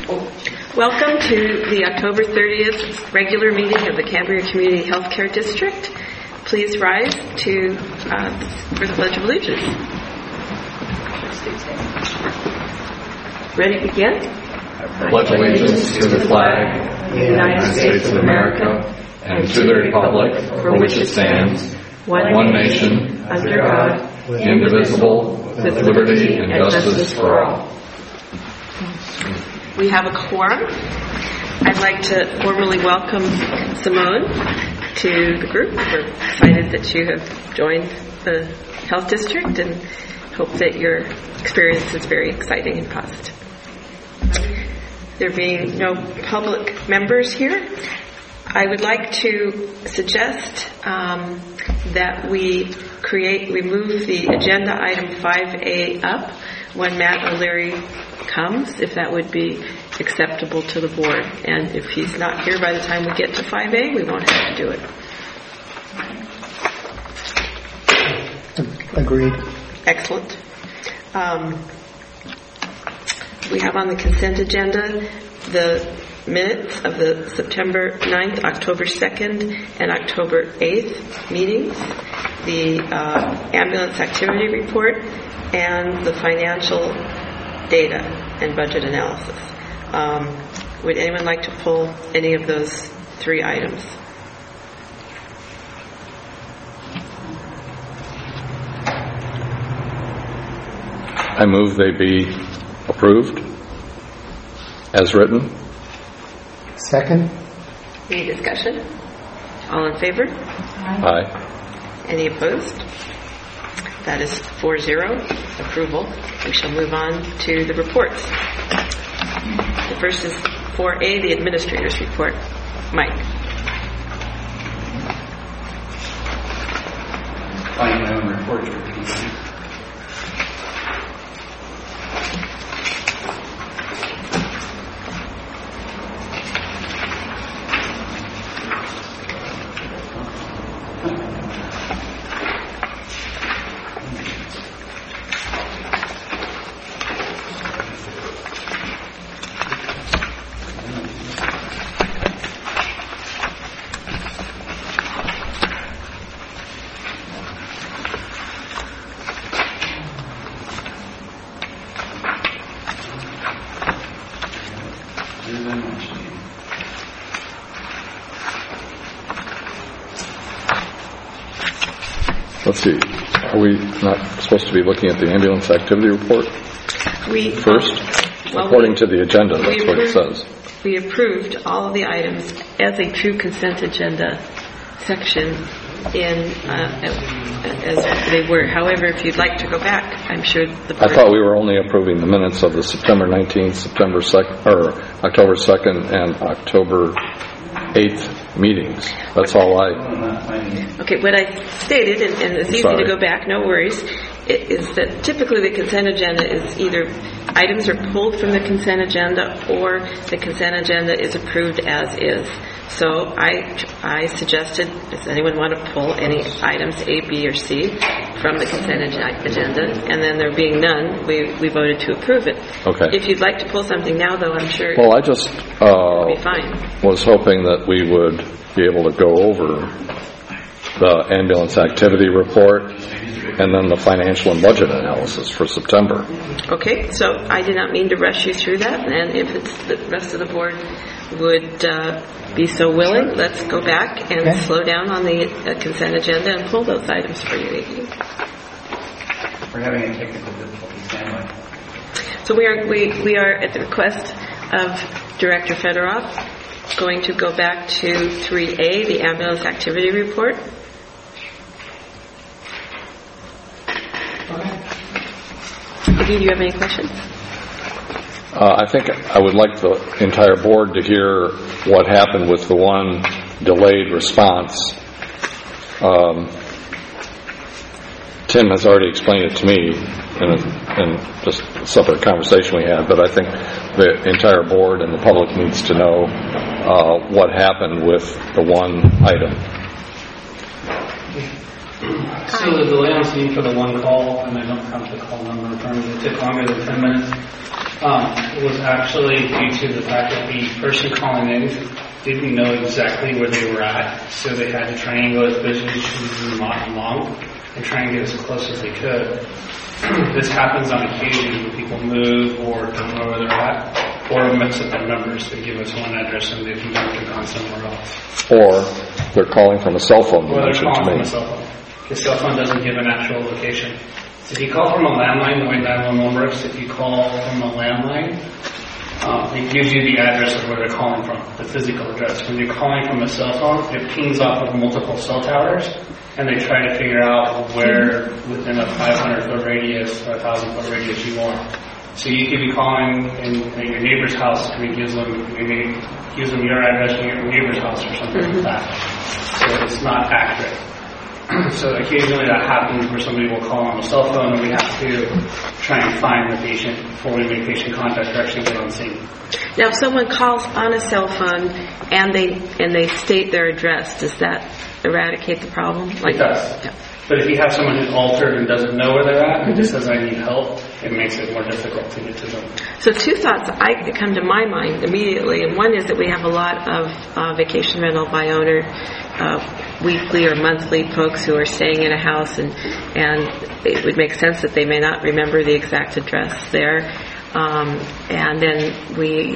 Welcome to the October 30th regular meeting of the Cambria Community Healthcare District. Please rise for the Pledge of Allegiance. Ready to begin? I pledge allegiance to the flag of the United States of America and to the republic for which it stands, one nation, under God, indivisible, with liberty and justice for all. We have a quorum. I'd like to formally welcome Simone to the group. We're excited that you have joined the Health District and hope that your experience is very exciting and positive. There being no public members here, I would like to suggest that we move the agenda item 5A up when Matt O'Leary comes, if that would be acceptable to the board. And if he's not here by the time we get to 5A, we won't have to do it. Agreed. Excellent. We have on the consent agenda the minutes of the September 9th, October 2nd, and October 8th meetings, the ambulance activity report, and the financial data and budget analysis. Would anyone like to pull any of those three items? I move they be approved as written. Second. Any discussion? All in favor? Aye. Any opposed? That is 4-0 approval. We shall move on to the reports. The first is 4A, the administrator's report. Mike. Find my own report. Let's see. Are we not supposed to be looking at the ambulance activity report first? According to the agenda, that's what it says. We approved all of the items as a true consent agenda section as they were. However, if you'd like to go back, I'm sure the board... I thought we were only approving the minutes of the September 19th, September 2nd, or October 2nd, and October 8th meetings. That's all I... Okay, what I stated, and it's easy to go back, no worries, is that typically the consent agenda is either items are pulled from the consent agenda or the consent agenda is approved as is. So I suggested, does anyone want to pull any items A, B, or C from the consent agenda? And then there being none, we voted to approve it. Okay. If you'd like to pull something now, though, I'm sure well, I just it'll be fine. Was hoping that we would be able to go over the ambulance activity report and then the financial and budget analysis for September. Okay, so I did not mean to rush you through that, and if it's the rest of the board would be so willing, let's go back and slow down on the consent agenda and pull those items for you. We're having a technical difficulty. Stand by. So we are at the request of Director Fedorov going to go back to 3A, the ambulance activity report. Do you have any questions? I think I would like the entire board to hear what happened with the one delayed response. Tim has already explained it to me in just a separate conversation we had, but I think the entire board and the public needs to know what happened with the one item. So the delay on scene for the one call, and I don't have the call number in front of me, it took longer than 10 minutes, was actually due to the fact that the person calling in didn't know exactly where they were at, so they had to triangulate the position along and try and get as close as they could. This happens on occasion when people move or don't know where they're at, or mix up their numbers. They give us one address and they've gone somewhere else. Or they're calling from a cell phone. Or they're calling from a cell phone. The cell phone doesn't give an actual location. So if you call from a landline, the way 911 works, if you call from a landline, it gives you the address of where they're calling from, the physical address. When you're calling from a cell phone, it pings off of multiple cell towers, and they try to figure out where within a 500-foot radius or a 1,000-foot radius you are. So you could be calling in your neighbor's house, and it gives them your address in your neighbor's house or something like that. So it's not accurate. So occasionally that happens where somebody will call on a cell phone, and we have to try and find the patient before we make patient contact or actually get on scene. Now, if someone calls on a cell phone and they state their address, does that eradicate the problem? It does. Yeah. But if you have someone who's altered and doesn't know where they're at and just says, I need help, it makes it more difficult to get to them. So two thoughts that come to my mind immediately, and one is that we have a lot of vacation rental by owner, weekly or monthly folks who are staying in a house, and it would make sense that they may not remember the exact address there. And then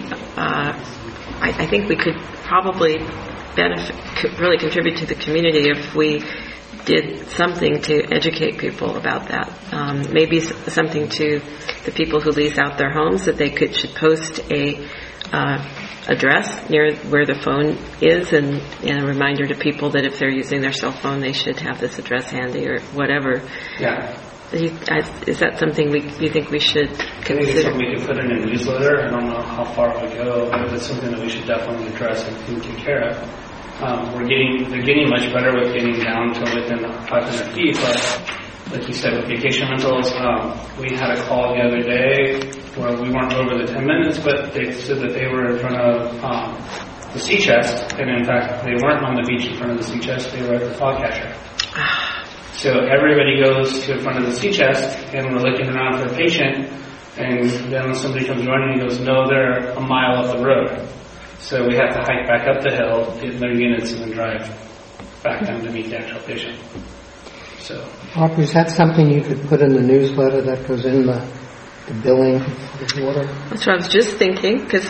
I think we could probably really contribute to the community if we did something to educate people about that. Maybe something to the people who lease out their homes, that they should post a address near where the phone is, and a reminder to people that if they're using their cell phone, they should have this address handy or whatever. Yeah. Is that something you think we should consider? I think it's something we could put in a newsletter. I don't know how far it would go, but it's something that we should definitely address and take care of. They're getting much better with getting down to within 500 feet, but like you said, with vacation rentals, we had a call the other day where we weren't over the 10 minutes, but they said that they were in front of the sea chest, and in fact, they weren't on the beach in front of the sea chest, they were at the fog catcher. So everybody goes to the front of the sea chest, and we're looking around for a patient, and then when somebody comes running, he goes, no, they're a mile up the road. So we have to hike back up the hill, get in their units, and then drive back down to meet the actual patient. So, Aubrey, is that something you could put in the newsletter that goes in the billing of water? That's what I was just thinking, because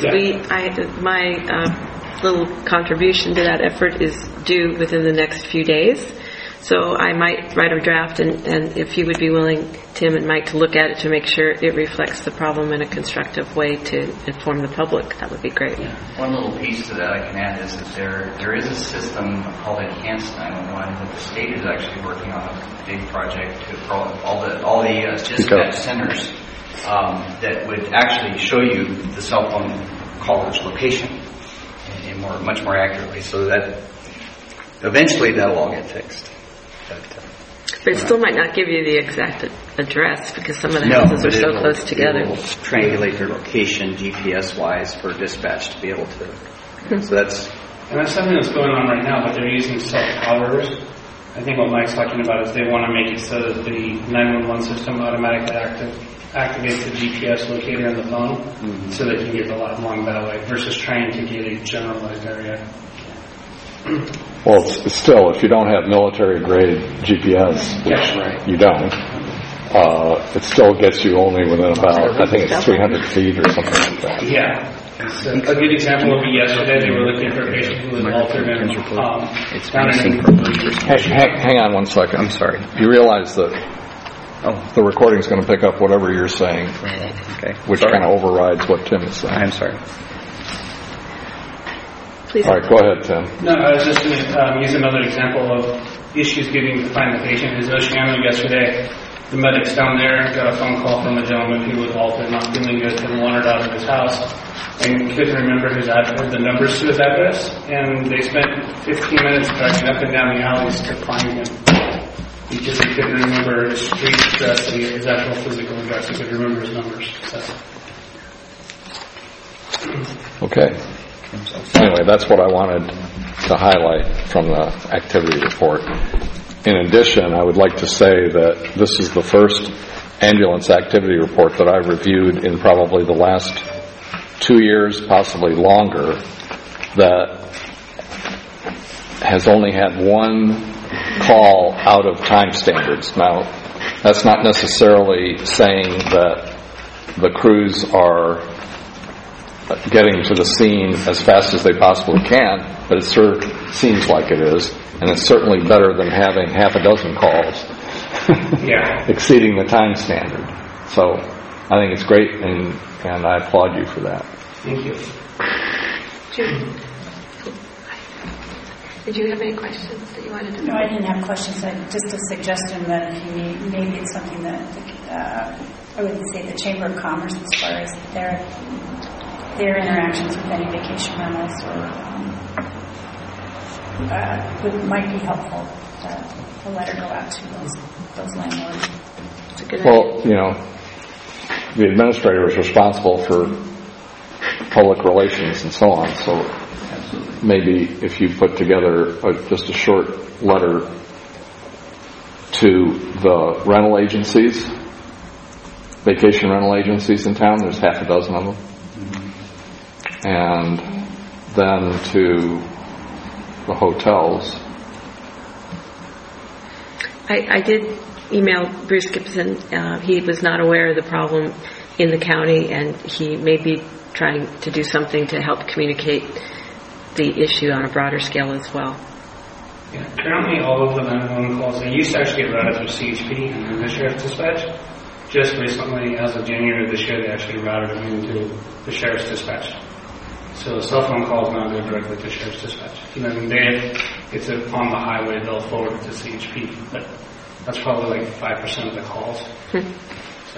my little contribution to that effort is due within the next few days. So I might write a draft, and if you would be willing, Tim and Mike, to look at it to make sure it reflects the problem in a constructive way to inform the public, that would be great. Yeah. One little piece to that I can add is that there is a system called Enhanced 911 that the state is actually working on a big project to all the dispatch centers that would actually show you the cell phone caller's location and much more accurately, so that eventually that'll all get fixed. But it still might not give you the exact address, because some of the houses are so close together. It will triangulate your location GPS-wise for dispatch to be able to. So that's something that's going on right now, but they're using cell towers. I think what Mike's talking about is they want to make it so that the 911 system automatically activates the GPS locator in the phone, so that you can get the line along that way, versus trying to get a generalized area. Well, still, if you don't have military-grade GPS, which you don't, it still gets you only within about, I think it's 300 feet or something like that. Yeah. So a good example would be yesterday. They were looking for a patient who was altered and Hang on one second. I'm sorry. You realize that the recording's going to pick up whatever you're saying, Okay. which kind of overrides what Tim is saying. I'm sorry. Please. All right, go ahead, Tim. No, I was just going to use another example of issues getting to find the patient. Is Oceano yesterday, the medics down there got a phone call from a gentleman who was altered, not feeling good, and wandered out of his house, and couldn't remember his address, the numbers to his address, and they spent 15 minutes driving up and down the alleys to find him, because he couldn't remember his street address, his actual physical address. He could remember his numbers. So. Okay. Anyway, that's what I wanted to highlight from the activity report. In addition, I would like to say that this is the first ambulance activity report that I've reviewed in probably the last 2 years, possibly longer, that has only had one call out of time standards. Now, that's not necessarily saying that the crews are getting to the scene as fast as they possibly can, but it sure seems like it is, and it's certainly better than having half a dozen calls exceeding the time standard. So I think it's great, and I applaud you for that. Thank you. Did you have any questions that you wanted to know? No, I didn't have questions. Just a suggestion that maybe it's something that I would say the Chamber of Commerce, as far as their interactions with any vacation rentals, or might be helpful. A letter go out to those landlords. It's a good idea. Well, the administrator is responsible for public relations and so on, so maybe if you put together just a short letter to the rental agencies, vacation rental agencies in town, there's half a dozen of them, and then to the hotels. I did email Bruce Gibson. He was not aware of the problem in the county, and he may be trying to do something to help communicate the issue on a broader scale as well. Yeah, currently all of the 911 calls, they used to actually get routed through CHP and then the Sheriff's Dispatch. Just recently, as of January of this year, they actually routed them into the Sheriff's Dispatch. So cell phone calls now go directly to Sheriff's Dispatch. It's on the highway, they'll forward it to CHP, but that's probably like 5% of the calls. So.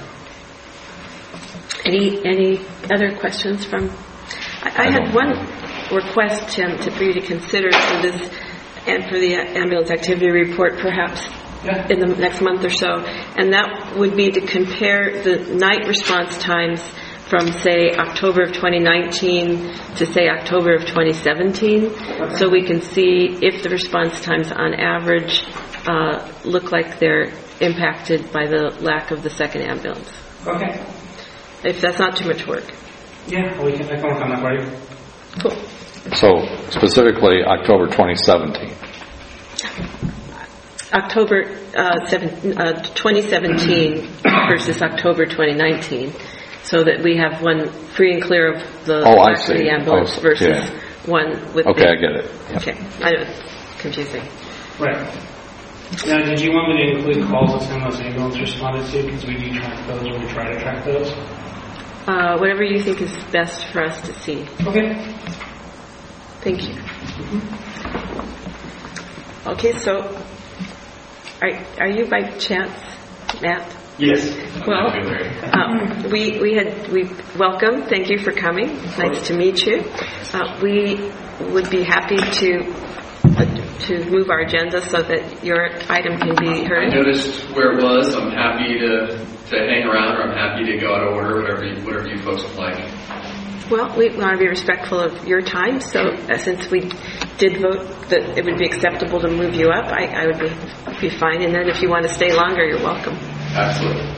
Any other questions from? I had one request, Tim, for you to consider for this and for the ambulance activity report, perhaps in the next month or so, and that would be to compare the night response times from, say, October of 2019 to, say, October of 2017, so we can see if the response times on average look like they're impacted by the lack of the second ambulance. Okay. If that's not too much work. Yeah, I can work on that for you. Cool. So specifically October 2017. October 2017 versus October 2019, so that we have one free and clear of the lack of the ambulance versus one with. Okay, I get it. Yep. Okay, I know it's confusing. Right. Now, did you want me to include calls that some of those ambulance responded to? Because we do track those, or we try to track those. Whatever you think is best for us to see. Okay. Thank you. Okay, so are you by chance, Matt? Yes. Well, we welcome. Thank you for coming. Nice to meet you. We would be happy to move our agenda so that your item can be heard. I noticed where it was. I'm happy to hang around, or I'm happy to go out of order, whatever you folks would like. Well, we want to be respectful of your time, so since we did vote that it would be acceptable to move you up, I would be fine. And then if you want to stay longer, you're welcome. Absolutely.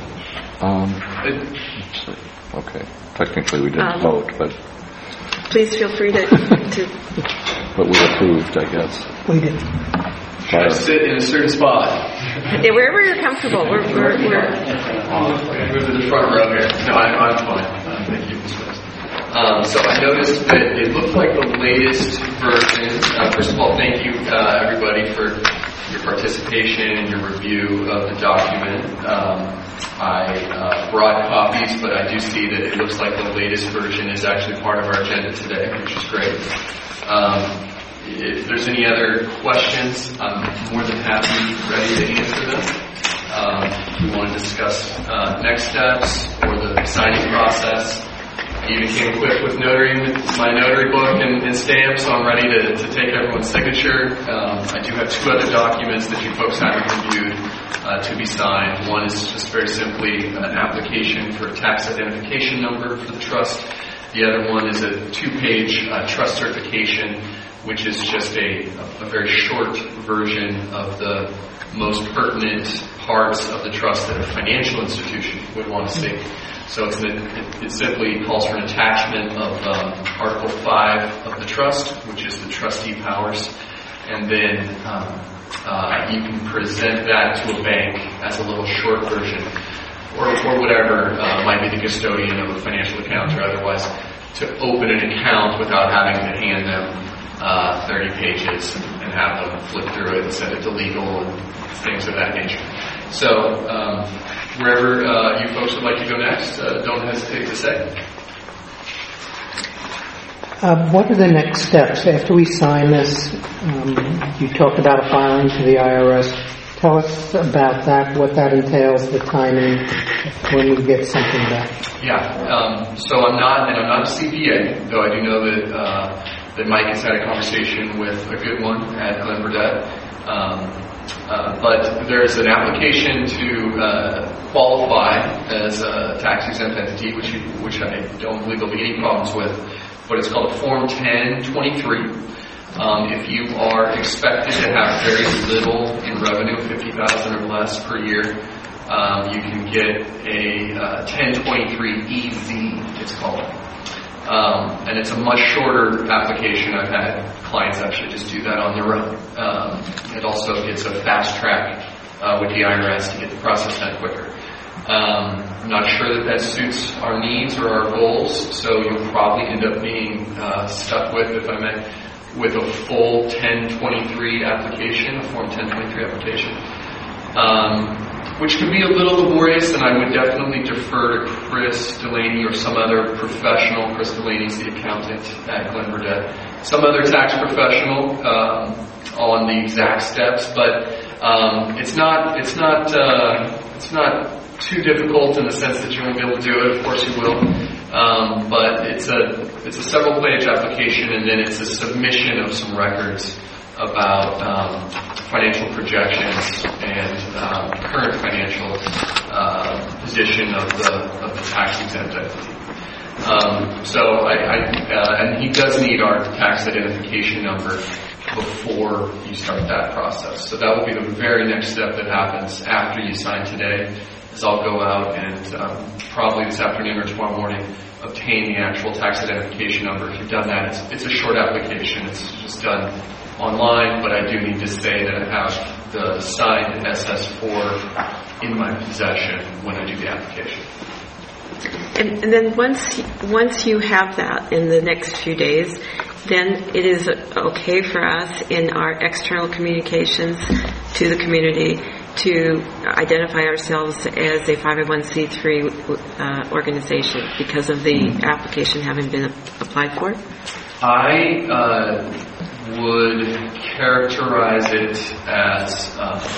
Okay. Technically, we didn't vote, but please feel free to. But we approved, I guess. We did. Try to sit in a certain spot. Yeah, wherever you're comfortable. We're move to the front row here. No, I'm fine. Thank you. So I noticed that it looked like the latest version. First of all, thank you, everybody, for your participation and your review of the document. I brought copies, but I do see that it looks like the latest version is actually part of our agenda today, which is great. If there's any other questions, I'm more than ready to answer them. If we want to discuss next steps or the signing process. I even came equipped with my notary book and stamp, so I'm ready to take everyone's signature. I do have two other documents that you folks haven't reviewed to be signed. One is just very simply an application for a tax identification number for the trust, The other one is a 2-page trust certification, which is just a very short version of the most pertinent parts of the trust that a financial institution would want to see. So it simply calls for an attachment of Article 5 of the trust, which is the trustee powers, and then you can present that to a bank as a little short version, or whatever might be the custodian of a financial account or otherwise, to open an account without having to hand them 30 pages and have them flip through it and send it to legal and things of that nature. So wherever you folks would like to go next, don't hesitate to say. What are the next steps after we sign this? You talked about a filing to the IRS. Tell us about that, what that entails, the timing, when we get something back. Yeah, so I'm not a CPA, though I do know that Mike has had a conversation with a good one at Glen Burdett. But there's an application to qualify as a tax-exempt entity, which I don't believe there'll be any problems with, but it's called a Form 1023. If you are expected to have very little in revenue, $50,000 or less per year, you can get a 1023-EZ, it's called. And it's a much shorter application. I've had clients actually just do that on their own. It also gets a fast track with the IRS to get the process done quicker. I'm not sure that suits our needs or our goals, so you'll probably end up being stuck with, if I may, with a full 1023 application, a Form 1023 application, which can be a little laborious, and I would definitely defer to Chris Delaney or some other professional. Chris Delaney's the accountant at Glen Burdett. Some other tax professional on the exact steps, but it's not too difficult in the sense that you won't be able to do it. Of course you will. But it's a several-page application, and then it's a submission of some records about financial projections and current financial position of the tax-exempt entity. And he does need our tax identification number before you start that process. So that will be the very next step that happens after you sign today. Is I'll go out and probably this afternoon or tomorrow morning obtain the actual tax identification number. If you've done that, it's a short application. It's just done online, but I do need to say that I have the signed SS4 in my possession when I do the application. And then once you have that in the next few days, then it is okay for us in our external communications to the community to identify ourselves as a 501c3 organization because of the application having been applied for? I would characterize it as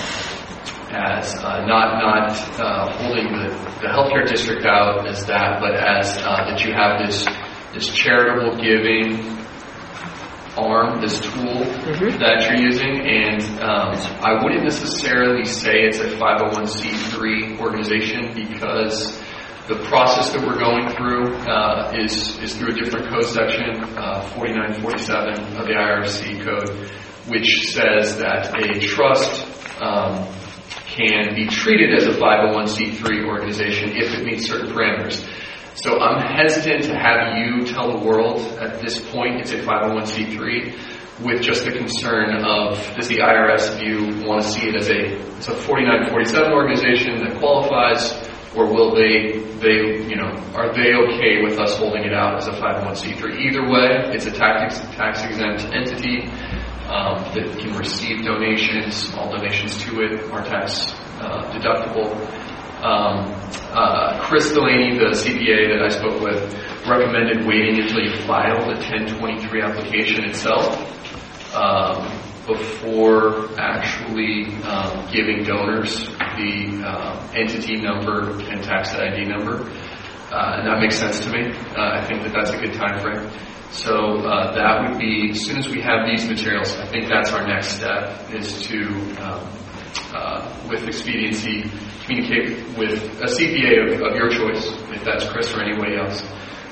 not holding the healthcare district out as that, but as that you have this charitable giving arm, this tool that you're using, and I wouldn't necessarily say it's a 501c3 organization because the process that we're going through is through a different code section, 4947 of the IRC code, which says that a trust can be treated as a 501c3 organization if it meets certain parameters. So I'm hesitant to have you tell the world at this point it's a 501c3 with just the concern of, does the IRS view want to see it as a 4947 organization that qualifies, or will are they okay with us holding it out as a 501c3? Either way, it's a tax-exempt entity that can receive donations. All donations to it are tax deductible. Chris Delaney, the CPA that I spoke with, recommended waiting until you file the 1023 application itself before actually giving donors the entity number and tax ID number. And that makes sense to me. I think that's a good time frame. So that would be, as soon as we have these materials, I think that's our next step, is to, with expediency, communicate with a CPA of your choice, if that's Chris or anybody else,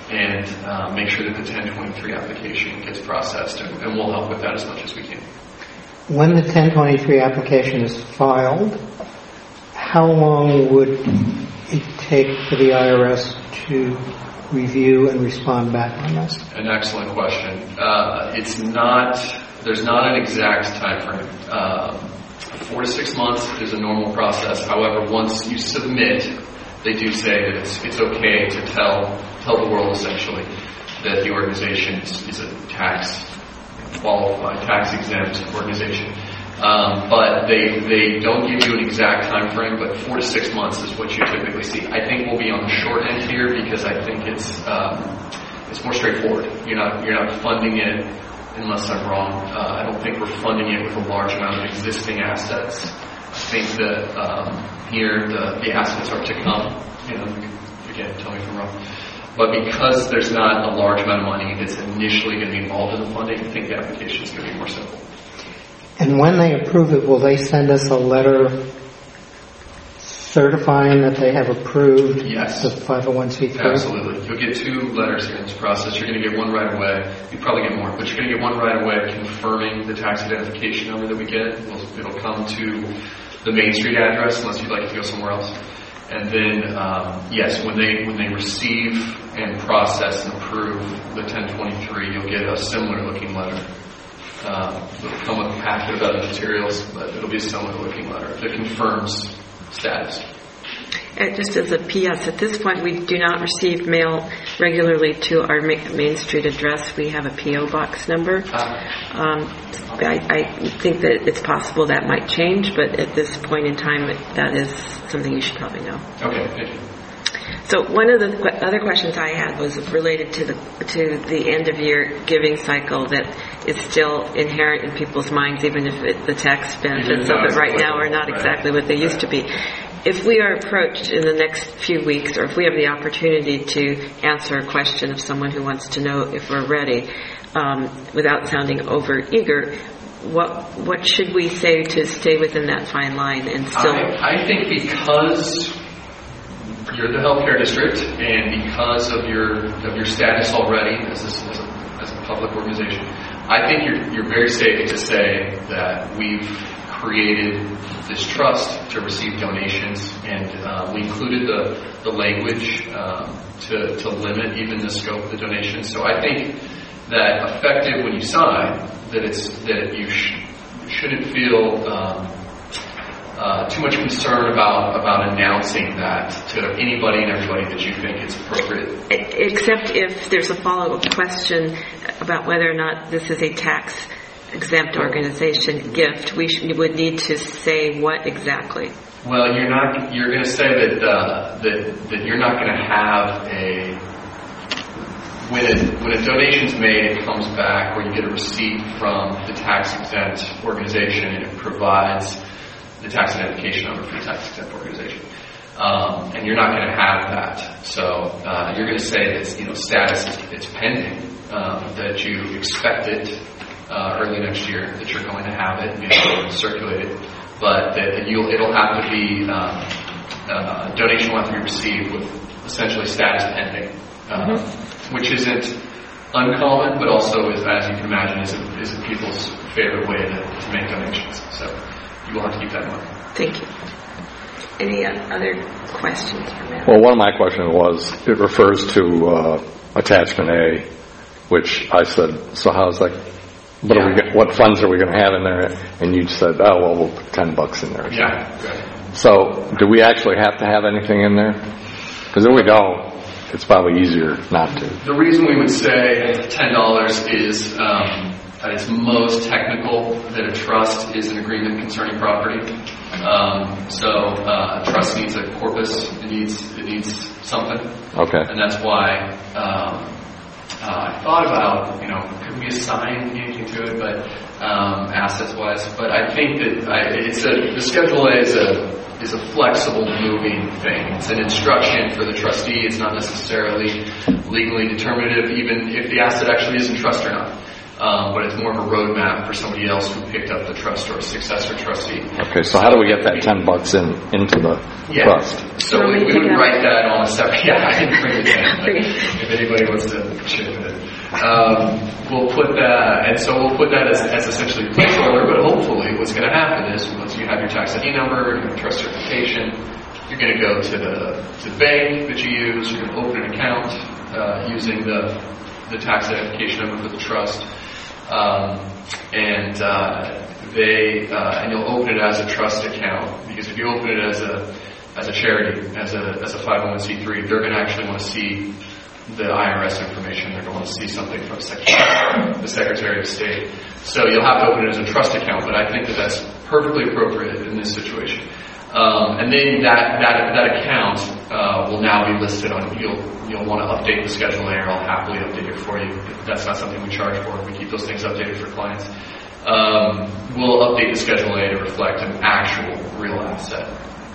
and make sure that the 1023 application gets processed, and we'll help with that as much as we can. When the 1023 application is filed, how long would it take for the IRS to review and respond back on this? An excellent question. There's not an exact time frame. 4 to 6 months is a normal process. However, once you submit, they do say that it's okay to tell the world essentially that the organization is a tax qualified, tax exempt organization. But they don't give you an exact time frame, but 4 to 6 months is what you typically see. I think we'll be on the short end here because I think it's more straightforward. You're not funding it, unless I'm wrong. I don't think we're funding it with a large amount of existing assets. I think that here the assets are to come. Again, tell me if I'm wrong. But because there's not a large amount of money that's initially going to be involved in the funding, I think the application is going to be more simple. And when they approve it, will they send us a letter certifying that they have approved yes. the 501c3? Absolutely. You'll get 2 letters here in this process. You're going to get one right away. You probably get more, but you're going to get one right away confirming the tax identification number that we get. It'll come to the Main Street address unless you'd like to go somewhere else. And then, yes, when they receive and process and approve the 1023, you'll get a similar looking letter. It'll come with a packet of other materials, but it'll be a similar looking letter that confirms status. Just as a PS, at this point we do not receive mail regularly to our Main Street address. We have a P.O. box number. I think that it's possible that might change, but at this point in time that is something you should probably know. Okay, thank you. So one of the other questions I had was related to the end of year giving cycle that is still inherent in people's minds, even if the tax benefits of it right now are not exactly what they used to be. If we are approached in the next few weeks, or if we have the opportunity to answer a question of someone who wants to know if we're ready, without sounding over eager, what should we say to stay within that fine line and still? I think because you're the healthcare district, and because of your status already as a public organization, I think you're very safe to say that we've created this trust to receive donations, and we included the language to limit even the scope of the donations. So I think that effective when you sign, that you shouldn't feel too much concern about announcing that to anybody and everybody that you think it's appropriate. Except if there's a follow-up question about whether or not this is a tax-exempt organization gift, we would need to say what exactly. Well, you're going to say that you're not going to have when a donation's made, it comes back, or you get a receipt from the tax-exempt organization, and it provides the tax identification number for the tax-exempt organization. And you're not going to have that. So you're going to say that status it's pending, that you expect it early next year, that you're going to have it and be able to circulate it, but that it'll have to be donation will have to be received with essentially status pending, which isn't uncommon, but also is, as you can imagine, is people's favorite way to make donations. So you will have to keep that in mind. Thank you. Any other questions for Matt? Well, one of my questions was, it refers to attachment A, which I said, so how's that? What funds are we going to have in there? And you said, oh, well, we'll put $10 in there. Yeah. Good. So do we actually have to have anything in there? Because if we don't, it's probably easier not to. The reason we would say $10 is at its most technical, that a trust is an agreement concerning property. So a trust needs a corpus. It needs something. Okay. And that's why I thought about, could we assign anything to it, but assets-wise. But I think that the Schedule A is a flexible, moving thing. It's an instruction for the trustee. It's not necessarily legally determinative, even if the asset actually is in trust or not. but it's more of a roadmap for somebody else who picked up the trust or a successor trustee. Okay, so how do we get that $10 into the trust? So we would write that on a separate. Yeah, I can bring it down. If anybody wants to chip in it, we'll put that, and so we'll put that as essentially a placeholder. But hopefully, what's going to happen is once you have your tax ID number, your trust certification, you're going to go to the bank that you use. You're going to open an account using the tax identification number for the trust, and you'll open it as a trust account, because if you open it as a charity, as a 501c3, they're going to actually want to see the IRS information. They're going to want to see something from the Secretary of State. So you'll have to open it as a trust account, but I think that's perfectly appropriate in this situation. And then that account will now be listed on. You'll want to update the Schedule A, or I'll happily update it for you. That's not something we charge for. We keep those things updated for clients. We'll update the Schedule A to reflect an actual real asset.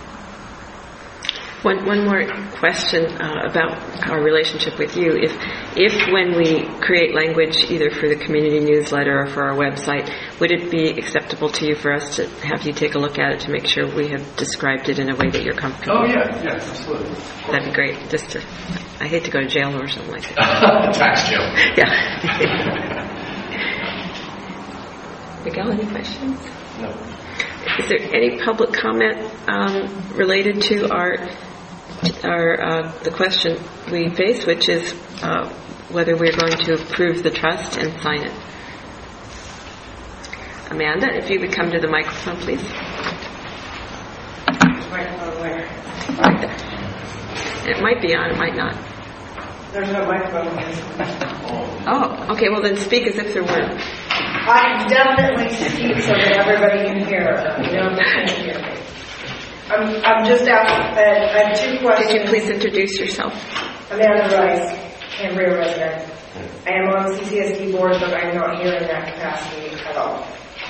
One more question about our relationship with you. If when we create language either for the community newsletter or for our website, would it be acceptable to you for us to have you take a look at it to make sure we have described it in a way that you're comfortable? Oh yeah, yes, absolutely. That'd be great. I hate to go to jail or something like that. Tax jail. Yeah. Miguel, any questions? No. Is there any public comment related to the question we face, which is whether we're going to approve the trust and sign it? Amanda, if you would come to the microphone, please. Microphone where? Right there. It might be on, it might not. There's no microphone. Oh, okay, well then speak as if there were. I definitely speak so that everybody can hear. Can hear me. I'm just asking, I have two questions. Could you please introduce yourself? Amanda Rice, Cambria resident. I am on the CCSD board, but I'm not here in that capacity at all.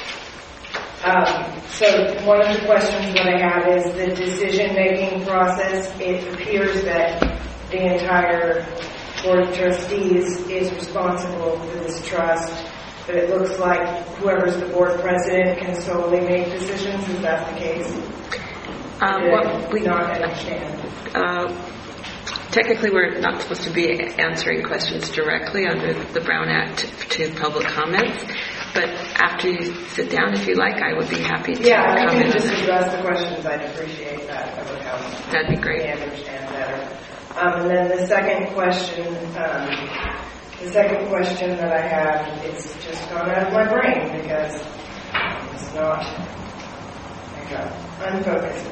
So one of the questions that I have is the decision-making process. It appears that the entire board of trustees is responsible for this trust, but it looks like whoever's the board president can solely make decisions. Is that the case? We not understand. Technically, we're not supposed to be answering questions directly under the Brown Act to public comments. But after you sit down, if you like, I would be happy to comment on that. Yeah, if you could just address the questions, I'd appreciate that. That would help. That'd be great. Me understand better. And then the second question that I have, it's just gone out of my brain because it's not unfocused.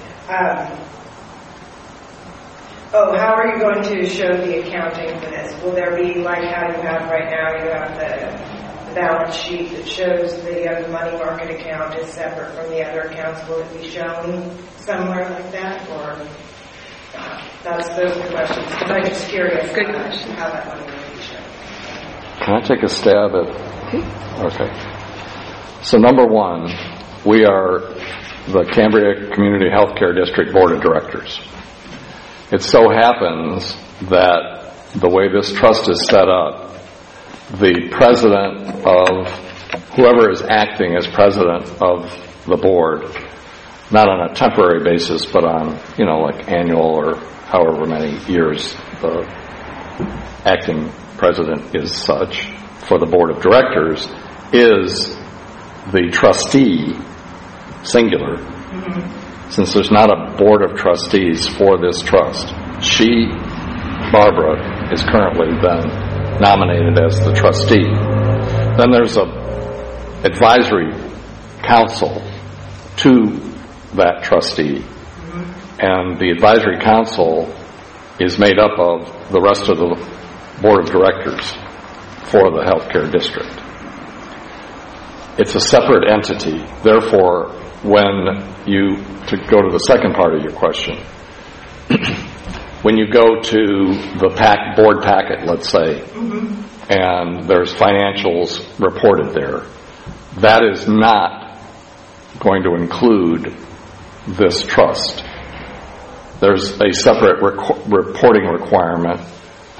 How are you going to show the accounting for this? Will there be like how you have right now? You have the balance sheet that shows the money market account is separate from the other accounts. Will it be shown somewhere like that, or those are the questions? Because I'm just curious. Good question. How that money will be shown. Can I take a stab at? Okay. So number one, we are the Cambria Community Healthcare District Board of Directors. It so happens that the way this trust is set up, the president of whoever is acting as president of the board, not on a temporary basis, but on, like annual or however many years the acting president is such for the board of directors, is the trustee, singular, since there's not a board of trustees for this trust. She, Barbara, is currently then nominated as the trustee. Then there's a advisory council to that trustee, and the advisory council is made up of the rest of the board of directors for the healthcare district. It's a separate entity. Therefore, to go to the second part of your question, when you go to the board packet, let's say, and there's financials reported there, that is not going to include this trust. There's a separate reporting requirement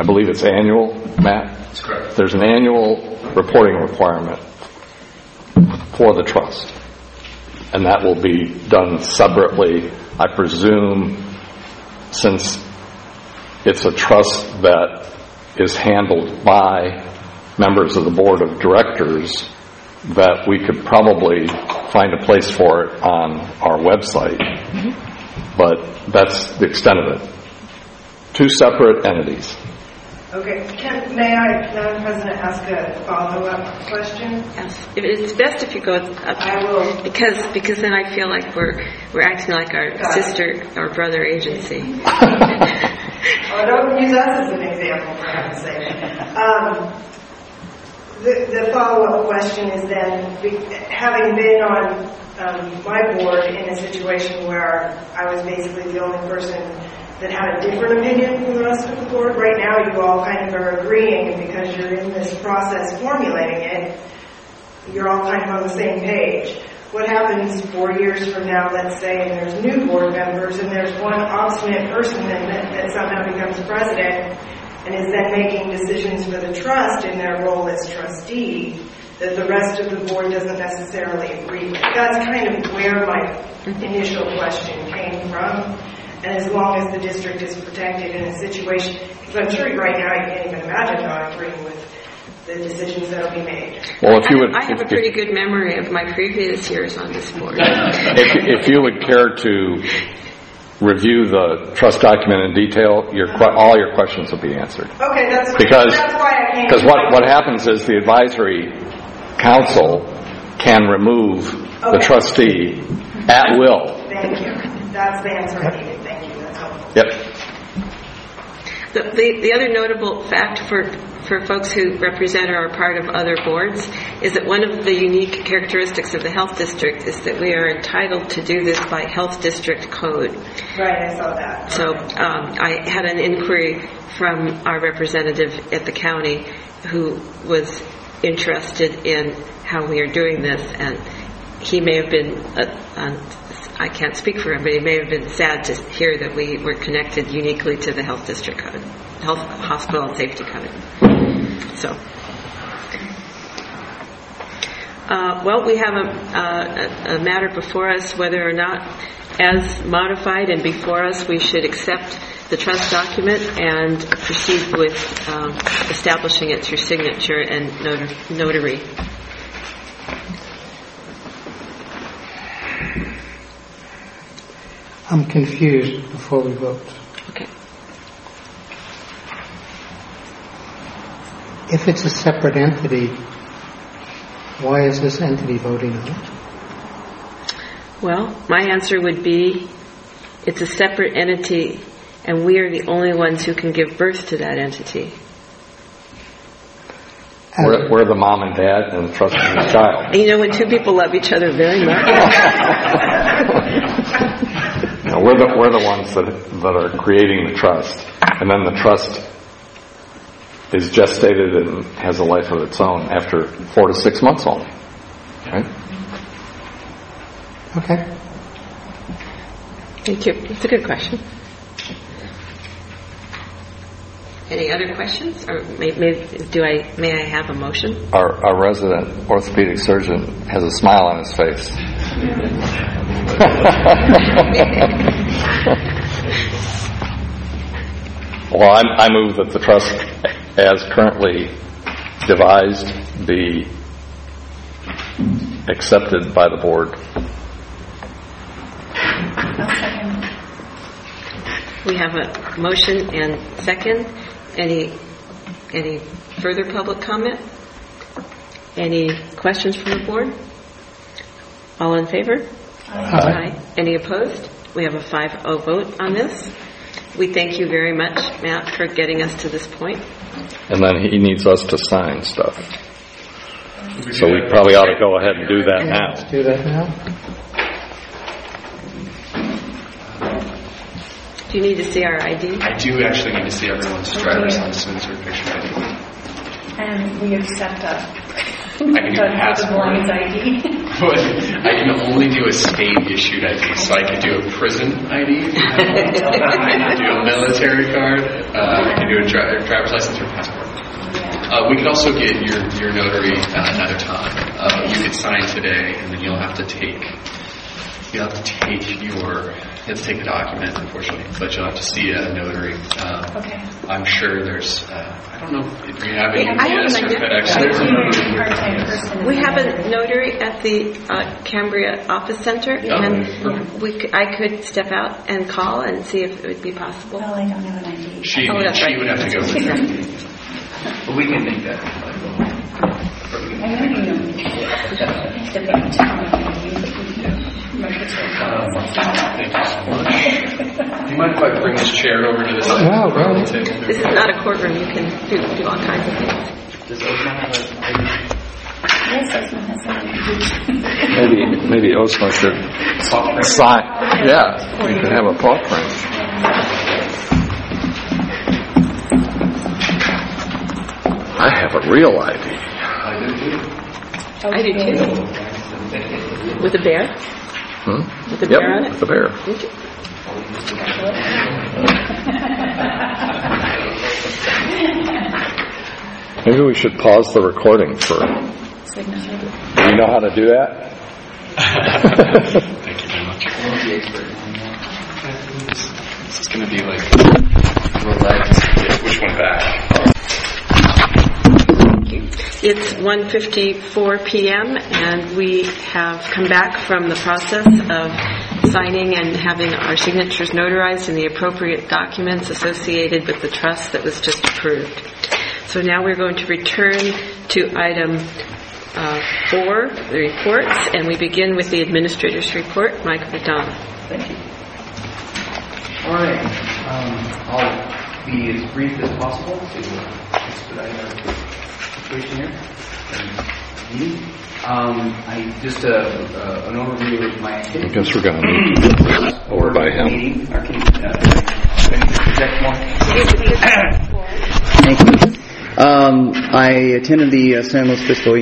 I believe it's annual, Matt? That's correct. There's an annual reporting requirement for the trust. And that will be done separately, I presume, since it's a trust that is handled by members of the board of directors, that we could probably find a place for it on our website. But that's the extent of it. 2 separate entities. Okay. May I, Madam President, ask a follow-up question? Yes. It's best if you go up. I will. Because then I feel like we're acting like our sister or brother agency. Well, don't use us as an example, for heaven's sake. The follow-up question is then, having been on my board in a situation where I was basically the only person that had a different opinion from the rest of the board, right now you all kind of are agreeing, and because you're in this process formulating it, you're all kind of on the same page. What happens 4 years from now, let's say, and there's new board members, and there's one obstinate person that somehow becomes president, and is then making decisions for the trust in their role as trustee that the rest of the board doesn't necessarily agree with. That's kind of where my initial question came from. And as long as the district is protected in a situation, because I'm sure right now you can't even imagine not agreeing with the decisions that will be made. Well, if you would, I have a pretty good memory of my previous years on this board. if you would care to review the trust document in detail, all your questions will be answered. Okay, that's why I came. Because what happens is the advisory council can remove the trustee at will. Thank you. That's the answer I needed. Thank you. That's helpful. Yep. The other notable fact for folks who represent or are part of other boards is that one of the unique characteristics of the health district is that we are entitled to do this by health district code. Right, I saw that. So I had an inquiry from our representative at the county who was interested in how we are doing this, and he may have been I can't speak for him, but he may have been sad to hear that we were connected uniquely to the health district code, health hospital and safety code. So, well, we have a matter before us, whether or not, as modified and before us, we should accept the trust document and proceed with establishing it through signature and notary. I'm confused before we vote. Okay. If it's a separate entity, why is this entity voting on it? Well, my answer would be it's a separate entity, and we are the only ones who can give birth to that entity. We're the mom and dad and the trust of the child. And you know, when two people love each other very much. We're the ones that are creating the trust, and then the trust is gestated and has a life of its own after 4 to 6 months only. Right? Okay. Thank you. It's a good question. Any other questions, or may I have a motion? Our resident orthopedic surgeon has a smile on his face. Well, I move that the trust, as currently devised, be accepted by the board. I'll second. We have a motion and second. Any further public comment? Any questions from the board? All in favor? Aye. Any opposed? We have a 5-0 vote on this. We thank you very much, Matt, for getting us to this point. And then he needs us to sign stuff. So we probably ought to go ahead and do that now. Let's do that now. Do you need to see our ID? I do actually need to see everyone's driver's license or picture ID. And we accept a I can do a passport. I can only do a state-issued ID, so I can do a prison ID, I can do a military card, I can do a driver's license or passport. We could also get your notary another time. You could sign today, and then you'll have to take the document, unfortunately, but you'll have to see a notary. Okay. I'm sure there's, I don't know, do you have any I have UPS an or idea. FedEx? We have a notary at the Cambria Office Center, and I could step out and call and see if it would be possible. Well, I don't have an ID. She would have to go with you. But we can make that. I know you know. It's about Thank you so much. Do you mind if I bring this chair over to this side? Wow, right. This is not a courtroom. You can do all kinds of things. Does Osma have a Yes, Osma has an ID. Maybe Osma should sign. Yeah, you can have a paw print. I have a real ID. I do too. With a bear? With a bear on it? With a bear. Maybe we should pause the recording for Signature. Do you know how to do that? Thank you very much. This is going to be like roulette. Which one back? It's 1:54 p.m. and we have come back from the process of signing and having our signatures notarized in the appropriate documents associated with the trust that was just approved. So now we're going to return to item 4, the reports, and we begin with the administrator's report. Mike McDonough. Thank you. All right. I'll be as brief as possible to expedite our situation here. I just an overview of my activity. I guess we're going to need over by him. Thank you. I attended the San Luis Obispo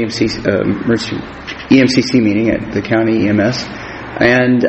EMCC meeting at the county EMS, and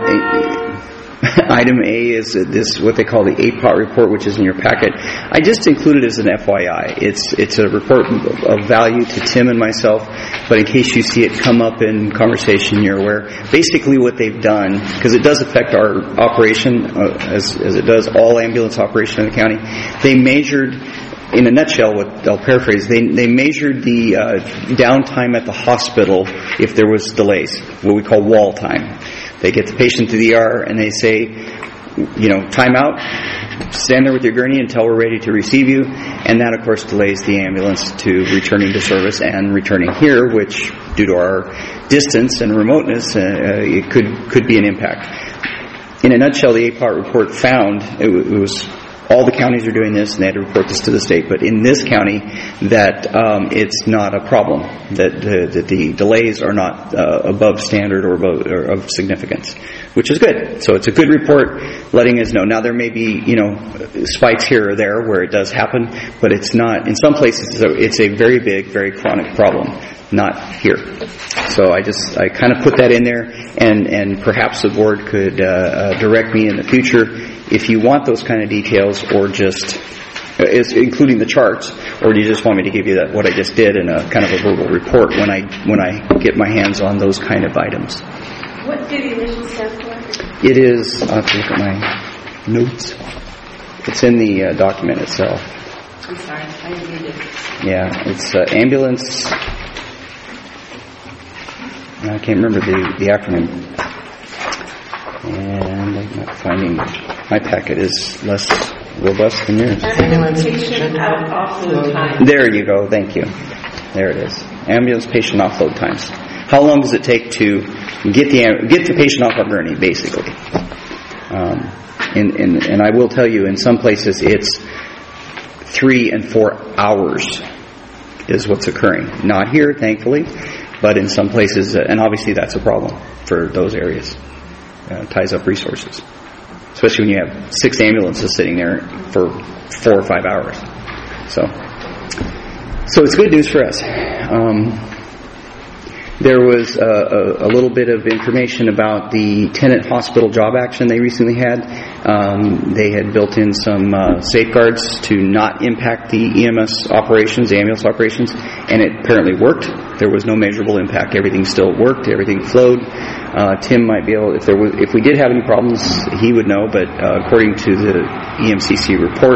item A is this what they call the APOT report, which is in your packet. I just included it as an FYI. It's a report of value to Tim and myself, but in case you see it come up in conversation, you're aware. Basically what they've done, because it does affect our operation, as it does all ambulance operation in the county, they measured, in a nutshell, what I'll paraphrase, they measured the downtime at the hospital if there was delays, what we call wall time. They get the patient to the ER and they say, time out, stand there with your gurney until we're ready to receive you. And that, of course, delays the ambulance to returning to service and returning here, which, due to our distance and remoteness, it could be an impact. In a nutshell, the APOT report found, it was all the counties are doing this, and they had to report this to the state. But in this county, that it's not a problem. That the delays are not above standard or of significance, which is good. So it's a good report, letting us know. Now there may be spikes here or there where it does happen, but it's not. In some places, it's a very big, very chronic problem. Not here. So I kind of put that in there, and perhaps the board could direct me in the future if you want those kind of details, or just including the charts, or do you just want me to give you what I just did in a kind of a verbal report when I get my hands on those kind of items. What do the initials stand for? It is. I'll have to look at my notes. It's in the document itself. I'm sorry, I didn't read it. Yeah, it's ambulance. I can't remember the acronym. And I'm not finding. My packet is less robust than yours. Ambulance patient offload time. There you go. Thank you. There it is. Ambulance patient offload times. How long does it take to get the patient off our gurney, basically? And I will tell you, in some places, it's 3 and 4 hours is what's occurring. Not here, thankfully, but in some places, and obviously that's a problem for those areas. Ties up resources, especially when you have 6 ambulances sitting there for 4 or 5 hours. So it's good news for us. There was a little bit of information about the Tenet Hospital job action they recently had. They had built in some safeguards to not impact the EMS operations, the ambulance operations, and it apparently worked. There was no measurable impact. Everything still worked. Everything flowed. Tim might be able, if we did have any problems, he would know. But according to the EMCC report,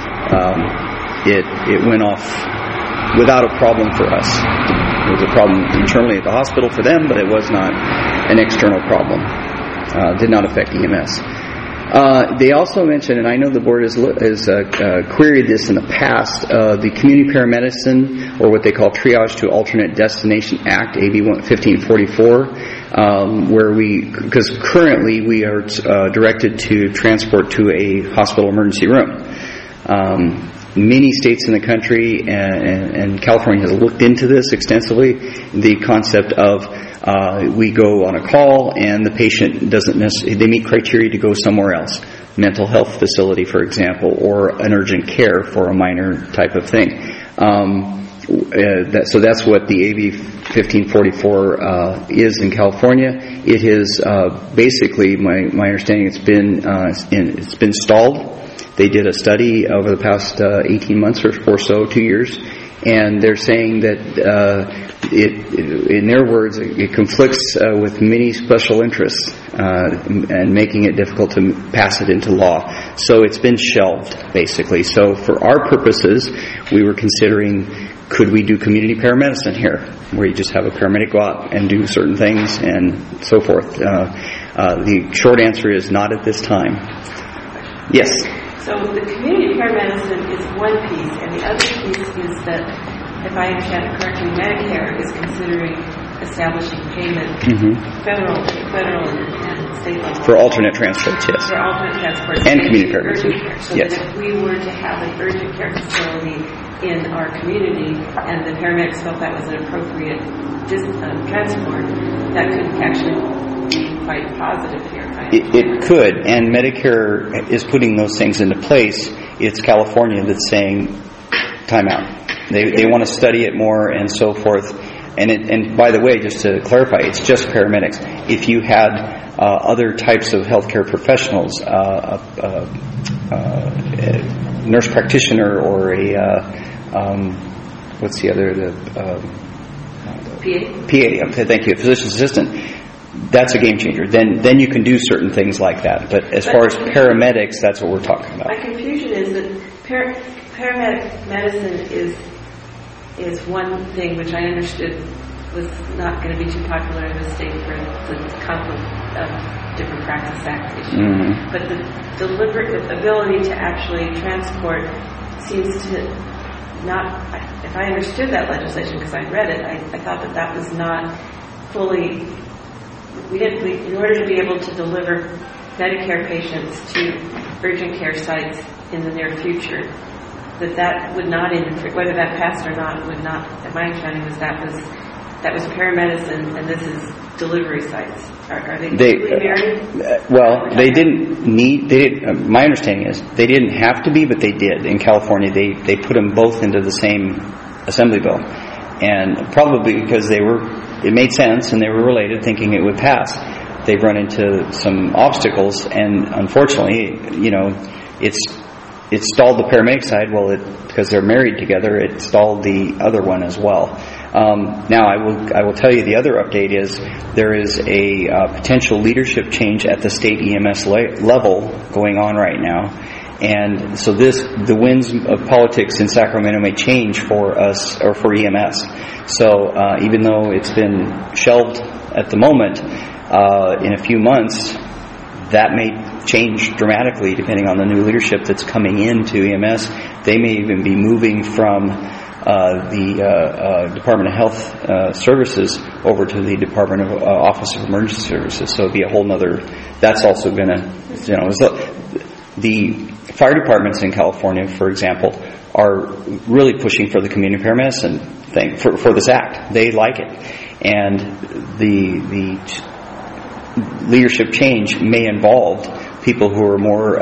it went off without a problem for us. It was a problem internally at the hospital for them, but it was not an external problem. Did not affect EMS. They also mentioned, and I know the board has queried this in the past, the Community Paramedicine, or what they call Triage to Alternate Destination Act, AB 1544, because currently we are directed to transport to a hospital emergency room. Many states in the country, and California has looked into this extensively, the concept of we go on a call and the patient doesn't necessarily, they meet criteria to go somewhere else. Mental health facility, for example, or an urgent care for a minor type of thing. So that's what the AB 1544 is in California. It is basically, my understanding, it's been stalled. They did a study over the past 18 months or so, 2 years, and they're saying that in their words, it conflicts with many special interests and making it difficult to pass it into law. So it's been shelved, basically. So for our purposes, we were considering, could we do community paramedicine here, where you just have a paramedic go out and do certain things and so forth. The short answer is not at this time. Yes? So the community paramedicine is one piece, and the other piece is that, if I understand it correctly, Medicare is considering establishing payment, federal and state level. For alternate transports, yes. For alternate transports. And community paramedicine. So yes. that if we were to have an urgent care facility in our community, and the paramedics felt that was an appropriate transport, that could actually be quite positive here. It could, and Medicare is putting those things into place. It's California that's saying, time out. They want to study it more and so forth. And by the way, just to clarify, it's just paramedics. If you had other types of healthcare professionals, a nurse practitioner or what's the other? PA. Okay, thank you. A physician assistant. That's a game changer. Then you can do certain things like that. But as far as paramedics, that's what we're talking about. My confusion is that paramedic medicine is one thing which I understood was not going to be too popular in the state for the conflict of different practice act issues. But the ability to actually transport seems to not. If I understood that legislation, because I read it, I thought that was not fully. In order to be able to deliver Medicare patients to urgent care sites in the near future, that would not interfere, whether that passed or not, would not. My understanding was that was paramedicine, and this is delivery sites. Are they married? Well, they didn't need. My understanding is they didn't have to be, but they did. In California, they put them both into the same assembly bill, and probably because it made sense and they were related, thinking it would pass. They've run into some obstacles, and unfortunately, it's stalled the paramedic side. Well, because they're married together, it stalled the other one as well. Now, I will tell you the other update is there is a potential leadership change at the state EMS level going on right now, and so the winds of politics in Sacramento may change for us or for EMS. So even though it's been shelved at the moment, in a few months, that may change dramatically depending on the new leadership that's coming into EMS. They may even be moving from the Department of Health Services over to the Department of Office of Emergency Services. So it'll be a whole nother. That's also going to, the fire departments in California, for example, are really pushing for the community paramedicine thing for this act. They like it, and the leadership change may involve people who are more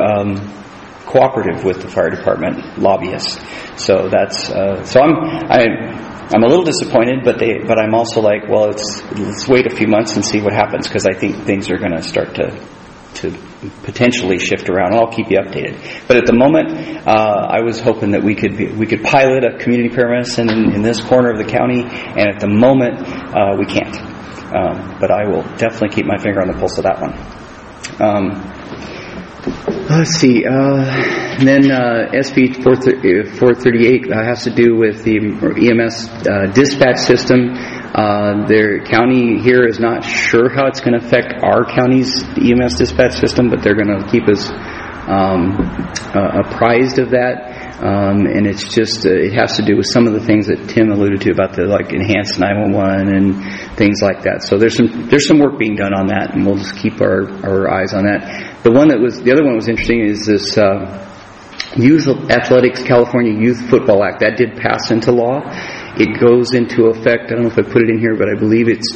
cooperative with the fire department lobbyists. So that's I'm a little disappointed, but I'm also like, well, let's wait a few months and see what happens, because I think things are going to start to potentially shift around, and I'll keep you updated. But at the moment, I was hoping that we could pilot a community paramedicine in this corner of the county, and at the moment, we can't. But I will definitely keep my finger on the pulse of that one. Let's see. Then SB 438 has to do with the EMS dispatch system. Their county here is not sure how it's going to affect our county's EMS dispatch system, but they're going to keep us apprised of that. And it's just it has to do with some of the things that Tim alluded to about the enhanced 911 and things like that. So there's some work being done on that, and we'll just keep our eyes on that. The other one was interesting is this Youth Athletics California Youth Football Act that did pass into law. It goes into effect. I don't know if I put it in here, but I believe it's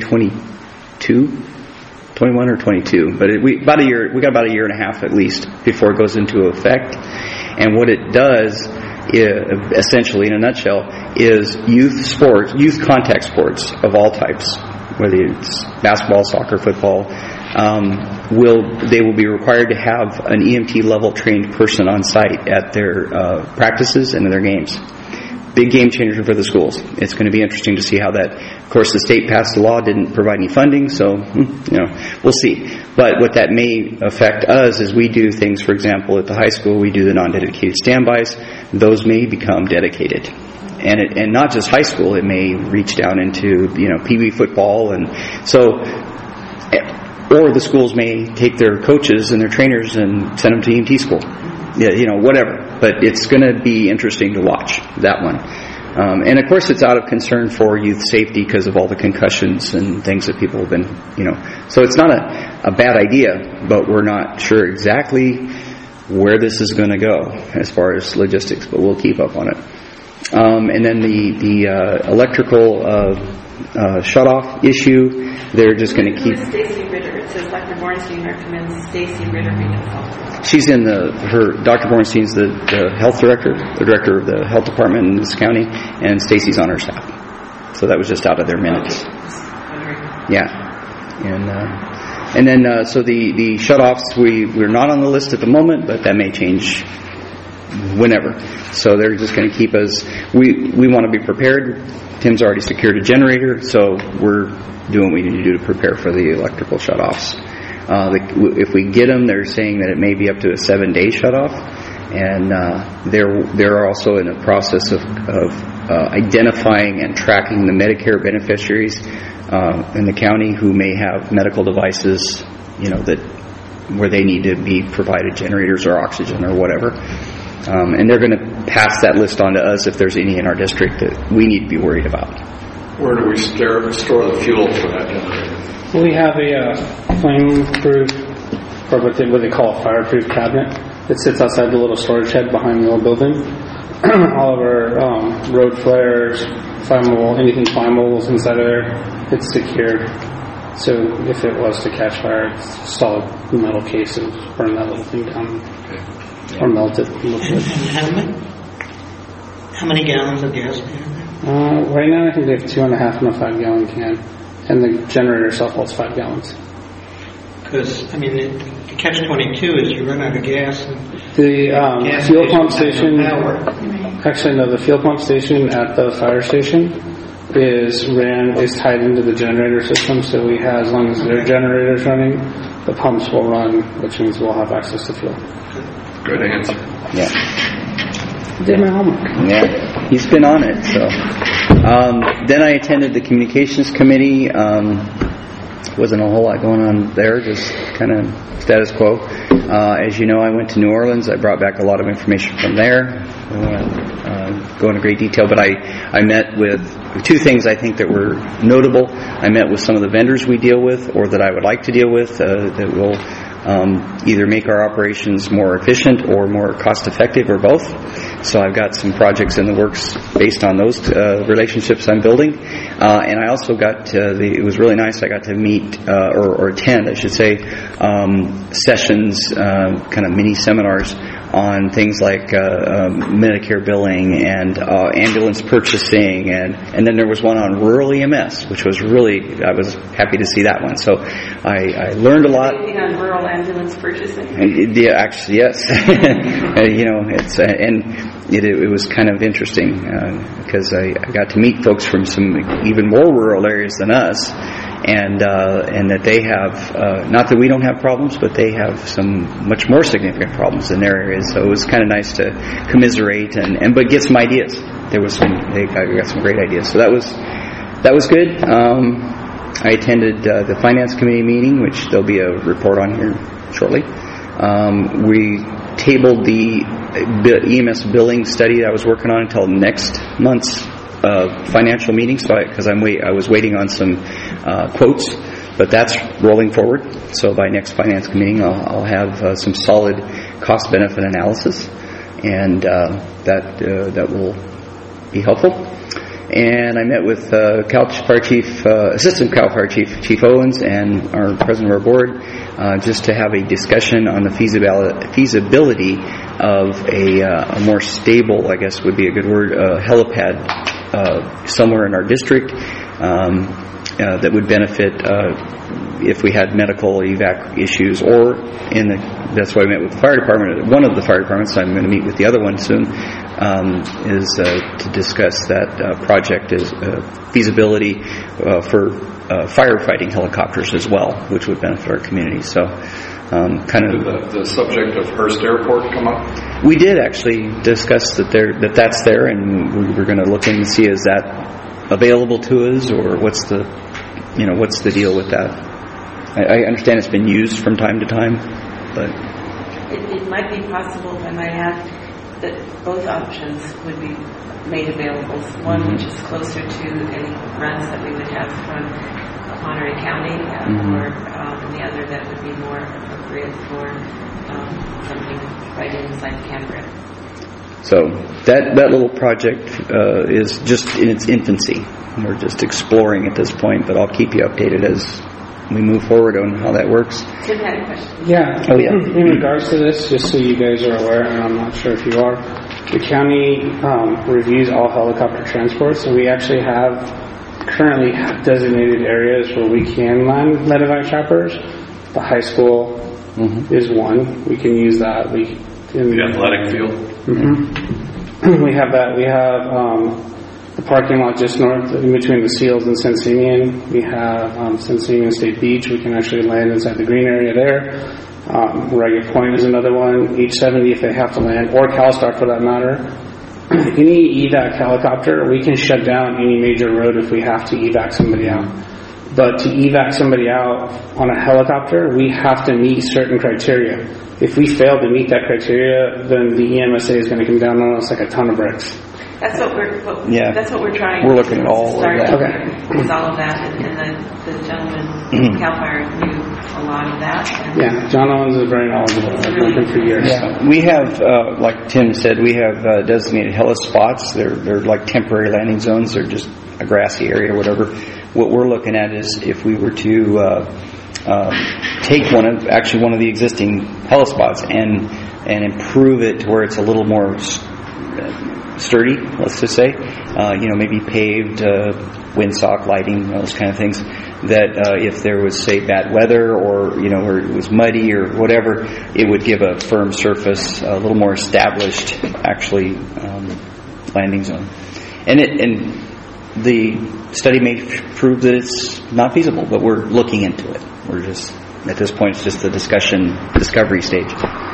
2022. 21 or 22, but we got about a year and a half at least before it goes into effect. And what it does, essentially in a nutshell, is youth contact sports of all types, whether it's basketball, soccer, football, they will be required to have an EMT level trained person on site at their practices and in their games. Big game changer for the schools. It's going to be interesting to see how that. Of course, the state passed the law, didn't provide any funding, so we'll see. But what that may affect us is we do things. For example, at the high school, we do the non-dedicated standbys. Those may become dedicated, and not just high school. It may reach down into Pee Wee football, and so. Or the schools may take their coaches and their trainers and send them to EMT school. Yeah, whatever. But it's going to be interesting to watch that one. And of course, it's out of concern for youth safety because of all the concussions and things that people have been, So it's not a bad idea, but we're not sure exactly where this is going to go as far as logistics. But we'll keep up on it. And then the electrical shut-off issue. They're just going to keep. Stacy Ritter. It says Dr. Bornstein recommends Stacy Ritter be consulted. She's in Dr. Bornstein's the health director, the director of the health department in this county, and Stacy's on her staff. So that was just out of their minutes. Yeah, and then so the shut-offs we're not on the list at the moment, but that may change whenever. So they're just going to keep us. We want to be prepared. Tim's already secured a generator, so we're doing what we need to do to prepare for the electrical shutoffs. If we get them, they're saying that it may be up to a 7-day shutoff, and they're also in a process of identifying and tracking the Medicare beneficiaries in the county who may have medical devices, that where they need to be provided generators or oxygen or whatever. And they're going to pass that list on to us if there's any in our district that we need to be worried about. Where do we store the fuel for that generator? We have a flame-proof, or what they call a fireproof cabinet. It sits outside the little storage shed behind the old building. All of our road flares, anything flammable is inside of there. It's secured. So if it was to catch fire, it's a solid metal case and burn that little thing down. Okay. Or melt it a little bit. And how many gallons of gas do you have? Right now I think they have 2.5 in a 5-gallon can. And the generator itself holds 5 gallons. Because, the catch-22 is you run out of gas. The fuel pump station, actually no, the fuel pump station at the fire station is tied into the generator system, so as long as their generator's running, the pumps will run, which means we'll have access to fuel. Good answer. Yeah. Did my homework. Yeah, he's been on it. So, then I attended the communications committee. Wasn't a whole lot going on there, just kind of status quo. As you know, I went to New Orleans. I brought back a lot of information from there. I don't want to go into great detail, but I met with two things I think that were notable. I met with some of the vendors we deal with, or that I would like to deal with, that will either make our operations more efficient or more cost effective, or both. So I've got some projects in the works based on those relationships I'm building. And I also got it was really nice. I got to meet or attend, I should say, sessions, kind of mini seminars on things like Medicare billing and ambulance purchasing, and then there was one on rural EMS, which was I was happy to see that one. So I learned a lot. Anything on rural ambulance purchasing? Yeah, actually, yes. It was kind of interesting because I got to meet folks from some even more rural areas than us. And that they have, not that we don't have problems, but they have some much more significant problems in their areas. So it was kind of nice to commiserate but get some ideas. They got some great ideas. So that was good. I attended the Finance Committee meeting, which there'll be a report on here shortly. We tabled the EMS billing study that I was working on until next month's financial meeting, because I was waiting on some quotes, but that's rolling forward. So by next finance committee, I'll have some solid cost-benefit analysis, and that will be helpful. And I met with Assistant Cal Fire Chief Owens, and our president of our board, just to have a discussion on the feasibility of a more stable, I guess would be a good word, helipad somewhere in our district that would benefit if we had medical evac issues, or that's why I met with the fire department. One of the fire departments, I'm going to meet with the other one soon, is to discuss that project is feasibility for firefighting helicopters as well, which would benefit our community. So Did the subject of Hearst Airport come up? We did actually discuss that's there, and we were going to look in and see, is that available to us, or what's the deal with that? I understand it's been used from time to time, but it might be possible, I might add, that both options would be made available. One which is closer to any runs that we would have from Monterey County, or the other that would be more appropriate for something right inside Canberra. So that little project is just in its infancy. We're just exploring at this point, but I'll keep you updated as we move forward on how that works. Tim had a question. Yeah. Oh, yeah. In regards to this, just so you guys are aware, and I'm not sure if you are, the county reviews all helicopter transports, and we actually currently have designated areas where we can land medevac choppers. The high school is one. We can use that. The athletic field. We have that. We have the parking lot just north, in between the Seals and Sensinian. We have Sensinian State Beach. We can actually land inside the green area there. Ragged Point is another one. H-70 if they have to land, or CalStar for that matter. Any evac helicopter, we can shut down any major road if we have to evac somebody out. But to evac somebody out on a helicopter, we have to meet certain criteria. If we fail to meet that criteria, then the EMSA is going to come down on us like a ton of bricks. That's what we're trying. We're looking at all of that. Okay. With all of that, and the gentleman Cal Fire knew a lot of that. Yeah, John Owens is very knowledgeable. I've known him for years. Yeah. We have, like Tim said, we have designated helispots. They're like temporary landing zones. They're just a grassy area or whatever. What we're looking at is if we were to take one of the existing helispots and improve it to where it's a little more sturdy, let's just say, maybe paved, windsock lighting, those kind of things, that if there was, say, bad weather or, where it was muddy or whatever, it would give a firm surface, a little more established, actually, landing zone. And the study may prove that it's not feasible, but we're looking into it. We're just, at this point, it's just the discovery stage.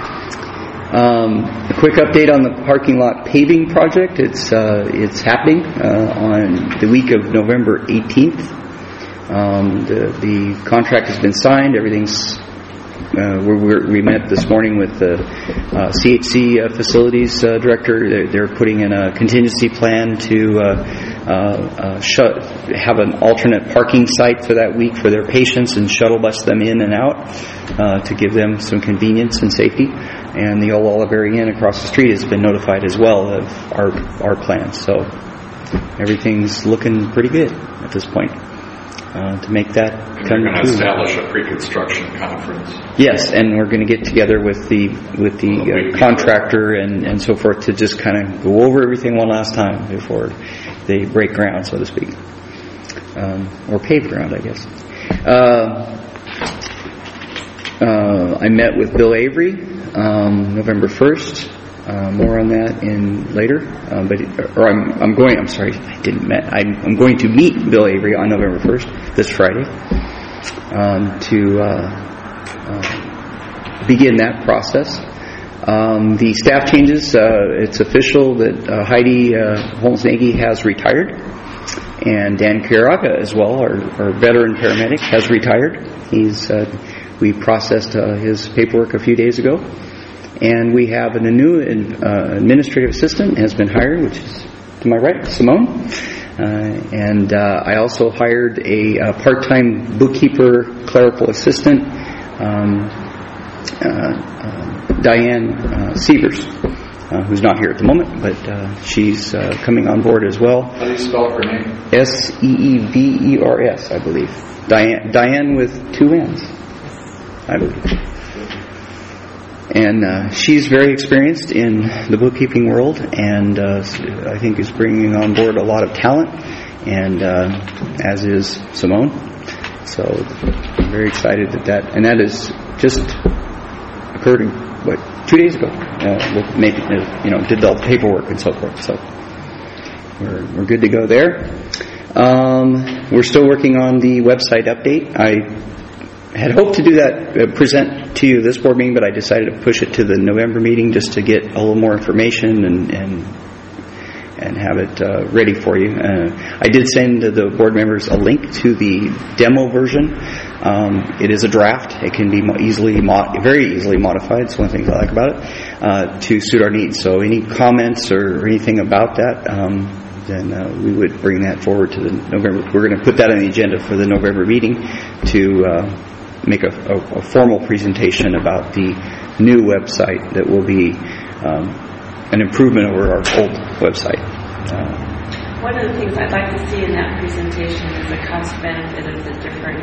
A quick update on the parking lot paving project. It's happening on the week of November 18th. The contract has been signed. Everything's. We met this morning with the CHC facilities director. They're putting in a contingency plan to have an alternate parking site for that week for their patients and shuttle bus them in and out to give them some convenience and safety. And the old Oliveri Inn across the street has been notified as well of our plans. So everything's looking pretty good at this point. to make that And come you're going to true. establish a pre-construction conference. Yes, and we're going to get together with the contractor and so forth to just kind of go over everything one last time before they break ground, so to speak, or pave ground, I guess. I met with Bill Avery November 1st. More on that in later, I'm going to meet Bill Avery on November 1st, this Friday, to begin that process. The staff changes, it's official that Heidi Holmes-Nagy has retired, and Dan Chiaraga as well, our veteran paramedic, has retired. We processed his paperwork a few days ago. And we have a new administrative assistant has been hired, which is to my right, Simone. And I also hired a part-time bookkeeper, clerical assistant, Diane Severs, who's not here at the moment, but she's coming on board as well. How do you spell her name? Seevers, I believe. Diane with 2 N's, I believe. And she's very experienced in the bookkeeping world, and I think is bringing on board a lot of talent, and as is Simone. So I'm very excited that is just occurred 2 days ago. Did all the paperwork and so forth. So we're good to go there. We're still working on the website update. I had hoped to do that, present to you this board meeting, but I decided to push it to the November meeting just to get a little more information and have it ready for you. I did send the board members a link to the demo version. It is a draft. It can be very easily modified. It's one of the things I like about it, to suit our needs. So any comments or anything about that, then we would bring that forward to the November. We're going to put that on the agenda for the November meeting to make a formal presentation about the new website that will be an improvement over our old website. One of the things I'd like to see in that presentation is the cost benefit of the different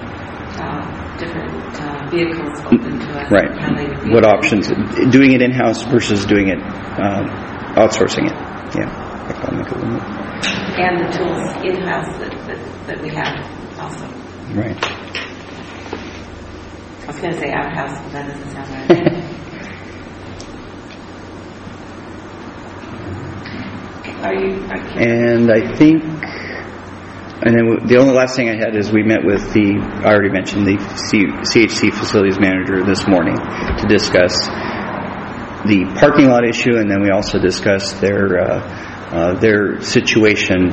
vehicles open to us. Right. What options? Doing it in-house versus doing it outsourcing it. Yeah. And the tools in-house that we have also. Right. I was going to say outhouse, but that doesn't sound right. And I think, and then the only last thing I had is we met with I already mentioned the CHC facilities manager this morning to discuss the parking lot issue, and then we also discussed their situation,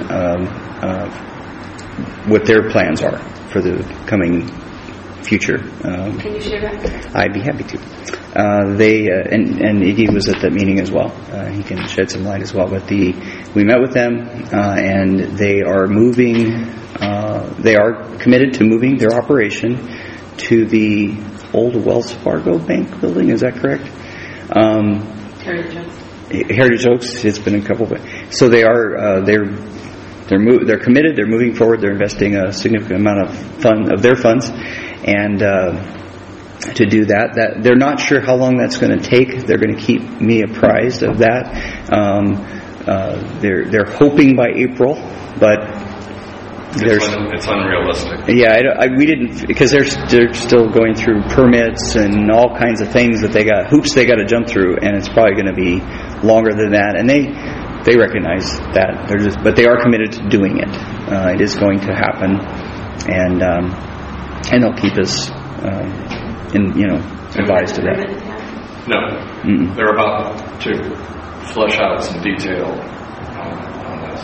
what their plans are for the coming future. Can you share that? I'd be happy to. They and Iggy was at that meeting as well. He can shed some light as well. But we met with them, and they are moving. They are committed to moving their operation to the old Wells Fargo Bank building. Is that correct? Heritage Oaks. It's been a couple of. So they are. They're committed. They're moving forward. They're investing a significant amount of their funds, and to do that they're not sure how long that's going to take. They're going to keep me apprised of that. They're hoping by April, but it's unrealistic. Yeah, we didn't, because they're still going through permits and all kinds of things that hoops they got to jump through, and it's probably going to be longer than that. And they recognize that. But they are committed to doing it. It is going to happen, and they'll keep us advised of that. No, they're about to flesh out some detail on this.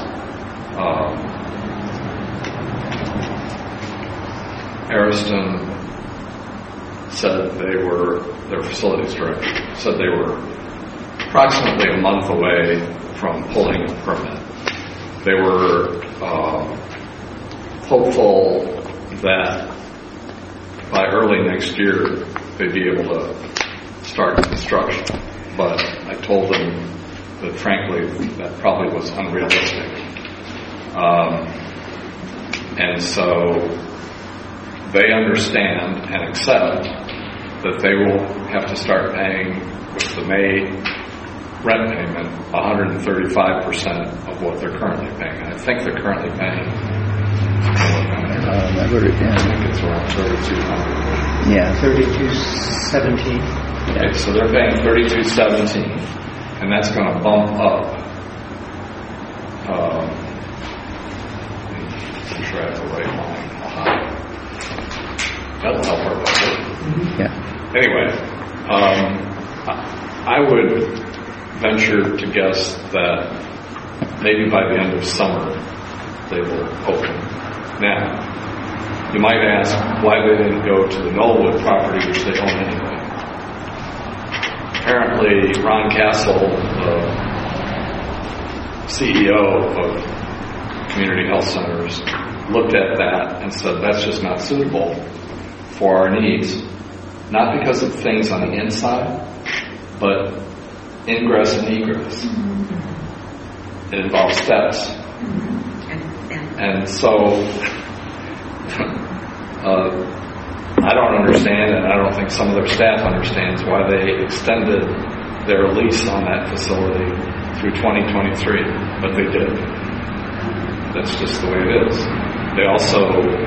Ariston said their facilities director said they were approximately a month away from pulling a permit. They were hopeful that by early next year they'd be able to start construction. But I told them that frankly that probably was unrealistic. And so they understand and accept that they will have to start paying with the May rent payment 135% of what they're currently paying. I think they're currently paying. I wrote it down. I think it's around $3,200. Yeah, $32.17. Okay, so they're paying $32.17, and that's going to bump up. I'm sure I have the right line. That'll help our budget. Yeah. Anyway, I would venture to guess that maybe by the end of summer they will open. Now, you might ask why they didn't go to the Knollwood property, which they own anyway. Apparently, Ron Castle, the CEO of Community Health Centers, looked at that and said that's just not suitable for our needs. Not because of things on the inside, but ingress and egress. It involves steps. And so, I don't understand, and I don't think some of their staff understands why they extended their lease on that facility through 2023, but they did. That's just the way it is. They also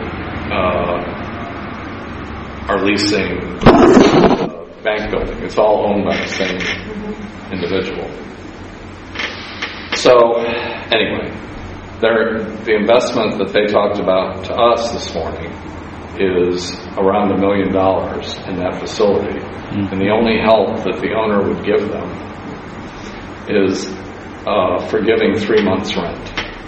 are leasing bank building. It's all owned by the same individual. So, anyway, the investment that they talked about to us this morning is around $1 million in that facility. And the only help that the owner would give them is forgiving 3 months' rent.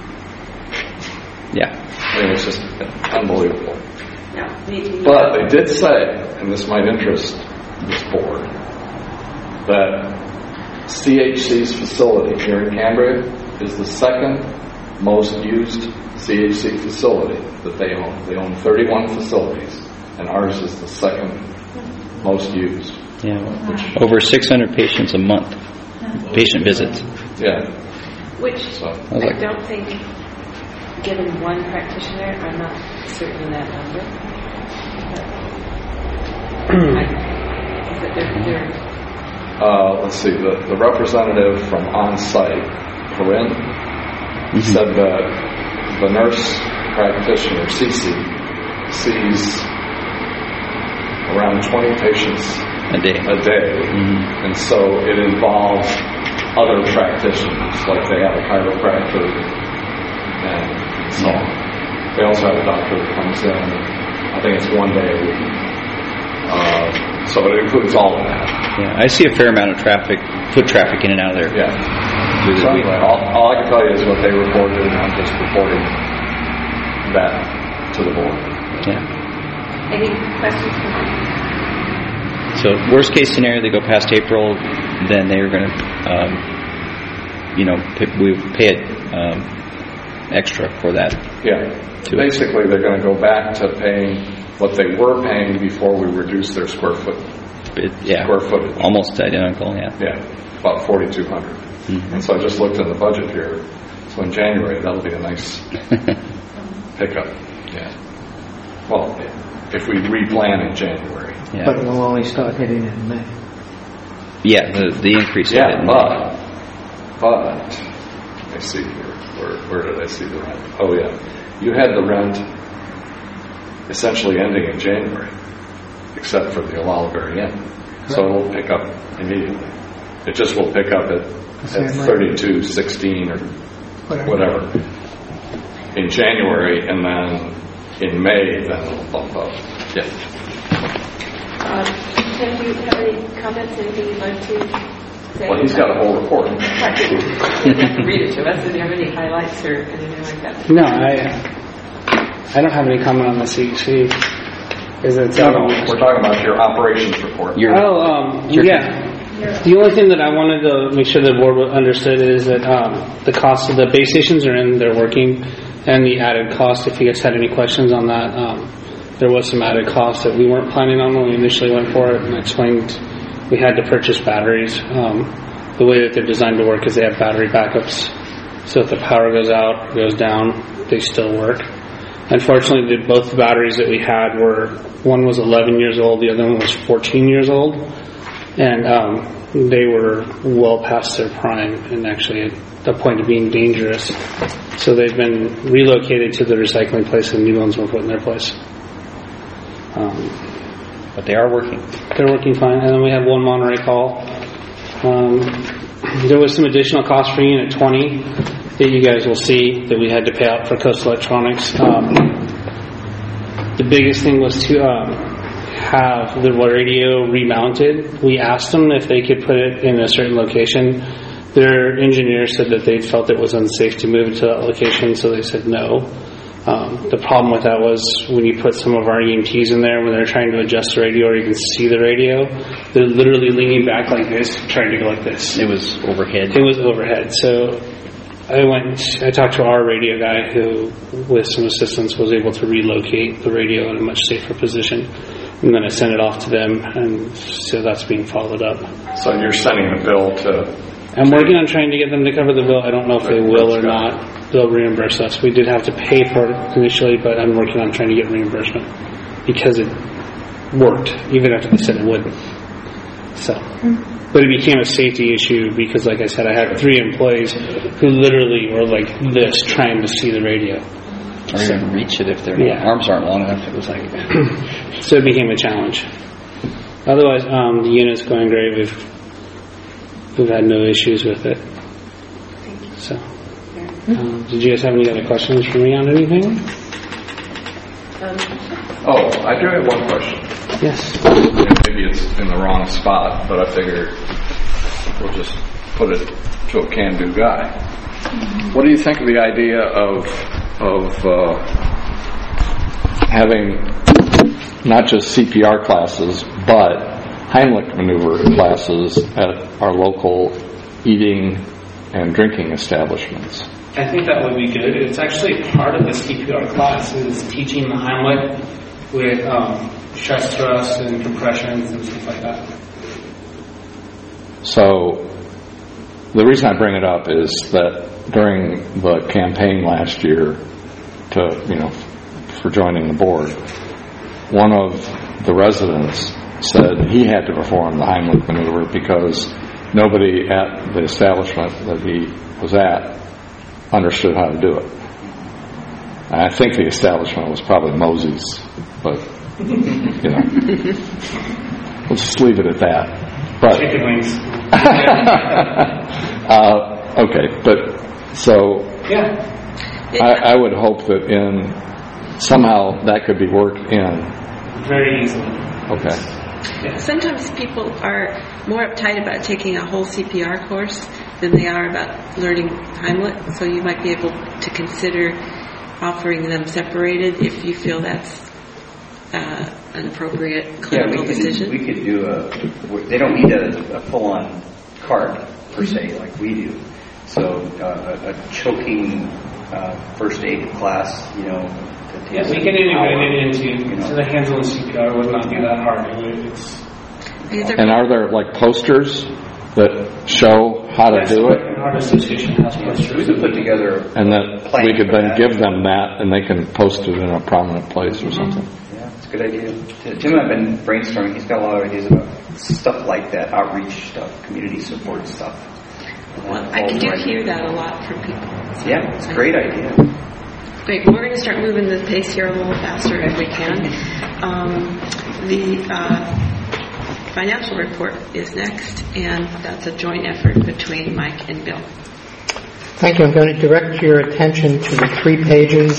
Yeah. I mean, it's just unbelievable. But they did say, and this might interest this board, that CHC's facility here in Cambria is the second most used CHC facility that they own. They own 31 facilities, and ours is the second most used. Yeah, over 600 patients a month, patient visits. Yeah. Which I don't think, given one practitioner, I'm not certain of that number. Let's see, the representative from on-site, Corinne, said that the nurse practitioner, Cece, sees around 20 patients a day. And so it involves other practitioners, like they have a chiropractor and so on. They also have a doctor that comes in, I think it's 1 day a week. So it includes all of that. Yeah, I see a fair amount of foot traffic in and out of there. Yeah. So anyway, all I can tell you is what they reported, and I'm just reporting that to the board. Yeah. Any questions from you? So worst case scenario, they go past April, then they're going to, we pay it extra for that. Yeah. Basically, they're going to go back to paying what they were paying before we reduced their square footage. Almost identical, yeah. Yeah, about 4,200. And so I just looked in the budget here. So in January, that'll be a nice pickup. Yeah. Well, if we replan in January. Yeah. But it will only start hitting in May. Yeah, the increase. Yeah, but I see here. Where did I see the rent? Oh, yeah. You had the rent essentially ending in January, except for the Oliver Inn. So it will pick up immediately. It just will pick up at 32.16 or whatever in January, and then in May, then it'll bump up. Yeah. Tim, do you have any comments, anything you'd like to say? Well, he's got a whole report. You have to read it to us. Do you have any highlights or anything like that? No, I don't have any comment on the CHC. We're talking about your operations report. Yeah. The only thing that I wanted to make sure the board understood is that the cost of the base stations are in, they're working, and the added cost, if you guys had any questions on that, there was some added cost that we weren't planning on when we initially went for it, and I explained we had to purchase batteries. The way that they're designed to work is they have battery backups, so if the power goes out, goes down, they still work. Unfortunately, both the batteries that we had one was 11 years old, the other one was 14 years old, and they were well past their prime and actually at the point of being dangerous. So they've been relocated to the recycling place and new ones were put in their place. But they are working. They're working fine. And then we have one Monterey call. There was some additional cost for Unit 20 that you guys will see that we had to pay out for Coast Electronics. The biggest thing was to have the radio remounted. We asked them if they could put it in a certain location. Their engineer said that they felt it was unsafe to move it to that location, so they said no. The problem with that was when you put some of our EMTs in there, when they're trying to adjust the radio or even see the radio, they're literally leaning back like this, trying to go like this. It was overhead. It was overhead. So I talked to our radio guy who, with some assistance, was able to relocate the radio in a much safer position. And then I sent it off to them, and so that's being followed up. So you're sending a bill to... I'm working on trying to get them to cover the bill. I don't know if they will or not. They'll reimburse us. We did have to pay for it initially, but I'm working on trying to get reimbursement because it worked, even after they said it wouldn't. So, but it became a safety issue because, like I said, I had 3 employees who literally were like this trying to see the radio. Or even reach it if their arms aren't long enough. It was like... So it became a challenge. Otherwise, the unit's going great. We've had no issues with it. So, did you guys have any other questions for me on anything? I do have one question. Yes. Maybe it's in the wrong spot, but I figure we'll just put it to a can-do guy. What do you think of the idea of having not just CPR classes, but Heimlich maneuver classes at our local eating and drinking establishments? I think that would be good. It's actually part of the CPR class is teaching the Heimlich with chest thrusts and compressions and stuff like that. So the reason I bring it up is that during the campaign last year for joining the board, one of the residents said he had to perform the Heimlich maneuver because nobody at the establishment that he was at understood how to do it. And I think the establishment was probably Mosey's, but we'll just leave it at that. But chicken wings. Okay, but so I would hope that somehow that could be worked in very easily. Okay. Sometimes people are more uptight about taking a whole CPR course than they are about learning Heimlich, so you might be able to consider offering them separated if you feel that's an appropriate clinical decision. We could do they don't need a full-on cart per se like we do. So a choking first aid class, we can integrate it into so the hands-on CPR would not be that hard. And are there like posters that show how to do it? Our association has posters. We could put together and that we could then give them that, and they can post it in a prominent place or something. Yeah, it's a good idea. Tim and I have been brainstorming. He's got a lot of ideas about stuff like that, outreach stuff, community support stuff. Well, I do hear that a lot from people. So yeah, it's a great idea. Great. Well, we're going to start moving the pace here a little faster if we can. The financial report is next, and that's a joint effort between Mike and Bill. Thank you. I'm going to direct your attention to the 3 pages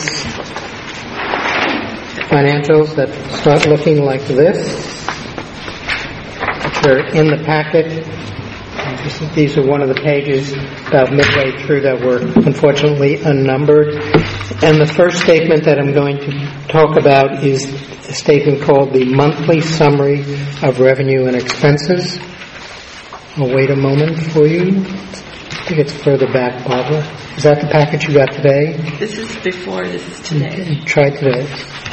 financials that start looking like this, which are in the packet. These are one of the pages about midway through that were unfortunately unnumbered. And the first statement that I'm going to talk about is a statement called the Monthly Summary of Revenue and Expenses. I'll wait a moment for you. I think it's further back, Barbara. Is that the package you got today? This is before, this is today. Okay, try today.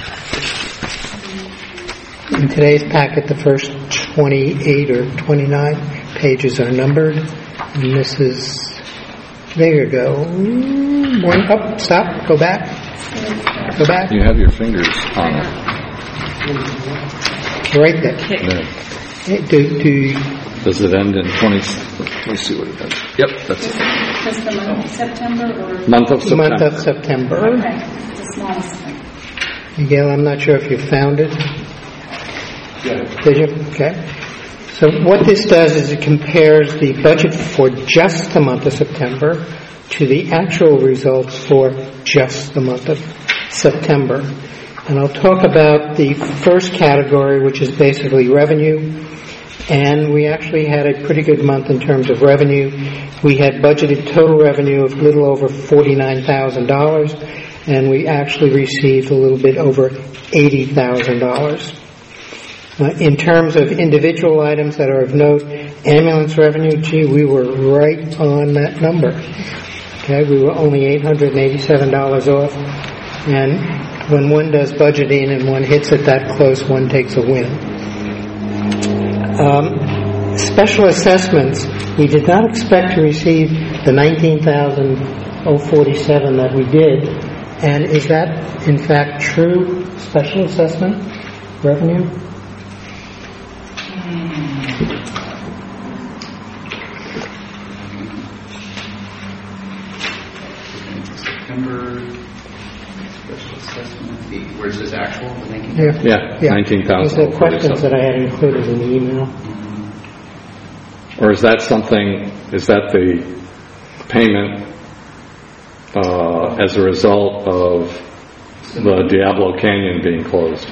In today's packet, the first 28 or 29 pages are numbered, and this is, there you go. One up, stop, go back. Go back. You have your fingers on it. Right there. Does it end in 20? Let me see what it does. Yep, that's it. Just the month of September or? Month of September. Month of September. Okay, the smallest thing. Miguel, I'm not sure if you found it. Yeah. Did you? Okay. So what this does is it compares the budget for just the month of September to the actual results for just the month of September. And I'll talk about the first category, which is basically revenue. And we actually had a pretty good month in terms of revenue. We had budgeted total revenue of a little over $49,000, and we actually received a little bit over $80,000. In terms of individual items that are of note, ambulance revenue, we were right on that number. Okay, we were only $887 off, and when one does budgeting and one hits it that close, one takes a win. Special assessments, we did not expect to receive the $19,047 that we did, and is that in fact true special assessment revenue? September special assessment fee, where it says actual, the 19? Yeah, 19,000. Those are the questions that I had included in the email. Or is that the payment as a result of the Diablo Canyon being closed?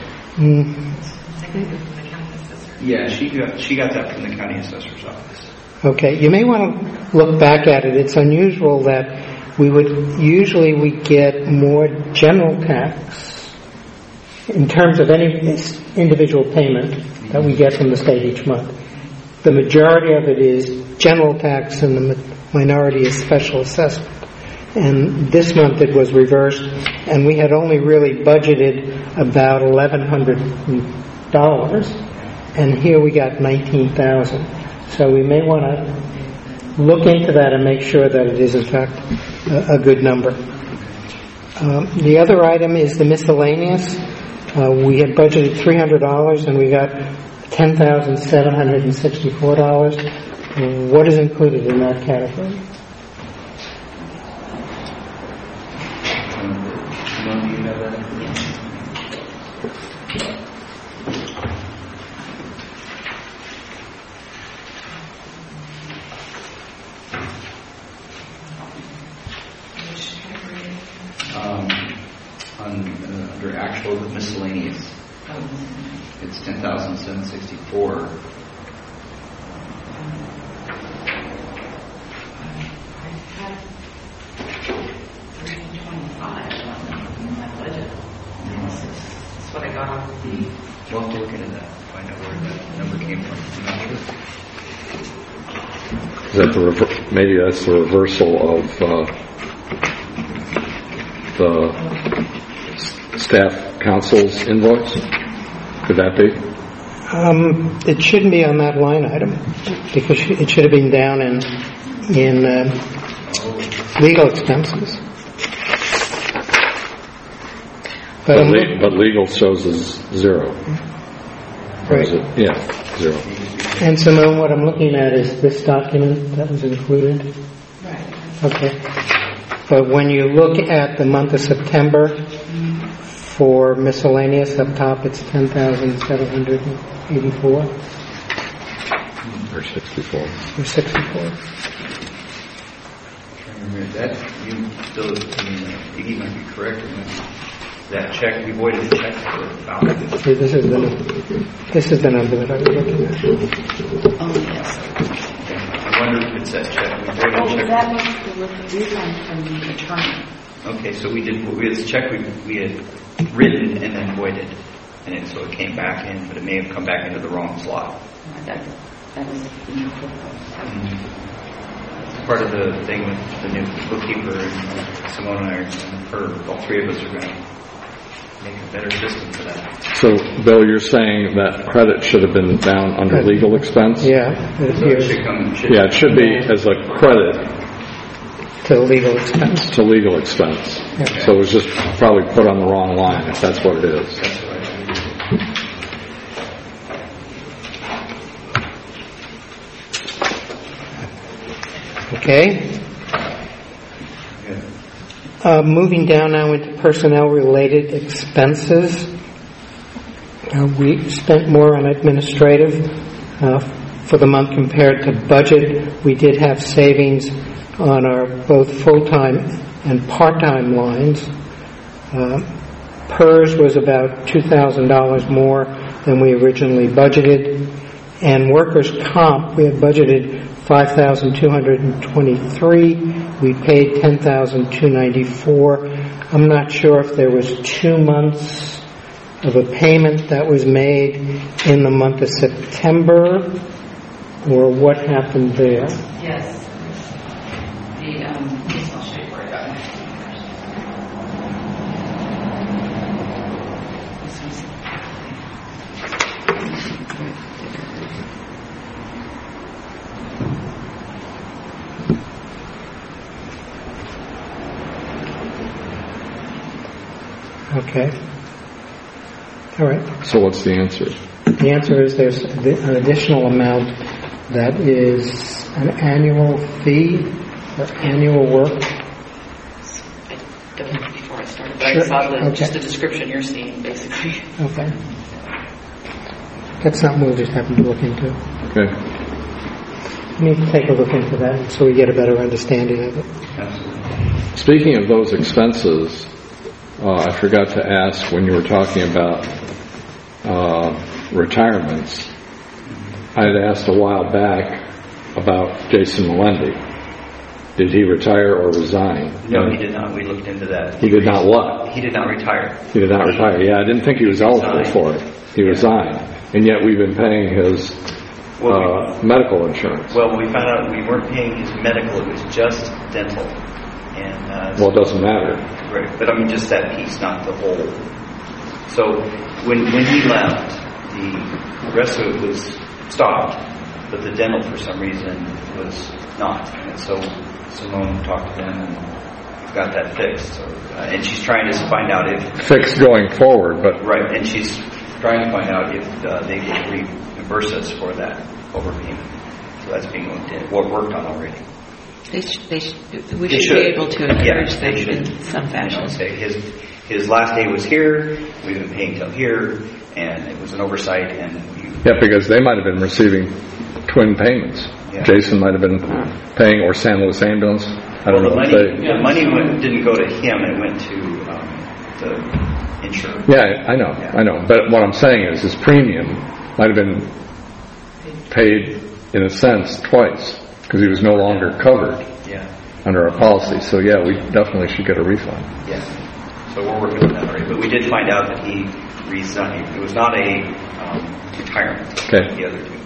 Yeah, she got that from the county assessor's office. Okay, you may want to look back at it. It's unusual that we get more general tax in terms of any individual payment that we get from the state each month. The majority of it is general tax and the minority is special assessment. And this month it was reversed, and we had only really budgeted about $1,100, and here we got $19,000. So we may want to look into that and make sure that it is in fact a good number. The other item is the miscellaneous. We had budgeted $300 and we got $10,764. What is included in that category? Under actual miscellaneous, it's $10,764. That's what I got off the. We'll have to look into that, find out where that number came from. I'm not sure. Is that maybe that's the reversal of the staff council's invoice? Could that be? It shouldn't be on that line item because it should have been down in legal expenses. But legal shows as zero. Right. Yeah, zero. And Simone, what I'm looking at is this document that was included. Right. Okay. But when you look at the month of September for miscellaneous up top, it's 10,784. Or 64. Or 64. That you still, Iggy might be correct in that check. We voided the check for about. See, this is the number that I was looking at. Oh, yes. I wonder if it's that check. We voided the check. That was the refund from the attorney. Okay, so we had a check we had written and then voided, and so it came back in, but it may have come back into the wrong slot. That was Part of the thing with the new bookkeeper and Simone and I, all three of us are going to make a better system for that. So, Bill, you're saying that credit should have been down under legal expense? Yeah, it appears. It should be as a credit to legal expense. To legal expense. So it was just probably put on the wrong line, if that's what it is. That's right. Okay. Moving down now into personnel-related expenses. We spent more on administrative for the month compared to budget. We did have savings on our both full-time and part-time lines. PERS was about $2,000 more than we originally budgeted. And workers' comp, we had budgeted $5,223. We paid $10,294. I'm not sure if there was 2 months of a payment that was made in the month of September, or what happened there. Yes. I'll show you where I got my Okay. All right. So what's the answer? The answer is there's an additional amount that is an annual fee or annual work. I don't know before I started, but Sure. I saw just the description you're seeing, basically. Okay. That's something we'll just happen to look into. Okay. We need to take a look into that so we get a better understanding of it. Absolutely. Speaking of those expenses, I forgot to ask when you were talking about retirements. I had asked a while back about Jason Melendi. Did he retire or resign? No, he did not. We looked into that. He did not what? He did not retire. He did not retire. Yeah, I didn't think he was eligible for it. He resigned. And yet we've been paying his medical insurance. Well, we found out we weren't paying his medical. It was just dental. And Well, it doesn't matter. right, but I mean just that piece, not the whole. So when he left, the rest of it was stopped, but the dental for some reason was not. And so Simone talked to them and got that fixed. So, and she's trying to find out if Fixed going forward, but right, and she's trying to find out if they will reimburse us for that overpayment. So that's being worked on already. We should be able to Yeah, encourage they them in should. some fashion. Say his last day was here. We've been paying till here, and it was an oversight. And yeah, because they might have been receiving twin payments. Yeah. Jason might have been paying, or San Luis Ambulance. I don't know. the money didn't go to him; it went to the insurer. Yeah, I know. But what I'm saying is, his premium might have been paid in a sense twice because he was no longer covered under our policy. So yeah, we definitely should get a refund. Yeah. So we're working on that already. But we did find out that he resigned. It was not a retirement. Okay. The other two.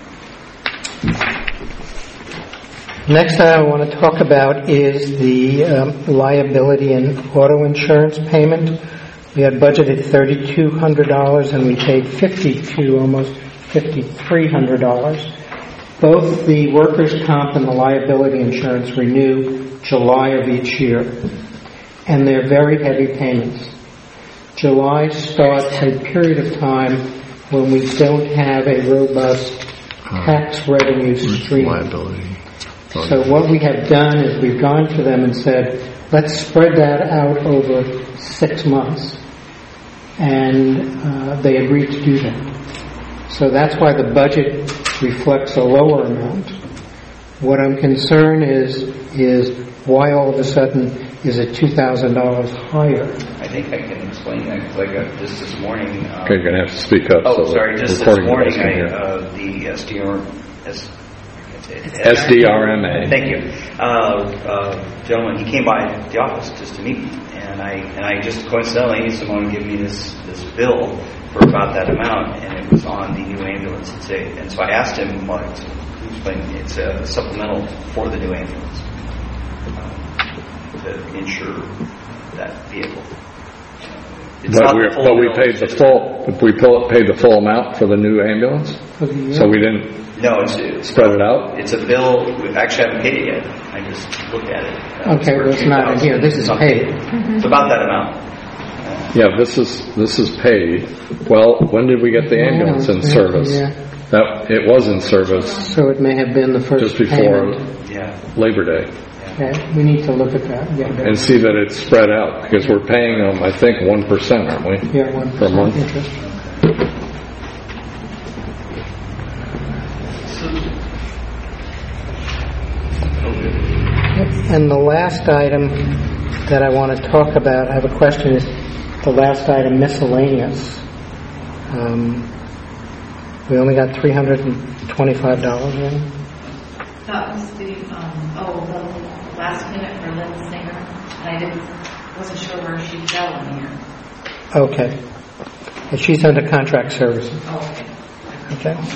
Next I want to talk about is the liability and auto insurance payment. We had budgeted $3,200 and we paid almost $5,300. Both the workers' comp and the liability insurance renew July of each year, and they're very heavy payments. July starts a period of time when we don't have a robust tax revenue stream. Liability. So what we have done is we've gone to them and said, let's spread that out over 6 months. And they agreed to do that. So that's why the budget reflects a lower amount. What I'm concerned is why all of a sudden is it $2,000 higher? I think I can explain that because just this morning. Okay, you're going to have to speak up. Oh, so sorry. Just this morning, the SDRMA. Thank you. Gentleman, he came by the office just to meet me, and I just coincidentally, someone gave me this bill for about that amount, and it was on the new ambulance. And so I asked him, it's a supplemental for the new ambulance to insure that vehicle. But we paid the full. We paid the full amount for the new ambulance. for the year? So we didn't No, it's spread it out? It's a bill. We actually haven't paid it yet. I just looked at it. Okay, well, it's not in here. This is paid. It's about that amount. Yeah, this is paid. Well, when did we get the ambulance in service? Yeah. That it was in service So it may have been the first just before payment. Labor Day. Okay, we need to look at that. Yeah, And see that it's spread out, because we're paying them, I think, 1%, aren't we? yeah, 1% Per month. interest. And the last item that I want to talk about, I have a question, is the last item, miscellaneous. We only got $325 in. That was the last minute for Lynn Singer. And I wasn't sure where she fell in here. Okay. And she's under contract services. Oh, okay. Okay.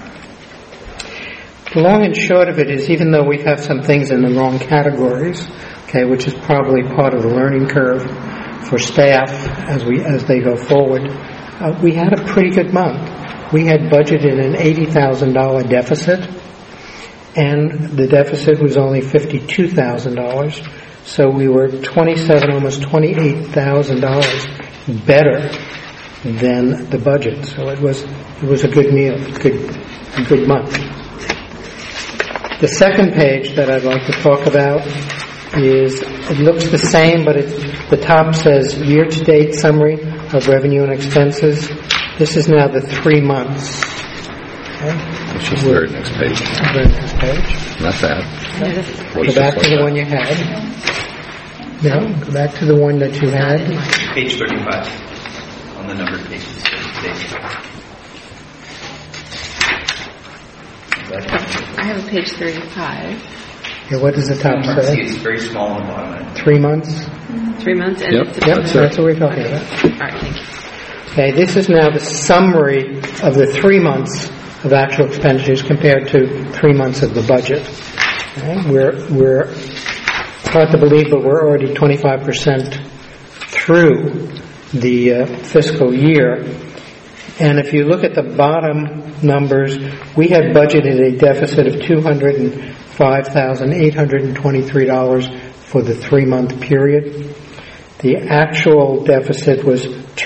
The long and short of it is, even though we have some things in the wrong categories, okay, which is probably part of the learning curve for staff as they go forward, we had a pretty good month. We had budgeted an $80,000 deficit, and the deficit was only $52,000. So we were $27,000, almost $28,000 better than the budget. So it was a good meal, a good month. The second page that I'd like to talk about is, it looks the same, but the top says year-to-date summary of revenue and expenses. This is now the 3 months. Okay. It's just the very next page. Very next page. Not that. Go back to the one you had. No, go back to the one that you had. Page 35 on the numbered pages. I have a page 35. Yeah, what does the top say? It's very small on the bottom. 3 months? 3 months? And Yep. it's Yep, that's what we're talking about. All right, thank you. Okay, this is now the summary of the 3 months of actual expenditures compared to 3 months of the budget. Okay, we're hard to believe, but we're already 25% through the fiscal year. And if you look at the bottom numbers, we had budgeted a deficit of $205,823 for the 3-month period. The actual deficit was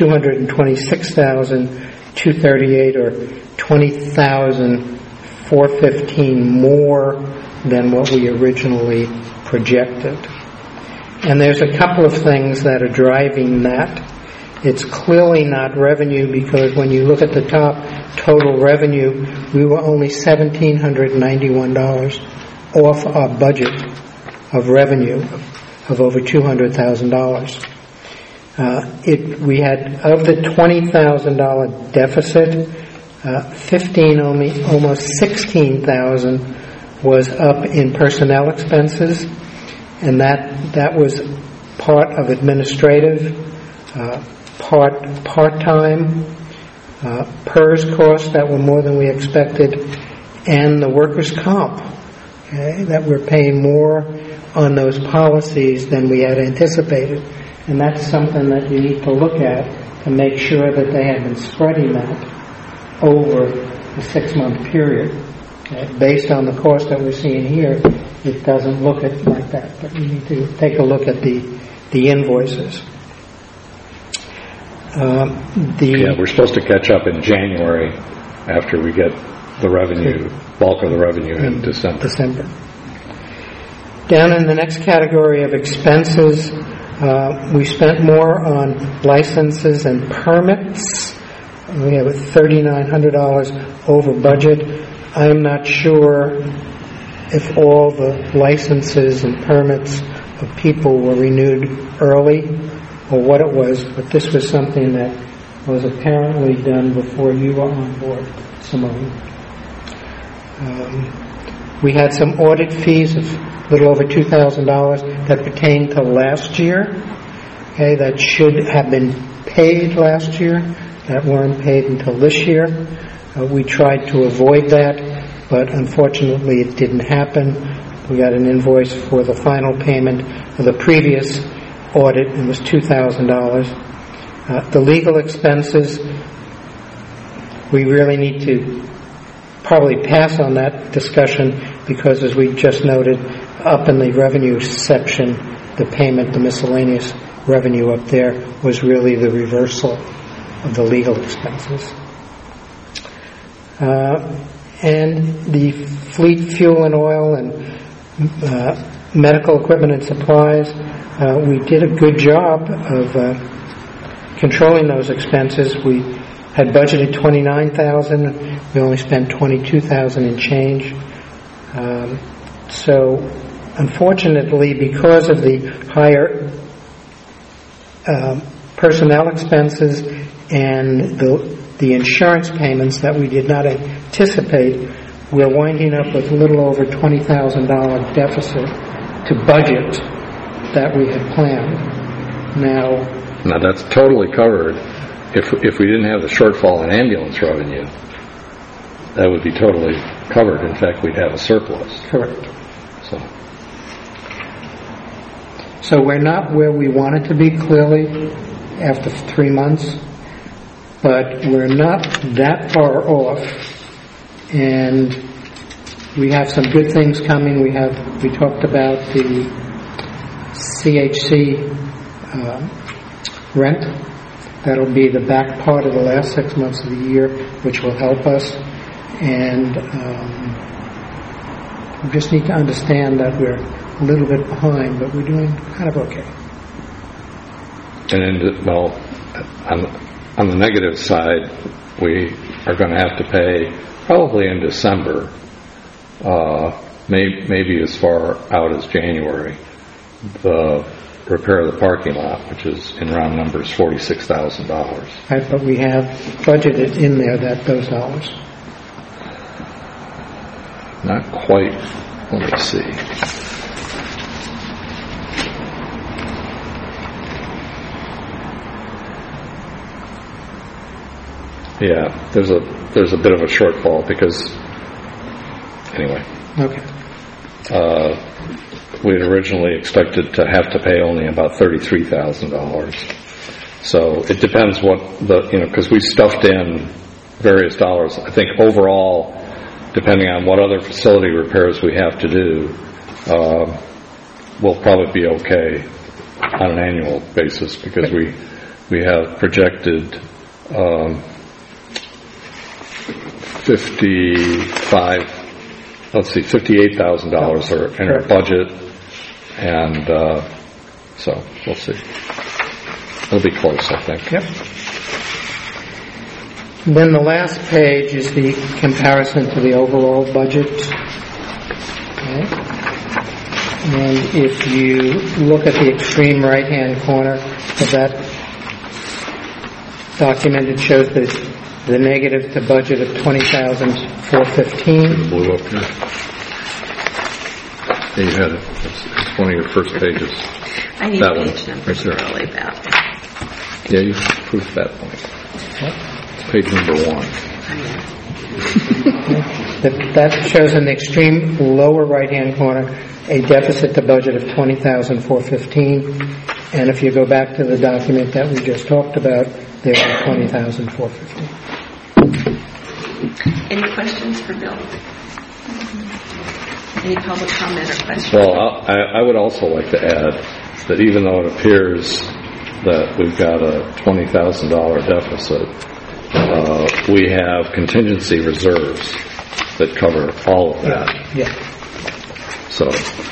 $226,238, or $20,415 more than what we originally projected. And there's a couple of things that are driving that. It's clearly not revenue, because when you look at the top, total revenue, we were only $1,791 off our budget of revenue of over $200,000. We had, of the $20,000 deficit, almost $16,000 was up in personnel expenses, and that was part of administrative, part-time, PERS costs that were more than we expected, and the workers' comp, okay, that we're paying more on those policies than we had anticipated. And that's something that you need to look at to make sure that they have been spreading that over the 6-month period. Okay? Based on the cost that we're seeing here, it doesn't look like that, but you need to take a look at the invoices. We're supposed to catch up in January after we get the revenue, bulk of the revenue in December. Down in the next category of expenses, we spent more on licenses and permits. We have $3,900 over budget. I'm not sure if all the licenses and permits of people were renewed early or what it was, but this was something that was apparently done before you were on board, Simone. We had some audit fees of a little over $2,000 that pertained to last year, okay, that should have been paid last year, that weren't paid until this year. We tried to avoid that, but unfortunately it didn't happen. We got an invoice for the final payment for the previous audit, and it was $2,000. The legal expenses, we really need to probably pass on that discussion because, as we just noted, up in the revenue section, the payment, the miscellaneous revenue up there was really the reversal of the legal expenses. And the fleet fuel and oil and medical equipment and supplies, we did a good job of controlling those expenses. We had budgeted $29,000. We only spent $22,000 and change. So, unfortunately, because of the higher personnel expenses and the insurance payments that we did not anticipate, we're winding up with a little over $20,000 deficit to budget that we had planned. Now that's totally covered. If we didn't have the shortfall in ambulance revenue, that would be totally covered. In fact, we'd have a surplus. Correct. So we're not where we wanted to be, clearly, after 3 months, but we're not that far off, and we have some good things coming. We talked about the CHC rent. That'll be the back part of the last 6 months of the year, which will help us. And we just need to understand that we're a little bit behind, but we're doing kind of okay. And on the negative side, we are going to have to pay probably in December, maybe as far out as January, the repair of the parking lot, which is in round numbers $46,000. Right, but we have budgeted in there those dollars. Not quite. Let me see. Yeah, there's a bit of a shortfall because, anyway. Okay. We had originally expected to have to pay only about $33,000. So it depends because we stuffed in various dollars. I think overall, depending on what other facility repairs we have to do, we'll probably be okay on an annual basis because we have projected $58,000 are in our budget, and so we'll see. It'll be close, I think. Yep. Then the last page is the comparison to the overall budget. Okay. And if you look at the extreme right-hand corner of that document, it shows the negative to budget of $20,415. Blue up here. Yeah, you had it. It's one of your first pages. I need that page one. numbers Right really bad. Yeah, you proved that point. What? Page number 1. That shows in the extreme lower right-hand corner a deficit to budget of $20,415, and if you go back to the document that we just talked about, there's $20,415. Any questions for Bill? Any public comment or questions? Well, I would also like to add that even though it appears that we've got a $20,000 deficit, we have contingency reserves that cover all of that. Yeah. So.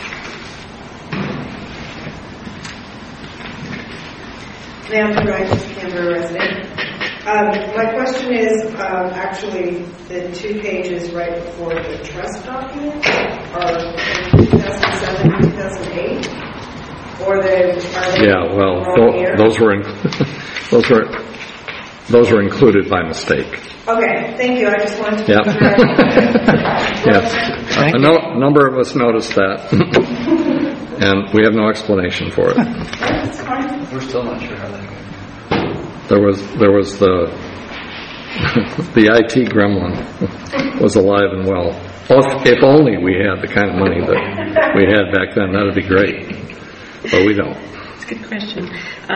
Ma'am, Rice, Canberra resident. My question is actually the 2 pages right before the trust document are 2007 and 2008, or are they those were included by mistake. Okay, thank you. I just wanted to. Yeah. A number of us noticed that, and we have no explanation for it. That's fine. We're still not sure how that goes. There was the IT gremlin was alive and well. If only we had the kind of money that we had back then, that'd be great. But we don't. That's a good question.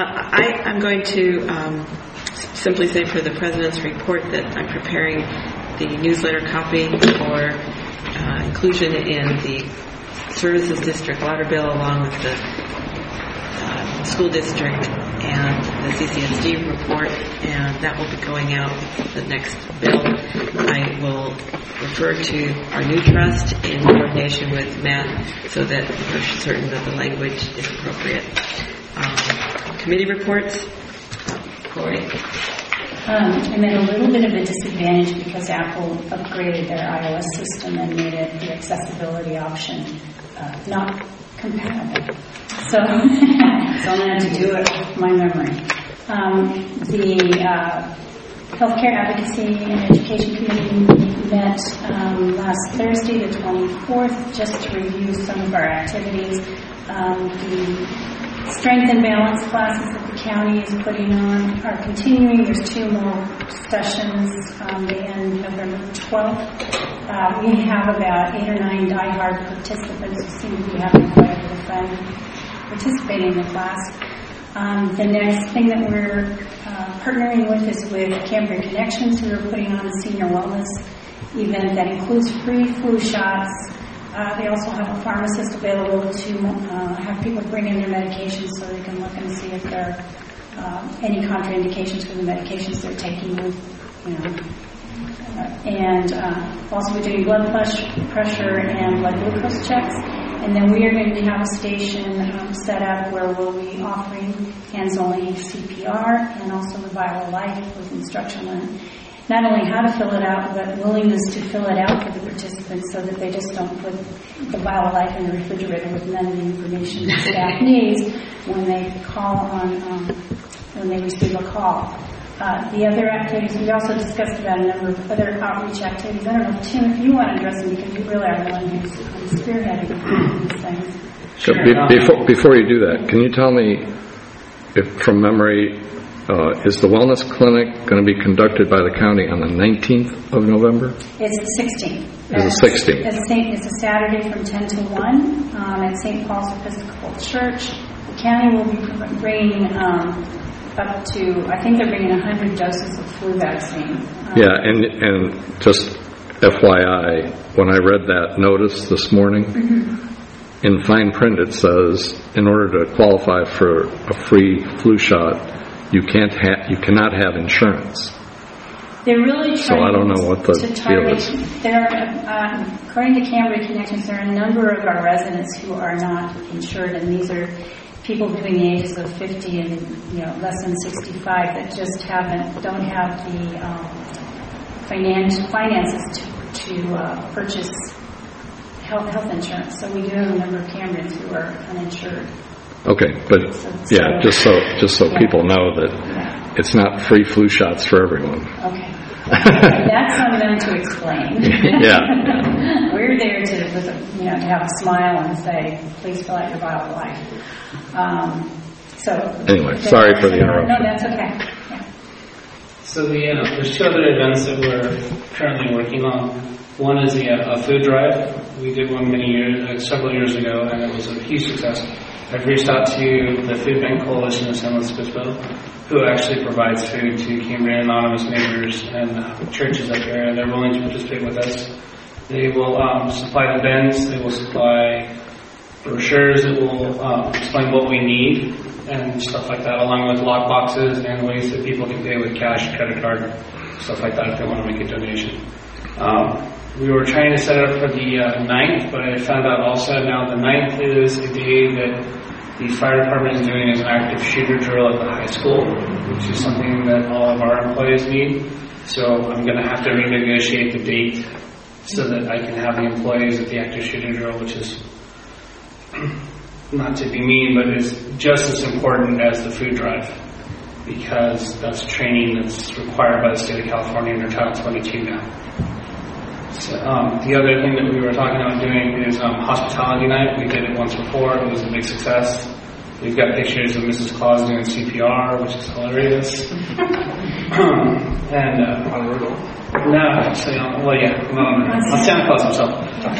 I'm going to simply say for the President's report that I'm preparing the newsletter copy for inclusion in the services district water bill, along with the school district and the CCSD report, and that will be going out with the next bill. I will refer to our new trust in coordination with Matt so that we're certain that the language is appropriate. Committee reports. Corey? I'm at a little bit of a disadvantage because Apple upgraded their iOS system and made it the accessibility option not compatible. So I'm going to have to do it with my memory. The Healthcare Advocacy and Education Committee met last Thursday, the 24th, just to review some of our activities. The strength and balance classes that the county is putting on are continuing. There's 2 more sessions. They end November 12th. We have about 8 or 9 diehard participants who seem to be having quite a bit of fun participating in the class. The next thing that we're partnering with is with Cambria Connections, who are putting on a senior wellness event that includes free flu shots. They also have a pharmacist available to have people bring in their medications so they can look and see if there are any contraindications for the medications they're taking. And also we're doing blood pressure and blood glucose checks. And then we are going to have a station set up where we'll be offering hands-only CPR and also the Vital Life with instruction on not only how to fill it out, but willingness to fill it out for the participants so that they just don't put the Vital Life in the refrigerator with none of the information the staff needs when they call on, when they receive a call. The other activities, we also discussed about a number of other outreach activities. I don't know, Tim, if you want to address them, because you really are the one who's spearheading these things. So before you do that, can you tell me, if from memory, is the wellness clinic going to be conducted by the county on the 19th of November? It's the 16th. It's the 16th. It's a Saturday from 10 to 1 at St. Paul's Episcopal Church. The county will be bringing up to, I think they're bringing 100 doses of flu vaccine. Yeah, and just FYI, when I read that notice this morning, in fine print it says, in order to qualify for a free flu shot, you cannot have insurance. They're really trying so I don't know what the deal is. According to Cambria Connections, there are a number of our residents who are not insured, and these are people between the ages of 50 and less than 65 that just don't have the finances to purchase health insurance. So we do have a number of Cambrians who are uninsured. Okay, but just so people know that it's not free flu shots for everyone. Okay. That's on them to explain. Yeah. We're there to have a smile and say, please fill out your Vital Life. Anyway, sorry for the interruption. No, that's okay. Yeah. So there's 2 other events that we're currently working on. One is a food drive. We did one several years ago, and it was a huge success. I've reached out to the Food Bank Coalition of San Luis Obispo, who actually provides food to Cambria Anonymous neighbors and churches up there, and they're willing to participate with us. They will supply the bins, they will supply brochures that will explain what we need and stuff like that, along with lock boxes and ways that people can pay with cash, credit card, stuff like that if they want to make a donation. We were trying to set it up for the 9th, but I found out also now the 9th is a day that the fire department is doing an active shooter drill at the high school, which is something that all of our employees need. So I'm going to have to renegotiate the date so that I can have the employees at the active shooter drill, which is, not to be mean, but is just as important as the food drive, because that's training that's required by the state of California under Title 22 now. So, the other thing that we were talking about doing is hospitality night. We did it once before. It was a big success. We've got pictures of Mrs. Claus doing CPR, which is hilarious. And on Rudolph? No, actually, on Santa Claus himself.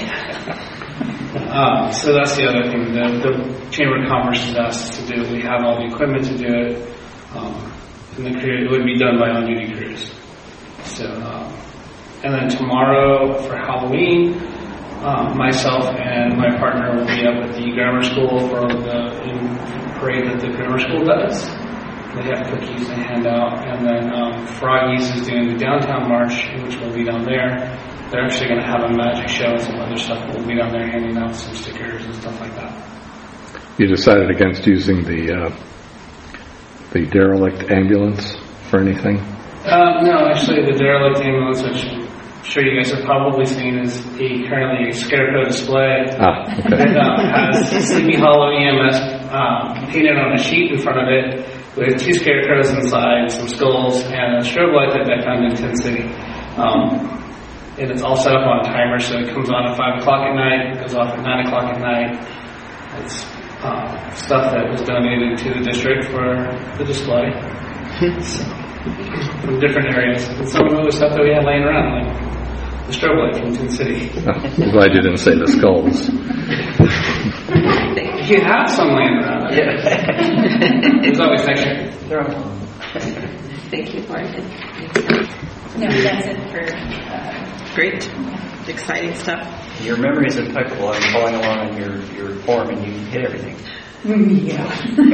So that's the other thing. The Chamber of Commerce has asked us to do. We have all the equipment to do it, and the crew, it would be done by on-duty crews. So And then tomorrow for Halloween, myself and my partner will be up at the grammar school for the parade that the grammar school does. They have cookies to hand out. And then Froggies is doing the downtown march, which will be down there. They're actually going to have a magic show and some other stuff. We'll be down there handing out some stickers and stuff like that. You decided against using the derelict ambulance for anything? No, actually the derelict ambulance, which I'm sure you guys have probably seen, is currently a scarecrow display. Okay. It has Sleepy Hollow EMS painted on a sheet in front of it with 2 scarecrows inside, some skulls, and a strobe light that I found in Tin City. And it's all set up on a timer, so it comes on at 5 o'clock at night, it goes off at 9 o'clock at night. It's stuff that was donated to the district for the display. So, from different areas. And some of the stuff that we had laying around, like the strobe light from Tin City. I'm glad you didn't say the skulls. You have some laying around. Yeah. There's always extra. Thank you, Martin. No, that's it for... Great. Exciting stuff. Your memory is impeccable. I'm following along on your form and you hit everything. Yeah.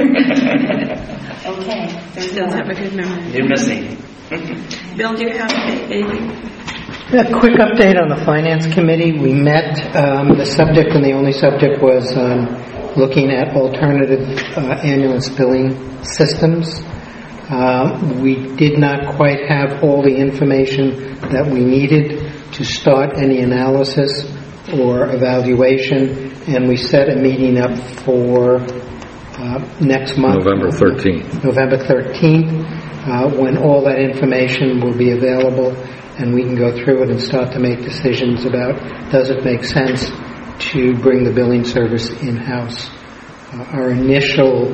Okay. She does have a good memory. You didn't miss anything. Bill, do you have anything? A quick update on the Finance Committee. We met. The subject and the only subject was looking at alternative ambulance billing systems. We did not quite have all the information that we needed to start any analysis or evaluation, and we set a meeting up for next month. November 13th. November 13th, when all that information will be available, and we can go through it and start to make decisions about does it make sense to bring the billing service in-house. Our initial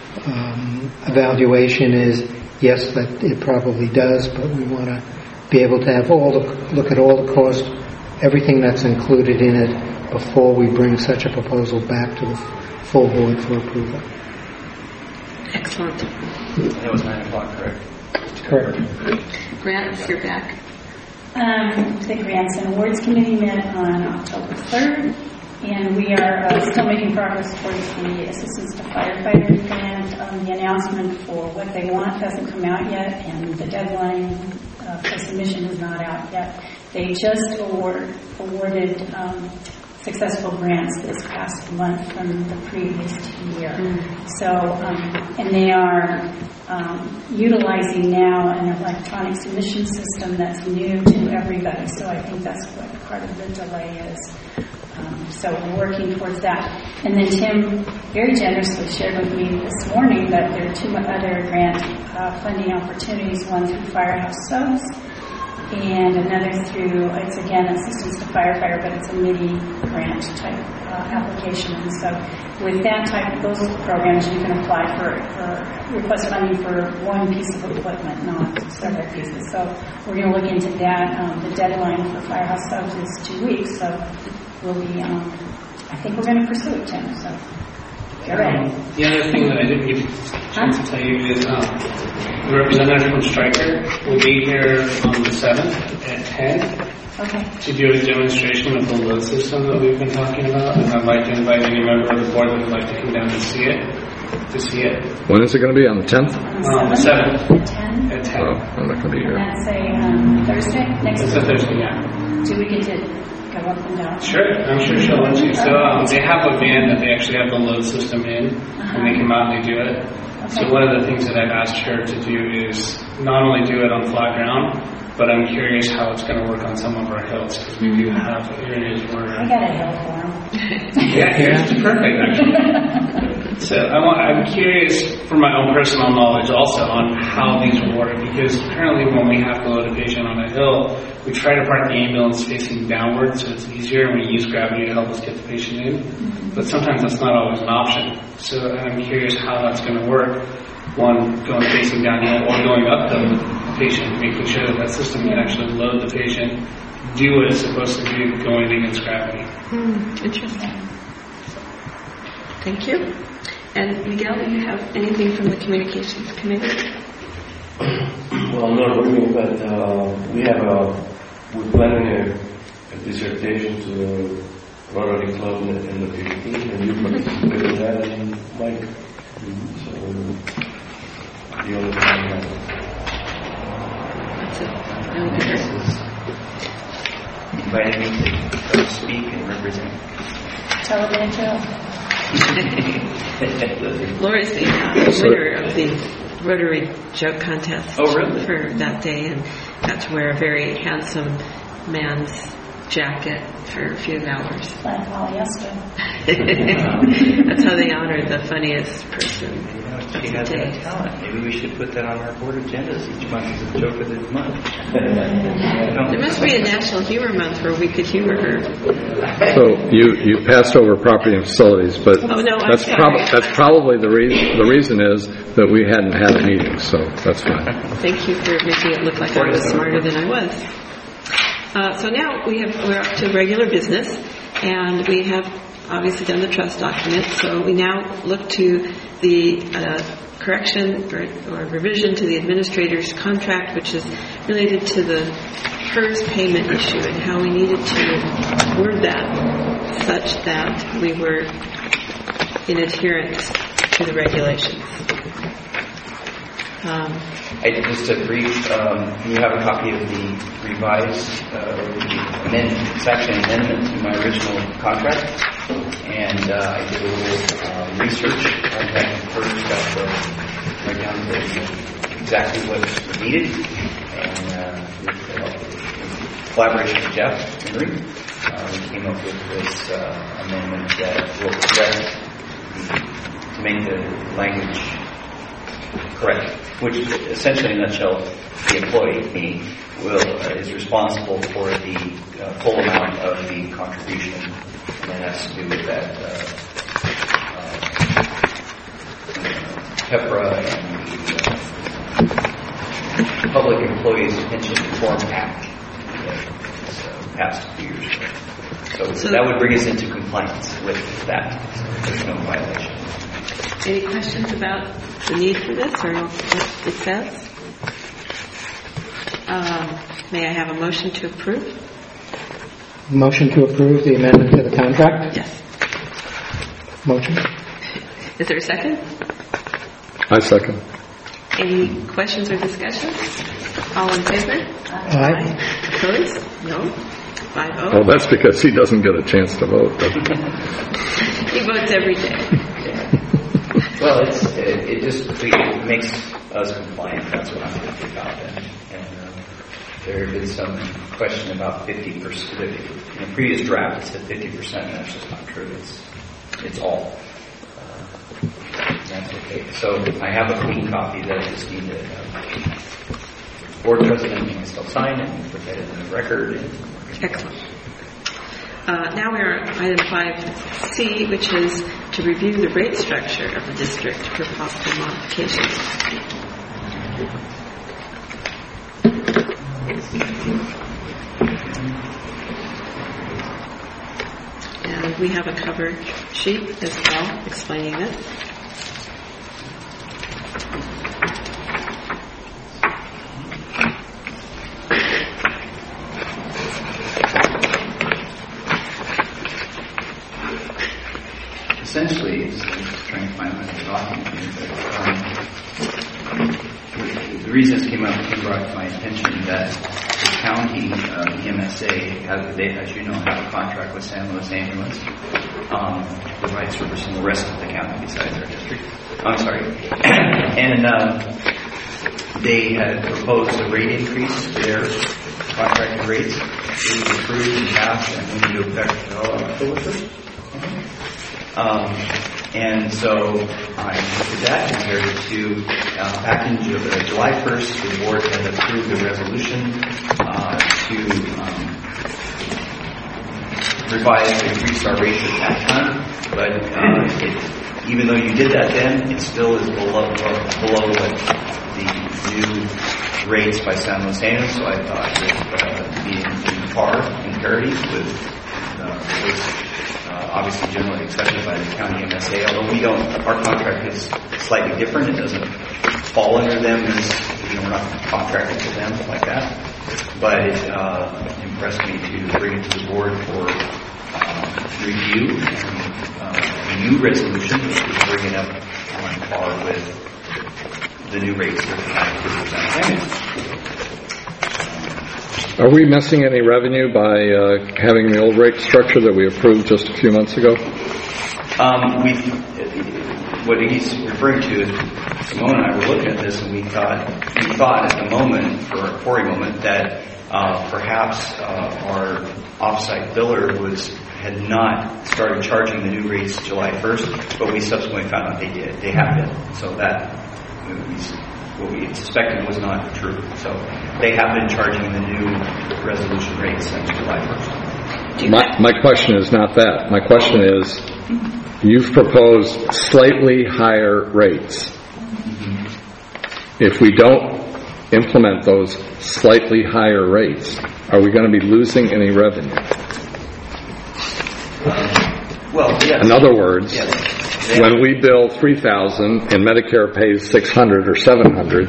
evaluation is yes, that it probably does, but we want to be able to have look at all the costs, everything that's included in it before we bring such a proposal back to the full board for approval. Excellent. That was 9 o'clock, correct? Correct. Grant, you're back. The Grants and Awards Committee met on October 3rd, and we are still making progress towards the Assistance to Firefighter Grant. The announcement for what they want hasn't come out yet, and the deadline for submission is not out yet. They just awarded successful grants this past month from the previous year. So, and they are utilizing now an electronic submission system that's new to everybody. So I think that's what part of the delay is. So we're working towards that. And then Tim very generously shared with me this morning that there are 2 other grant funding opportunities, one through Firehouse Subs and another through, it's again Assistance to Firefighter, but it's a MIDI grant type application. And so with that type of those programs, you can apply for request funding for one piece of equipment, not several pieces. So we're going to look into that. The deadline for Firehouse Subs is 2 weeks, so we'll be, I think we're going to pursue it, Tim. So get ready. The other thing that I didn't get a chance to tell you is the representative from Stryker will be here on the 7th at 10 to do a demonstration of the load system that we've been talking about, and I'd like to invite any member of the board that would like to come down and see it. When is it going to be? On the 10th? The 7th. At 10. Oh, I'm not going to be here. And that's a Thursday? It's a Thursday, yeah. Do we get to go up and down? Sure, I'm sure she'll want to. So they have a van that they actually have the load system in, and they come out and they do it. So one of the things that I've asked her to do is not only do it on flat ground, but I'm curious how it's going to work on some of our hills, because we do have areas where... I got a hill for him. Yeah, here's perfect, actually. So I'm curious for my own personal knowledge also on how these will work, because currently when we have to load a patient on a hill, we try to park the ambulance facing downward so it's easier, and we use gravity to help us get the patient in. But sometimes that's not always an option. So I'm curious how that's going to work. One, going facing downhill or going up the patient, making sure that system can actually load the patient, do what it's supposed to do, going against gravity. Interesting. Thank you. And Miguel, do you have anything from the Communications Committee? Well, not really, but we have we're planning a dissertation to the Rotary Club in the 15th, and you participate in that, and Mike. So the only time invited me to speak and represent. Television. Laura's the winner of the Rotary Joke Contest. Oh, really? For that day, and got to wear a very handsome man's jacket for a few hours. Like polyester. That's how they honor the funniest person. She has that talent. Maybe we should put that on our board agendas each month as a joke of the month. There must be a National Humor Month where we could humor her. So you passed over property and facilities, but that's probably the reason. The reason is that we hadn't had a meeting, so that's fine. Thank you for making it look like I was smarter than I was. So now we're up to regular business, and we have obviously done the trust document. So we now look to the correction or revision to the administrator's contract, which is related to the PERS payment issue and how we needed to word that such that we were in adherence to the regulations. Just a brief, you have a copy of the revised, it's actually an amendment to my original contract, and I did a little research, contacted first, got right down to exactly what's needed, and with collaboration with Jeff Henry, we came up with this amendment that will correct, to make the language correct, which essentially, in a nutshell, the employee, me, is responsible for the full amount of the contribution, and that has to do with that PEPRA and the Public Employees Pension Reform Act that was passed a few years ago. So that would bring us into compliance with that. So there's no violation. Any questions about the need for this or what it says? May I have a motion to approve? Motion to approve the amendment to the contract? Yes. Motion. Is there a second? I second. Any questions or discussion? All in favor? Aye. Opposed? No. 5-0. Oh, that's because he doesn't get a chance to vote. He votes every day. Well, it just makes us compliant. That's what I'm happy about. And there had been some question about 50%. In the previous draft, it said 50%, and that's just not true. It's all. That's okay. So I have a clean copy that I just need to board president and myself sign and put that in the record. Excellent. Now we are on item 5C, which is to review the rate structure of the district for possible modifications. And we have a cover sheet as well explaining this. Essentially, I'm just trying to find my document here, but the reason this came brought to my attention that the county, the MSA, they, as you know, have a contract with San Luis Ambulance, provide service in the rest of the county besides our district. I'm sorry. And they had proposed a rate increase to their contracted rates. It was approved and passed and went into effect October 1st. And so I looked at that compared to back in July 1st, the board had approved a resolution to revise and increase our rates at that time. But even though you did that then, it still is below what the new rates by San Luis Angeles. So I thought that being in par, in parity with obviously generally accepted by the county MSA, although our contract is slightly different. It doesn't fall under them as we're not contracted to them like that. But it impressed me to bring it to the board for review and a new resolution which would bring it up on par with the new rates that we have. Are we missing any revenue by having the old rate structure that we approved just a few months ago? What he's referring to is Simone and I were looking at this, and we thought at the moment, for a moment, that perhaps our off-site biller had not started charging the new rates July 1st, but we subsequently found out they did. They have been. So that what we suspected was not true. So they have been charging the new resolution rates since July 1st. My question is not that. My question is, you've proposed slightly higher rates. If we don't implement those slightly higher rates, are we going to be losing any revenue? Yes. In other words, when we bill $3,000 and Medicare pays $600 or $700,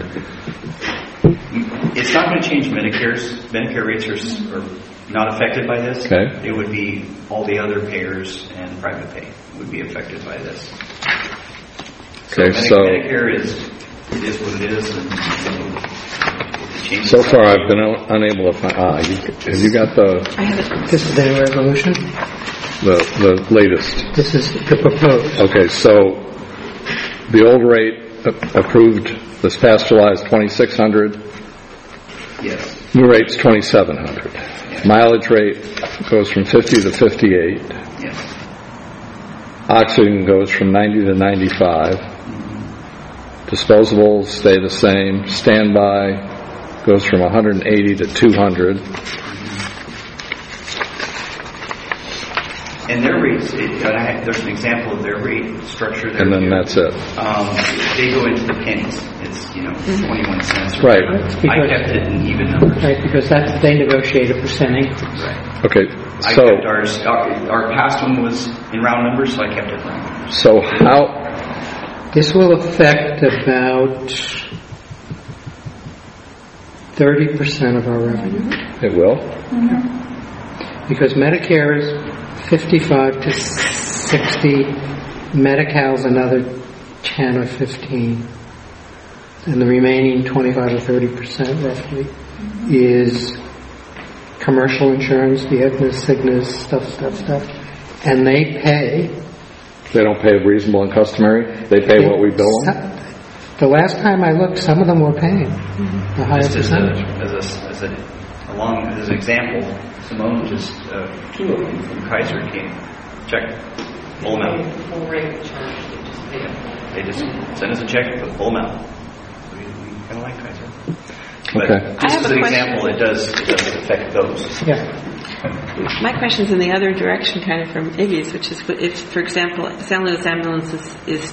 it's not going to change Medicare rates are not affected by this. Okay. It would be all the other payers and private pay would be affected by this. Okay, so Medicare is what it is. So far, I've been unable to find. Have you got the? I have it. This is the new resolution. The latest. This is the proposed. Okay, so the old rate approved this past July is $2,600. Yes. New rate's $2,700. Yes. Mileage rate goes from 50 to 58. Yes. Oxygen goes from 90 to 95. Disposables stay the same. Standby goes from 180 to 200. And their rates, there's an example of their rate structure there. And then that's it. They go into the pennies. It's, 21 cents. Right. I kept it in even numbers. Right, because they negotiate a percent increase. Right. Okay, I so kept ours. Our past one was in round numbers, so I kept it in round numbers. So how? This will affect about 30% of our revenue. It will? Mm-hmm. Because Medicare is 55 to 60, Medi-Cal's another 10 or 15, and the remaining 25 or 30% roughly is commercial insurance, the Aetna, Cigna, stuff, and they pay. They don't pay reasonable and customary? They pay what we bill them? The last time I looked, some of them were paying a higher percentage. As an example, Simone just, two of them from Kaiser came, check, full amount. Full rate charge, they just pay it. They just sent us a check for the full amount. We kind of like Kaiser. But Okay. just as an example, it does affect those. Yeah. My question's in the other direction, kind of from Iggy's, which is if, for example, San Luis Ambulance is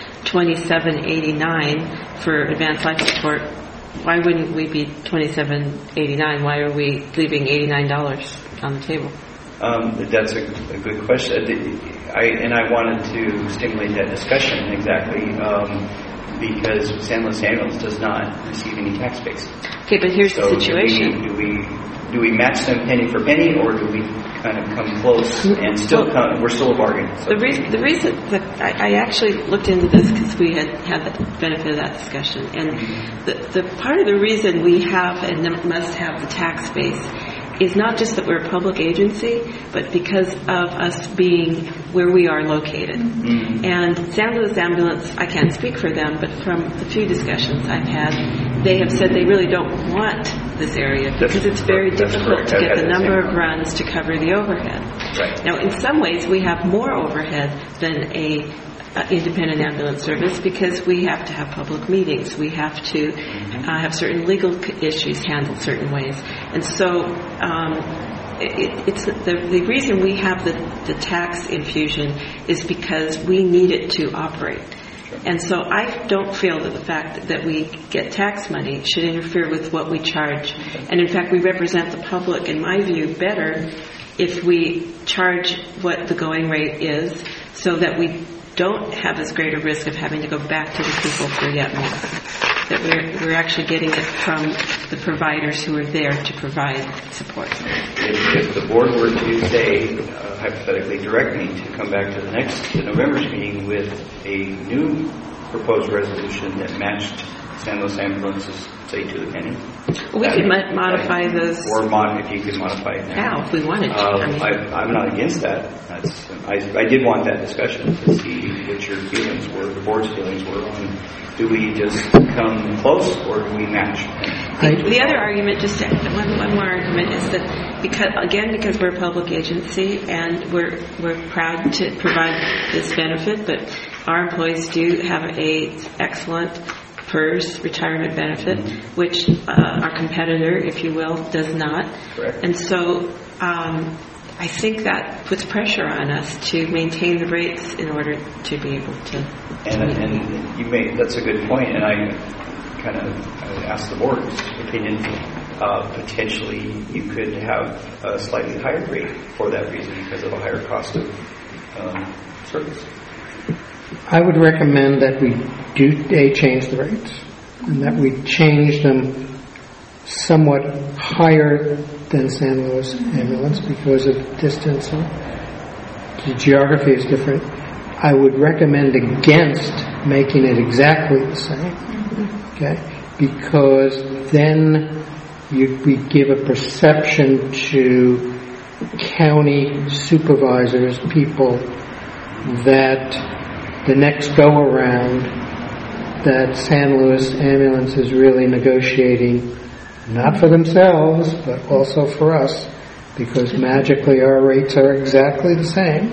$27.89 for advanced life support. Why wouldn't we be $27.89? Why are we leaving $89 on the table? That's a good question. I wanted to stimulate that discussion exactly because San Luis Ambulance does not receive any tax base. Okay, but here's the situation. Do we match them penny for penny, or do we kind of come close and we're still a bargain? So the reason that I actually looked into this because we had the benefit of that discussion, and the part of the reason we have and must have the tax base is not just that we're a public agency, but because of us being where we are located. Mm-hmm. And San Luis Ambulance, I can't speak for them, but from the few discussions I've had, they have said they really don't want this area because it's very difficult to get the number of runs to cover the overhead. Right. Now, in some ways, we have more overhead than a independent ambulance service because we have to have public meetings. We have to have certain legal issues handled certain ways. And so it's the reason we have the tax infusion is because we need it to operate. And so I don't feel that the fact that we get tax money should interfere with what we charge. And in fact, we represent the public, in my view, better if we charge what the going rate is so that we don't have as great a risk of having to go back to the people for yet more. that we're actually getting it from the providers who are there to provide support. If the board were to say, hypothetically direct me to come back to the November's meeting with a new proposed resolution that matched San Luis Ambulance's, say, to the penny. We could modify those. Or if you could modify it now. If we wanted to. I'm not against that. I did want that discussion to see what your feelings were, the board's feelings were on, do we just come close or do we match? The other argument, just one more argument, is that because we're a public agency and we're proud to provide this benefit, but our employees do have a excellent PERS retirement benefit, which our competitor, if you will, does not. Correct. And so I think that puts pressure on us to maintain the rates in order to be able to. And that's a good point, and I kind of asked the board's opinion. Potentially, you could have a slightly higher rate for that reason because of a higher cost of service. I would recommend that we do change the rates, and that we change them somewhat higher than San Luis Ambulance because of distance. The geography is different. I would recommend against making it exactly the same, okay? Because then we give a perception to county supervisors, people, that the next go-around that San Luis Ambulance is really negotiating, not for themselves, but also for us, because magically our rates are exactly the same.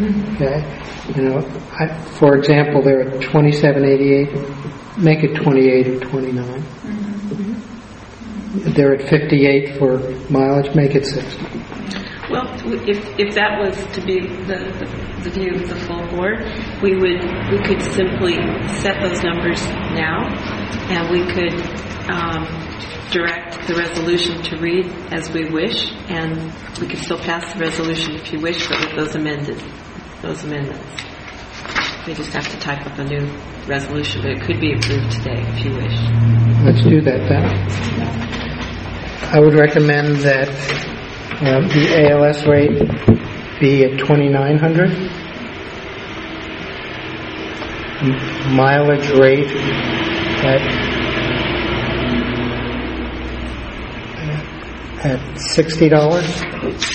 Okay, for example, they're at $27.88. Make it $28 or $29. They're at $58 for mileage. Make it $60. Well, if that was to be the view of the full board, we could simply set those numbers now, and we could direct the resolution to read as we wish, and we could still pass the resolution if you wish, but with those amendments. We just have to type up a new resolution, but it could be approved today if you wish. Let's do that then. I would recommend that the ALS rate be at $2,900. Mileage rate at $60.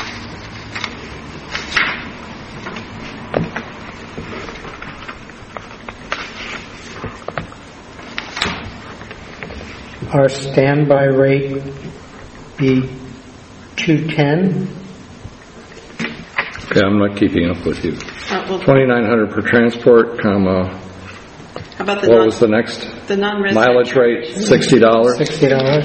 Our standby rate be $210. Okay, I'm not keeping up with you. $2,900 per transport, comma. How about what was the next? The non-resident mileage rate, $60. $60.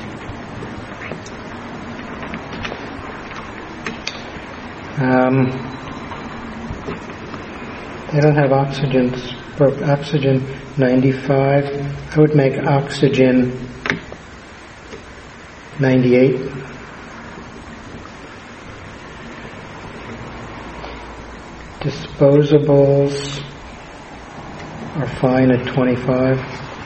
They don't have oxygen 95. I would make oxygen 98. Disposables are fine at 25.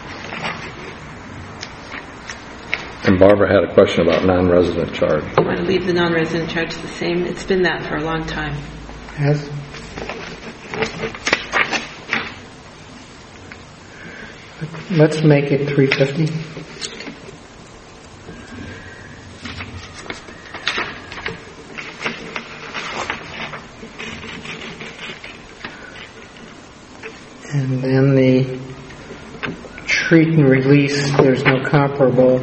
And Barbara had a question about non-resident charge. I want to leave the non-resident charge the same. It's been that for a long time. Let's make it $350. And then the treat and release, there's no comparable.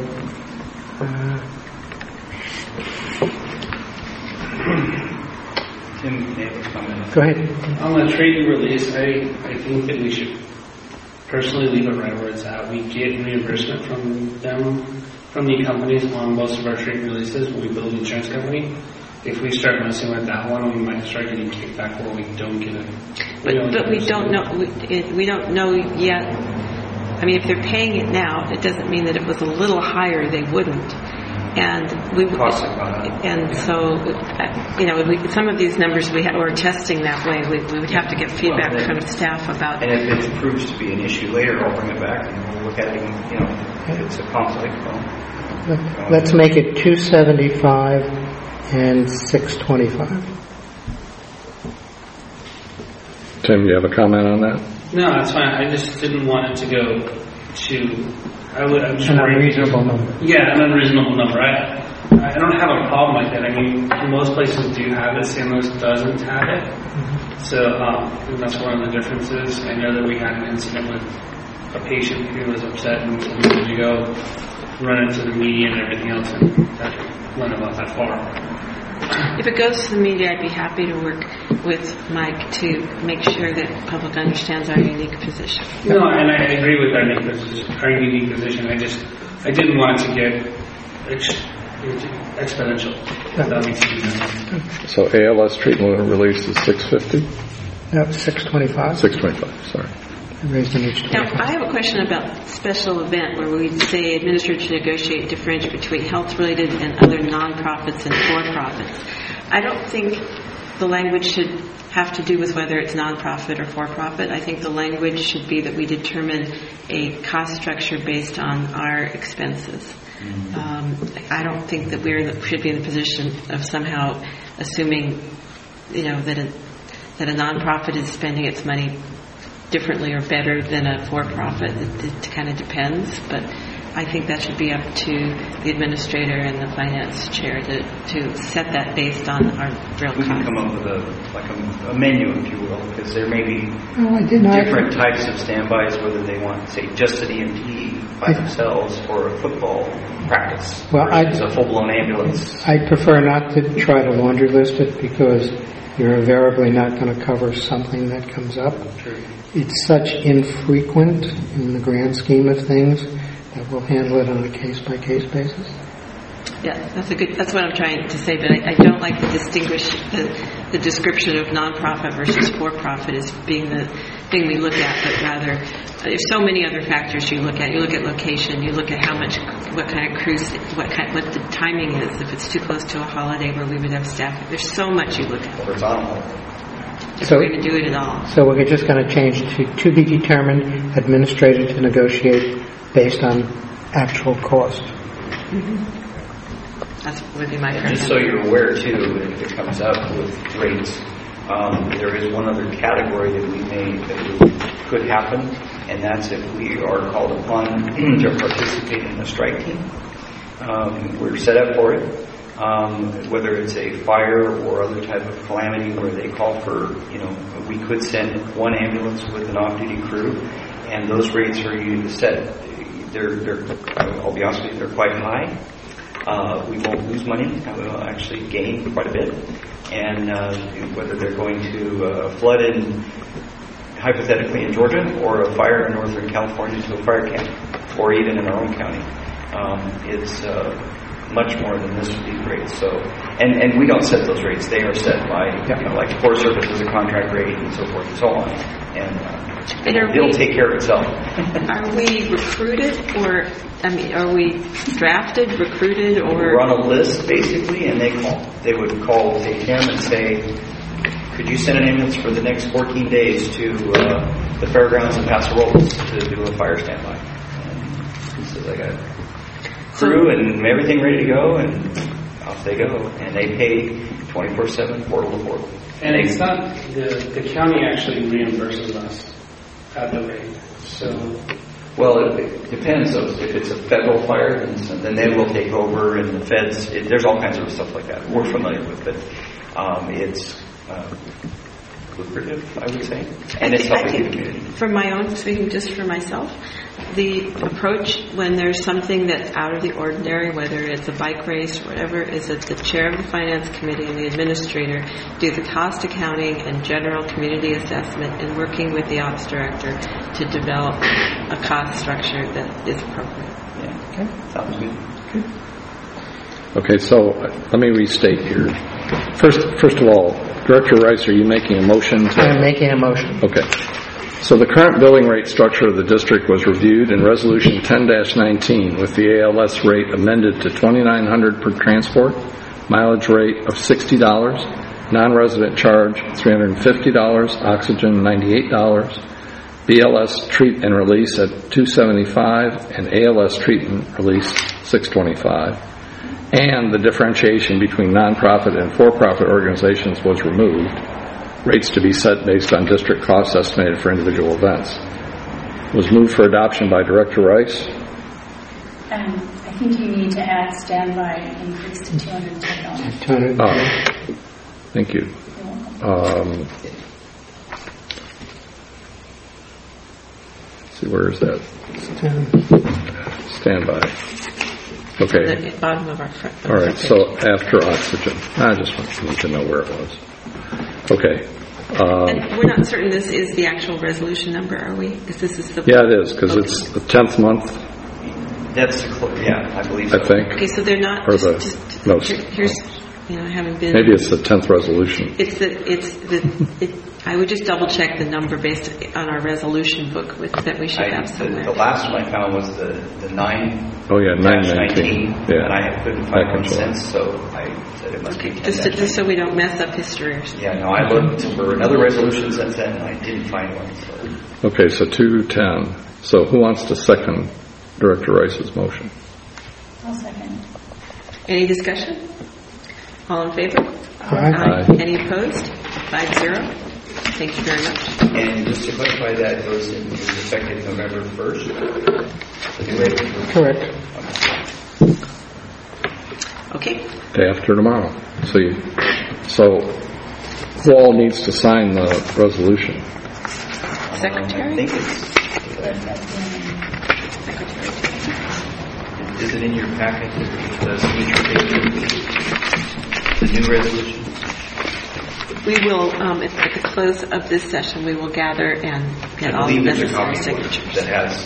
Go ahead. On the treat and release, I think that we should personally leave it right where it's at. We get reimbursement from them, from the companies on most of our treat and releases when we build an insurance company. If we start messing with that one, we might start getting kickback where we don't get it. But we don't know. We don't know yet. I mean, if they're paying it now, it doesn't mean that if it was a little higher, they wouldn't. And we Costs have gone up. and so some of these numbers we're testing that way. We would have to get feedback from staff about. And if it proves to be an issue later, I'll bring it back and we'll look at it. If it's a conflict. Let's make it 275 and 625. Tim, you have a comment on that? No, that's fine. I just didn't want it to go to. I'm just An worried. unreasonable number. Yeah, an unreasonable number. I don't have a problem with it. I mean, most places do have it. San Luis doesn't have it. So that's one of the differences. I know that we had an incident with a patient who was upset and wanted to go run into the media and everything else, and that went about that far. If it goes to the media, I'd be happy to work with Mike to make sure that the public understands our unique position. No, and I agree with our unique position. I didn't want it to get exponential. If that makes sense. So ALS treatment and release is 650? No, 625. 625, sorry. Raised in each Now, I have a question about special event where we say administrator to negotiate differentiate between health-related and other nonprofits and for-profits. I don't think the language should have to do with whether it's nonprofit or for-profit. I think the language should be that we determine a cost structure based on our expenses. I don't think that we should be in the position of somehow assuming, that a nonprofit is spending its money differently or better than a for-profit. It kind of depends, but I think that should be up to the administrator and the finance chair to set that based on our real costs. We can come up with a menu, if you will, because there may be different types of standbys, whether they want, say, just an EMT by themselves or a football practice versus a full-blown ambulance. I prefer not to try to laundry list it because you're invariably not going to cover something that comes up. True. It's such infrequent in the grand scheme of things that we'll handle it on a case-by-case basis. Yeah, that's what I'm trying to say, but I don't like to distinguish the description of nonprofit versus for-profit as being the thing we look at, but rather there's so many other factors you look at. You look at location, you look at what kind of cruise, what the timing is, if it's too close to a holiday where we would have staff. There's so much you look at. Horizontal. If we're going to do it at all. So we're just going to change to be determined, administrator to negotiate based on actual cost. That would be my preference. Just so you're aware, too, if it comes up with rates, there is one other category that could happen, and that's if we are called upon to participate in a strike team. We're set up for it, whether it's a fire or other type of calamity where they call for, we could send one ambulance with an off-duty crew, and those rates are usually set. I'll be honest with you, they're quite high. We won't lose money. We'll actually gain quite a bit. And whether they're going to flood hypothetically in Georgia, or a fire in Northern California to a fire camp, or even in our own county, it's much more than this would be great. So, and we don't set those rates. They are set by, like Forest Service is a contract rate and so forth and so on. And it'll take care of itself. Are we recruited, or are we drafted, recruited, or we're on a list basically, and they would call Tim and say, could you send an ambulance for the next 14 days to the fairgrounds in Paso Robles to do a fire standby? And he says, I got crew and everything ready to go, and off they go, and they pay 24/7, portal to portal. And it's not the county actually reimburses us at the rate. So, well, it depends. So if it's a federal fire, then they will take over, and the feds. There's all kinds of stuff like that. We're familiar with it. It's lucrative, I would say, and it's helping the community. For my own, speaking just for myself, the approach when there's something that's out of the ordinary, whether it's a bike race or whatever, is that the chair of the finance committee and the administrator do the cost accounting and general community assessment, and working with the ops director to develop a cost structure that is appropriate. Yeah. Okay. Sounds good. Okay, so let me restate here. First of all, Director Rice, are you making a motion? I'm making a motion. Okay. So the current billing rate structure of the district was reviewed in Resolution 10-19 with the ALS rate amended to $2,900 per transport, mileage rate of $60, non-resident charge $350, oxygen $98, BLS treat and release at $275, and ALS treat and release $625. And the differentiation between nonprofit and for-profit organizations was removed. Rates to be set based on district costs estimated for individual events. Was moved for adoption by Director Rice. I think you need to add standby increase to $210. Oh, thank you. Let's see, where is that? Standby. Okay. At the bottom of our front. All right, so after oxygen. I just need to know where it was. Okay. And we're not certain this is the actual resolution number, are we? Because this is the... Yeah, it is, because it's the 10th month. That's, I believe so. I think. Okay, so they're not... Or no. Here's, I haven't been... Maybe it's the 10th resolution. I would just double check the number based on our resolution book that we should have somewhere. The last one I found was the 9. Oh yeah, 919. Yeah. And I couldn't find one since, so I said it must be 10. Just so we don't mess up history or something. Yeah, no, I looked for another resolution since then, and I didn't find one. So. Okay, so 210. So who wants to second Director Rice's motion? I'll second. Any discussion? All in favor? Aye. Any opposed? 5-0. Thank you very much. And just to clarify, that goes into effective November 1st? Correct. Okay. Day after tomorrow. So who all needs to sign the resolution? Secretary? I think it's... Is it in your packet? The new resolution? We will, at the close of this session, we will gather and get all the necessary signatures. That has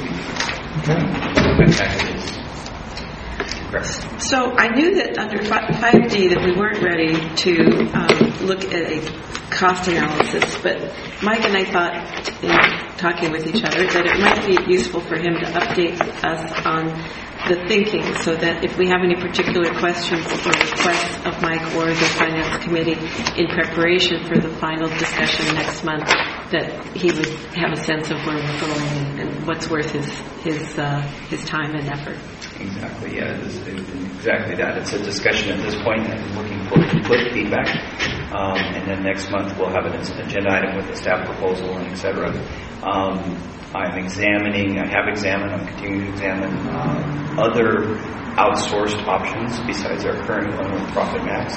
So I knew that under 5D that we weren't ready to look at a cost analysis, but Mike and I thought in talking with each other that it might be useful for him to update us on the thinking so that if we have any particular questions or requests of Mike or the Finance Committee in preparation for the final discussion next month, that he would have a sense of where we're going and what's worth his time and effort. Exactly, yeah, exactly that. It's a discussion at this point, and looking for input, feedback, and then next month we'll have an agenda item with a staff proposal and et cetera. I have examining, I'm continuing to examine other outsourced options besides our current one with Profit Max,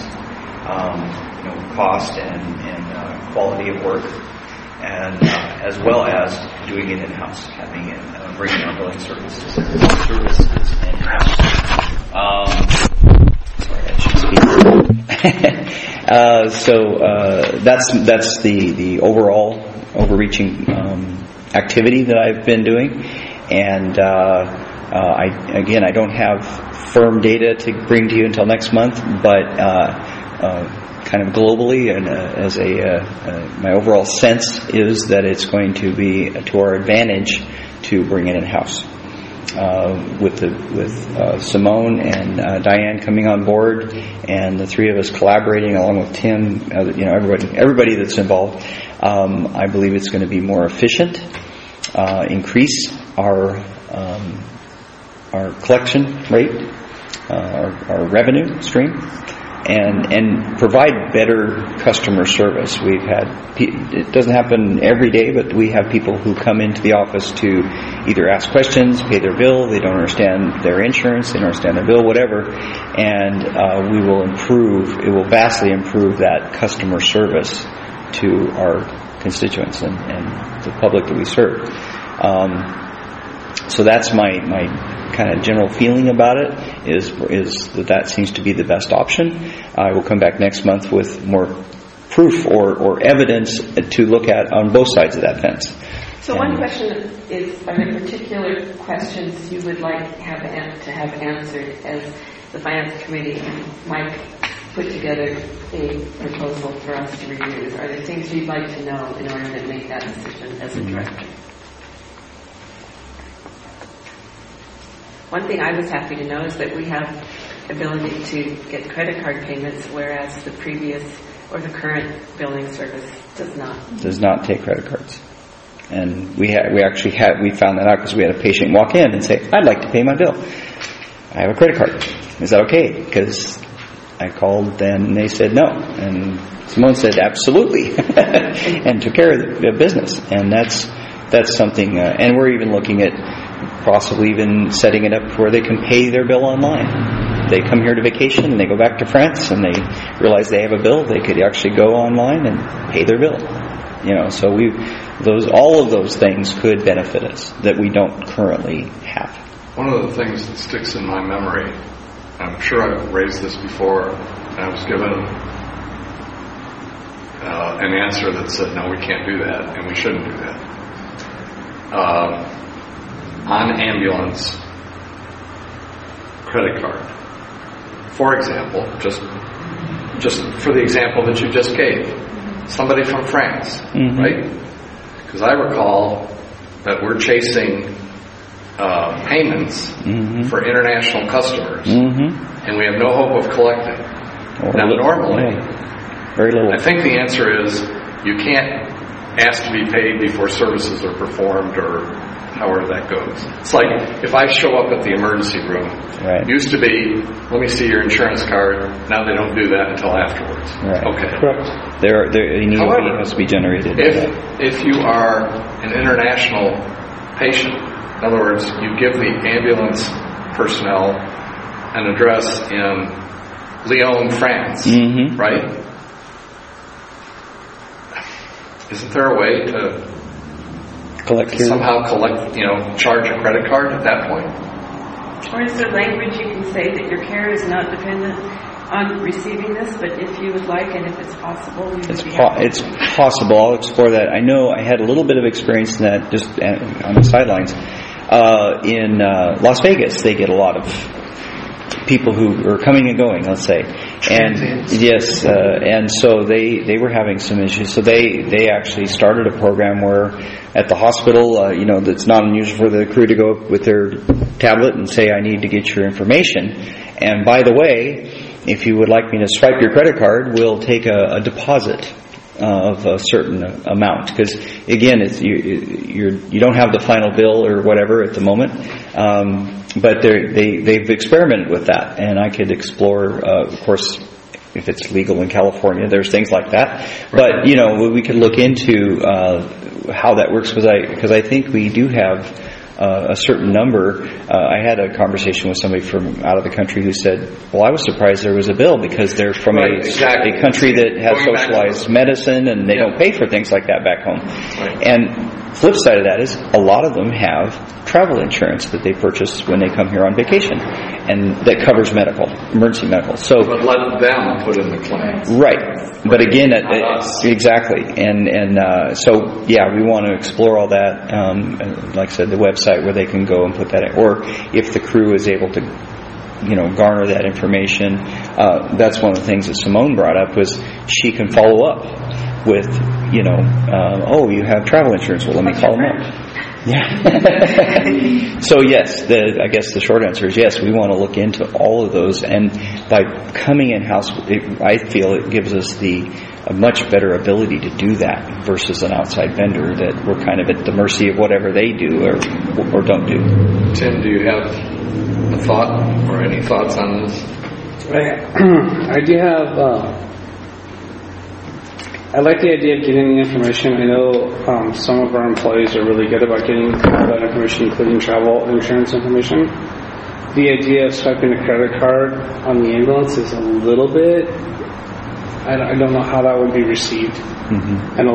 cost and quality of work, and as well as doing it in-house, having it, bringing our billing services in-house. Sorry, I should speak. That's the overall overreaching activity that I've been doing, and I don't have firm data to bring to you until next month, but kind of globally and my overall sense is that it's going to be to our advantage to bring it in-house. With Simone and Diane coming on board, and the three of us collaborating along with Tim, everybody that's involved, I believe it's going to be more efficient, increase our collection rate, our revenue stream, and provide better customer service. We've had, it doesn't happen every day, but we have people who come into the office to either ask questions, pay their bill, they don't understand their insurance, they don't understand their bill, whatever, and it will vastly improve that customer service to our constituents and the public that we serve. So that's my kind of general feeling about it, is that seems to be the best option. I will come back next month with more proof or evidence to look at on both sides of that fence. So one question is, are there particular questions you would like to have answered as the Finance Committee and Mike put together a proposal for us to review. Are there things you'd like to know in order to make that decision as a director? One thing I was happy to know is that we have ability to get credit card payments, whereas the previous or the current billing service does not. Does not take credit cards. And we found that out because we had a patient walk in and say, "I'd like to pay my bill. I have a credit card. Is that okay?" Because I called then and they said no. And Simone said absolutely and took care of the business. And that's something, and we're even looking at possibly even setting it up where they can pay their bill online. They come here to vacation and they go back to France and they realize they have a bill, they could actually go online and pay their bill. So all of those things could benefit us that we don't currently have. One of the things that sticks in my memory, I'm sure I've raised this before, and I was given an answer that said, no, we can't do that, and we shouldn't do that. On ambulance credit card. For example, just for the example that you just gave, somebody from France, right? Because I recall that we're chasing payments for international customers, and we have no hope of collecting. Now, normally, very little. I think the answer is you can't ask to be paid before services are performed, or however that goes. It's like if I show up at the emergency room, it used to be, let me see your insurance card. Now they don't do that until afterwards. Right. Okay. Correct. An EOB has to be generated. If you are an international patient, in other words, you give the ambulance personnel an address in Lyon, France, right? Isn't there a way to somehow charge a credit card at that point? Or is there language you can say that your care is not dependent on receiving this, but if you would like and if it's possible, it's possible. I'll explore that. I know I had a little bit of experience in that just on the sidelines. In Las Vegas, they get a lot of people who are coming and going, let's say. And yes, and so they were having some issues. So they actually started a program where at the hospital, that's not unusual for the crew to go up with their tablet and say, I need to get your information. And by the way, if you would like me to swipe your credit card, we'll take a deposit of a certain amount, because again, you don't have the final bill or whatever at the moment, but they've experimented with that, and I could explore, of course, if it's legal in California, there's things like that. But we could look into how that works, because I think we do have a certain number. I had a conversation with somebody from out of the country who said, well, I was surprised there was a bill because they're from a country that has socialized medicine and they don't pay for things like that back home. And flip side of that is a lot of them have travel insurance that they purchase when they come here on vacation, and that covers emergency medical. So, but let them put in the claim. Right. But again, exactly. And so, yeah, we want to explore all that. Like I said, the website where they can go and put that in. Or if the crew is able to, garner that information. That's one of the things that Simone brought up, was she can follow up with, oh, you have travel insurance. Well, let me call them up. Yeah. So yes, I guess the short answer is yes. We want to look into all of those, and by coming in house, I feel it gives us a much better ability to do that versus an outside vendor that we're kind of at the mercy of whatever they do or don't do. Tim, do you have a thought or any thoughts on this? I do have. I like the idea of getting the information. I know some of our employees are really good about getting that information, including travel insurance information. The idea of swiping a credit card on the ambulance is a little bit, I don't know how that would be received. And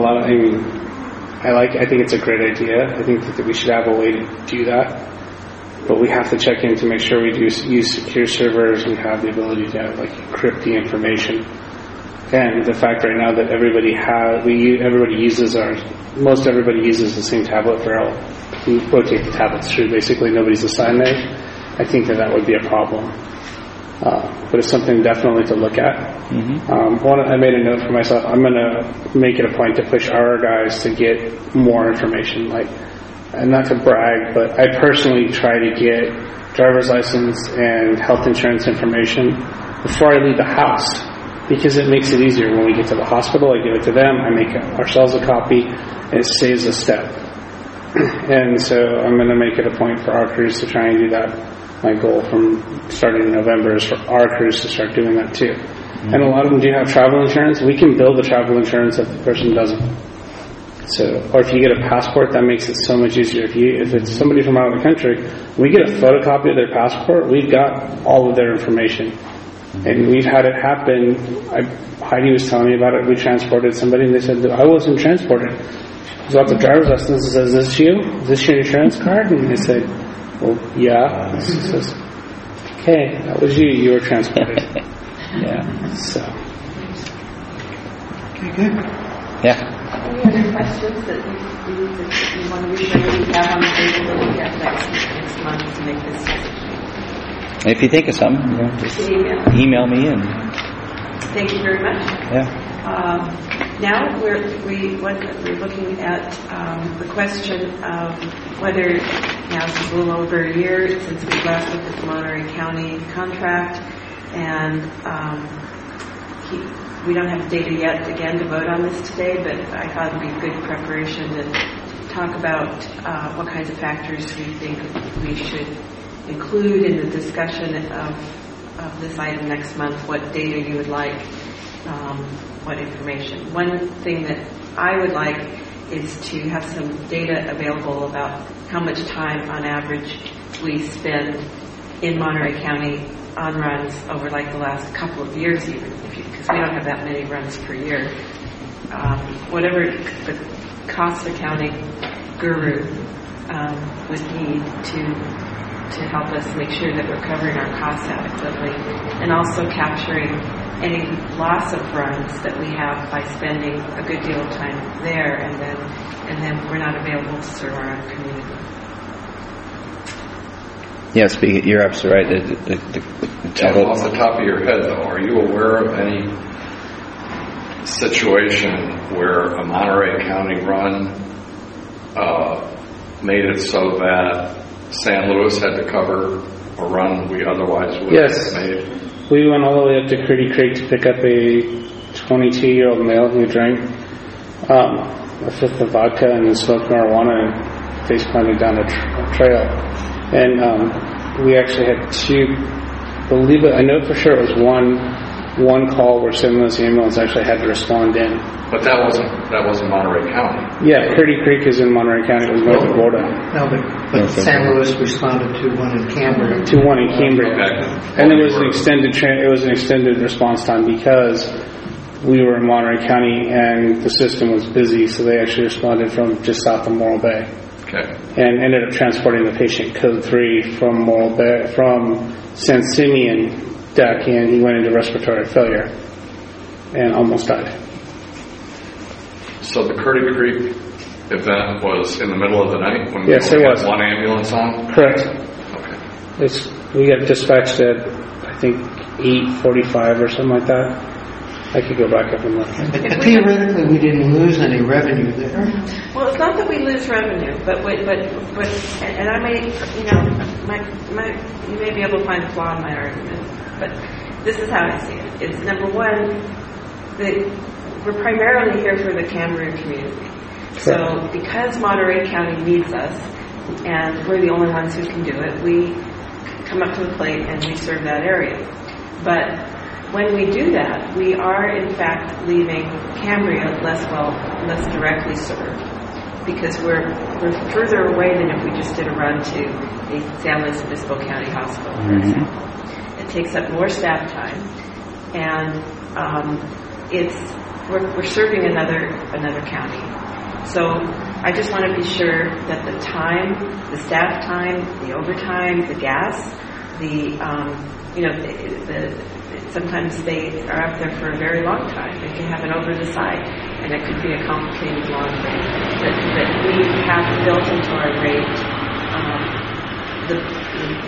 I think it's a great idea. I think that we should have a way to do that. But we have to check in to make sure we do use secure servers. We have the ability to encrypt the information. And the fact right now that most everybody uses the same tablet for all, we rotate the tablets through. Basically, nobody's assigned there. I think that would be a problem. but it's something definitely to look at. I made a note for myself. I'm going to make it a point to push our guys to get more information. And not to brag, but I personally try to get driver's license and health insurance information before I leave the house, because it makes it easier when we get to the hospital. I give it to them, I make ourselves a copy, and it saves a step. And so I'm going to make it a point for our crews to try and do that. My goal from starting in November is for our crews to start doing that too. And a lot of them do have travel insurance. We can bill the travel insurance if the person doesn't. So, or if you get a passport, that makes it so much easier. If it's somebody from out of the country, we get a photocopy of their passport, we've got all of their information. And we've had it happen. Heidi was telling me about it. We transported somebody, and they said, I wasn't transported. I was out the driver's license and says, is this you? Is this your insurance card? And they said, well, yeah. He says, okay, that was you. You were transported. Yeah. So. Okay, good. Yeah. Any other questions that you want to make sure that we have on the table that we get next month to make this decision? If you think of something, just email me and. Thank you very much. Yeah. Now we're looking at the question of whether, now it's a little over a year since we last looked at the Monterey County contract, and we don't have data yet, again, to vote on this today, but I thought it would be good preparation to talk about what kinds of factors we think we should include in the discussion of this item next month, what data you would like, what information. One thing that I would like is to have some data available about how much time on average we spend in Monterey County on runs over like the last couple of years even, because we don't have that many runs per year. Whatever the cost accounting guru would need to help us make sure that we're covering our costs adequately, and also capturing any loss of runs that we have by spending a good deal of time there, and then we're not available to serve our own community. Yes, you're absolutely right. Off the top of your head, though, are you aware of any situation where a Monterey County run made it so that San Luis had to cover a run we otherwise would have made? We went all the way up to Critty Creek to pick up a 22-year-old male who drank a fifth of vodka and smoked marijuana and face planted down a trail. And we actually had two, believe it, I know for sure it was one call where San Luis ambulance actually had to respond in. But that wasn't Monterey County. Yeah, Critty Creek is in Monterey County. It was north of Florida. No, but San Luis responded to one in Cambria. To one in Cambria. Okay. And it was an extended response time because we were in Monterey County and the system was busy, so they actually responded from just south of Morro Bay. Okay. And ended up transporting the patient code 3 from Morro Bay, from San Simeon deck, and he went into respiratory failure and almost died. So the Critty Creek event was in the middle of the night when yes, we it had was. One ambulance on? Correct. Okay. We got dispatched at, I think, 8:45 or something like that. I could go back up and look. But theoretically, we didn't lose any revenue there. Well, it's not that we lose revenue, but and I may, you may be able to find a flaw in my argument, but this is how I see it. It's number one, we're primarily here for the Cambria community. So because Monterey County needs us, and we're the only ones who can do it, we come up to the plate and we serve that area. But when we do that, we are in fact leaving Cambria less directly served, because we're further away than if we just did a run to the San Luis Obispo County Hospital, for example. It takes up more staff time, and we're serving another county. So I just want to be sure that the time, the staff time, the overtime, the gas, sometimes they are up there for a very long time. They can have an over the side, and it could be a complicated long thing. That we have built into our rate the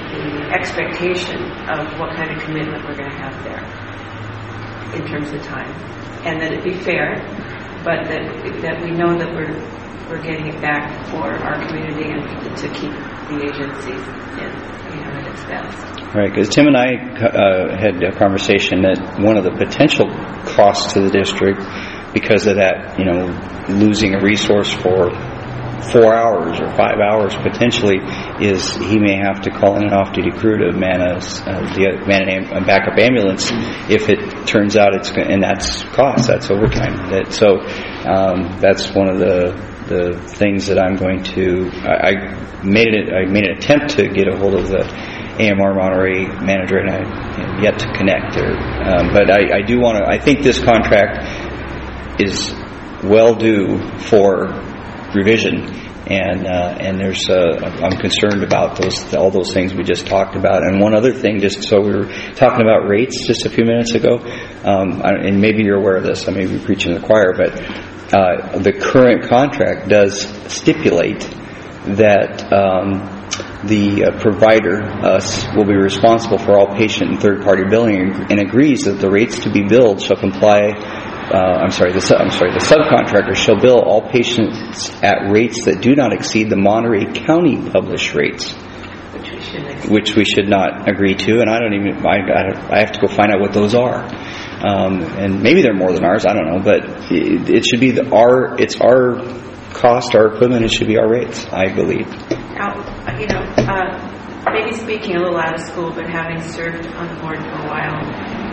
expectation of what kind of commitment we're going to have there in terms of time, and that it be fair, but that we know that we're getting it back for our community and to keep the agency at its best. Right, because Tim and I had a conversation that one of the potential costs to the district because of that, losing a resource for 4 hours or 5 hours potentially is he may have to call in an off-duty crew to man a backup ambulance if it turns out and that's cost, that's overtime. That's one of the things that I'm going to. I made an attempt to get a hold of the AMR Monterey manager, and I have yet to connect there. But I do want to. I think this contract is well due for revision, and there's I'm concerned about all those things we just talked about. And one other thing, just so we were talking about rates just a few minutes ago, and maybe you're aware of this. I may be preaching to the choir, but the current contract does stipulate that the provider, us, will be responsible for all patient and third-party billing, and agrees that the rates to be billed shall comply. The subcontractor shall bill all patients at rates that do not exceed the Monterey County published rates, which we should not agree to. And I have to go find out what those are. And maybe they're more than ours. I don't know, but it should be it's our cost, our equipment. It should be our rates, I believe. Now, maybe speaking a little out of school, but having served on the board for a while,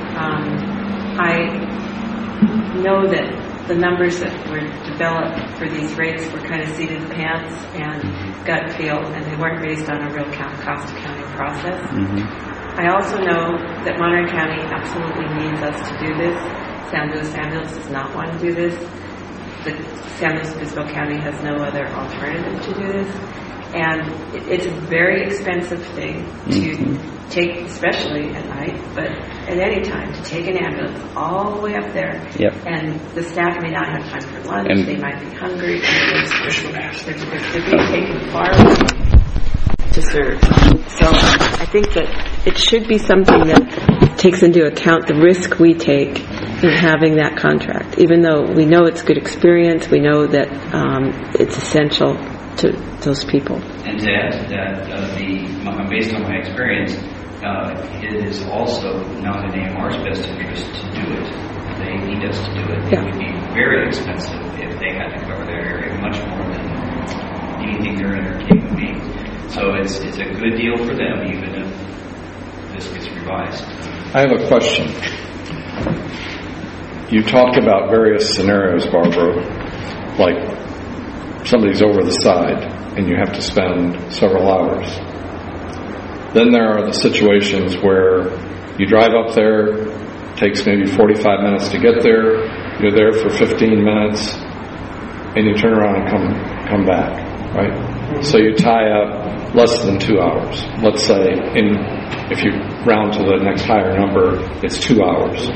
I know that the numbers that were developed for these rates were kind of seat of the pants and gut feel, and they weren't based on a real cost accounting process. Mm-hmm. I also know that Monterey County absolutely needs us to do this. San Luis Ambulance does not want to do this. The San Luis Obispo County has no other alternative to do this. And it's a very expensive thing to take, especially at night, but at any time, to take an ambulance all the way up there. Yep. And the staff may not have time for lunch, they might be hungry, they're being taken far away to serve. So I think that it should be something that takes into account the risk we take in having that contract. Even though we know it's good experience, we know that it's essential to those people. And to add to that, based on my experience, it is also not in AMR's best interest to do it. They need us to do it. It would be very expensive if they had to cover their area, much more than anything they're entertaining with me. So it's a good deal for them, even if this gets revised. I have a question. You talked about various scenarios, Barbara, like somebody's over the side and you have to spend several hours. Then there are the situations where you drive up there, takes maybe 45 minutes to get there, you're there for 15 minutes, and you turn around and come back, right? So you tie up less than 2 hours. Let's say, if you round to the next higher number, it's 2 hours.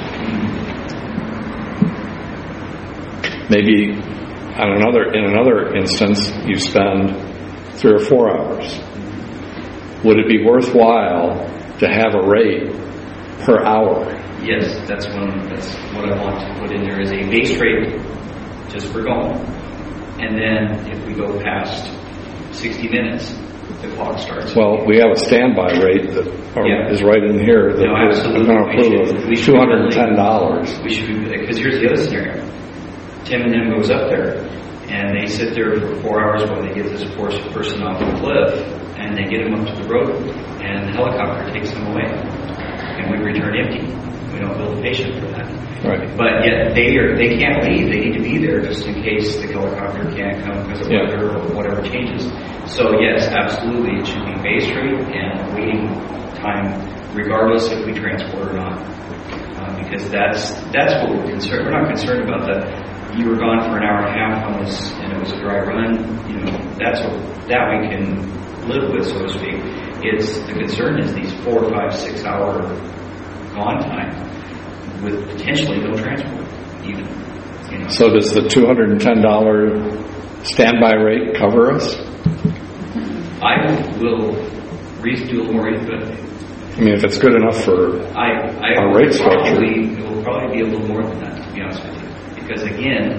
Maybe in another instance, you spend 3 or 4 hours. Would it be worthwhile to have a rate per hour? Yes, that's what I want to put in there is a base rate just for going. And then if we go past 60 minutes, the clock starts. Well, we have a standby rate that is right in here that I'm going to approve of $210. We should, because here's the other scenario. Tim and them goes up there, and they sit there for 4 hours while they get this poor person off the cliff, and they get him up to the road, and the helicopter takes them away, and we return empty. We don't bill the patient for that. Right. But yet they can't leave. They need to be there just in case the helicopter can't come because of weather or whatever changes. So yes, absolutely, it should be base rate and waiting time, regardless if we transport or not, because that's what we're concerned. We're not concerned about you were gone for an hour and a half on this, and it was a dry run. That we can live with, so to speak. The concern is these 4, 5, 6 hour gone time with potentially no transport, even. So does the $210 standby rate cover us? I will do a little more I mean, if it's good enough for our rate structure. It will probably be a little more than that, to be honest with you. Because again,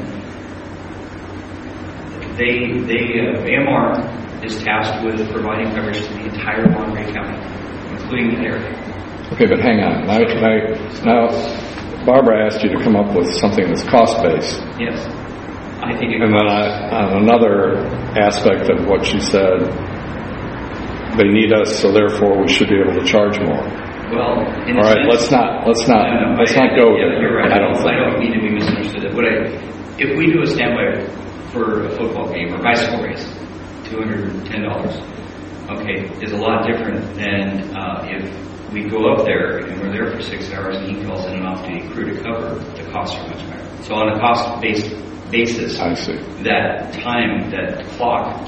AMR is tasked with providing coverage to the entire Monterey County, including the area. Okay, but hang on. Now, Barbara asked you to come up with something that's cost-based. Yes. I think and then on another aspect of what she said, they need us, so therefore we should be able to charge more. Well, in all right, let's not go there. You're right. I don't mean to be misunderstood. If we do a standby for a football game or bicycle race, $210, okay, is a lot different than if we go up there and we're there for 6 hours and he calls in an off-duty crew to cover. The costs are much higher. So on a cost-based basis, I see. That time, that clock,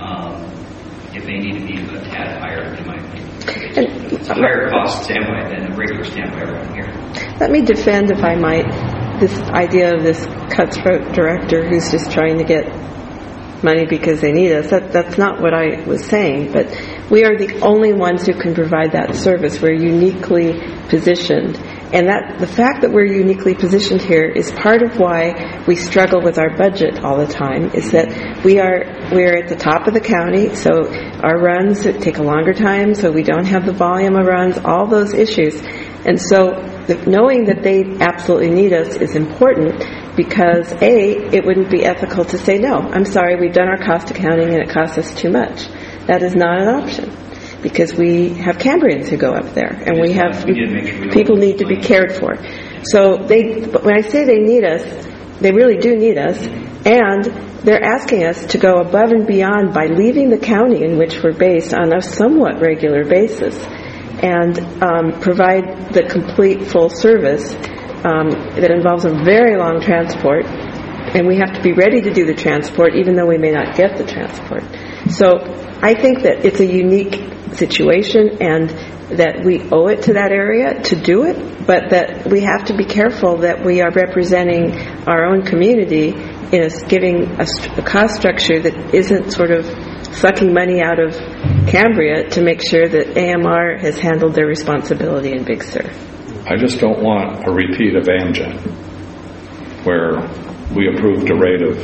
if they need to be a tad higher, in my opinion. It's a higher cost standby than a regular standby around here. Let me defend, if I might, this idea of this cutthroat director who's just trying to get money because they need us. That's not what I was saying, but we are the only ones who can provide that service. We're uniquely positioned. And the fact that we're uniquely positioned here is part of why we struggle with our budget all the time, is that we're at the top of the county, so our runs take a longer time, so we don't have the volume of runs, all those issues. And so knowing that they absolutely need us is important because, A, it wouldn't be ethical to say, no, I'm sorry, we've done our cost accounting and it costs us too much. That is not an option. Because we have Cambrians who go up there, and we have people need to be cared for. So when I say they need us, they really do need us, and they're asking us to go above and beyond by leaving the county in which we're based on a somewhat regular basis, and provide the complete full service that involves a very long transport, and we have to be ready to do the transport even though we may not get the transport. So I think that it's a unique situation and that we owe it to that area to do it, but that we have to be careful that we are representing our own community in giving a cost structure that isn't sort of sucking money out of Cambria to make sure that AMR has handled their responsibility in Big Sur. I just don't want a repeat of Amgen, where we approved a rate of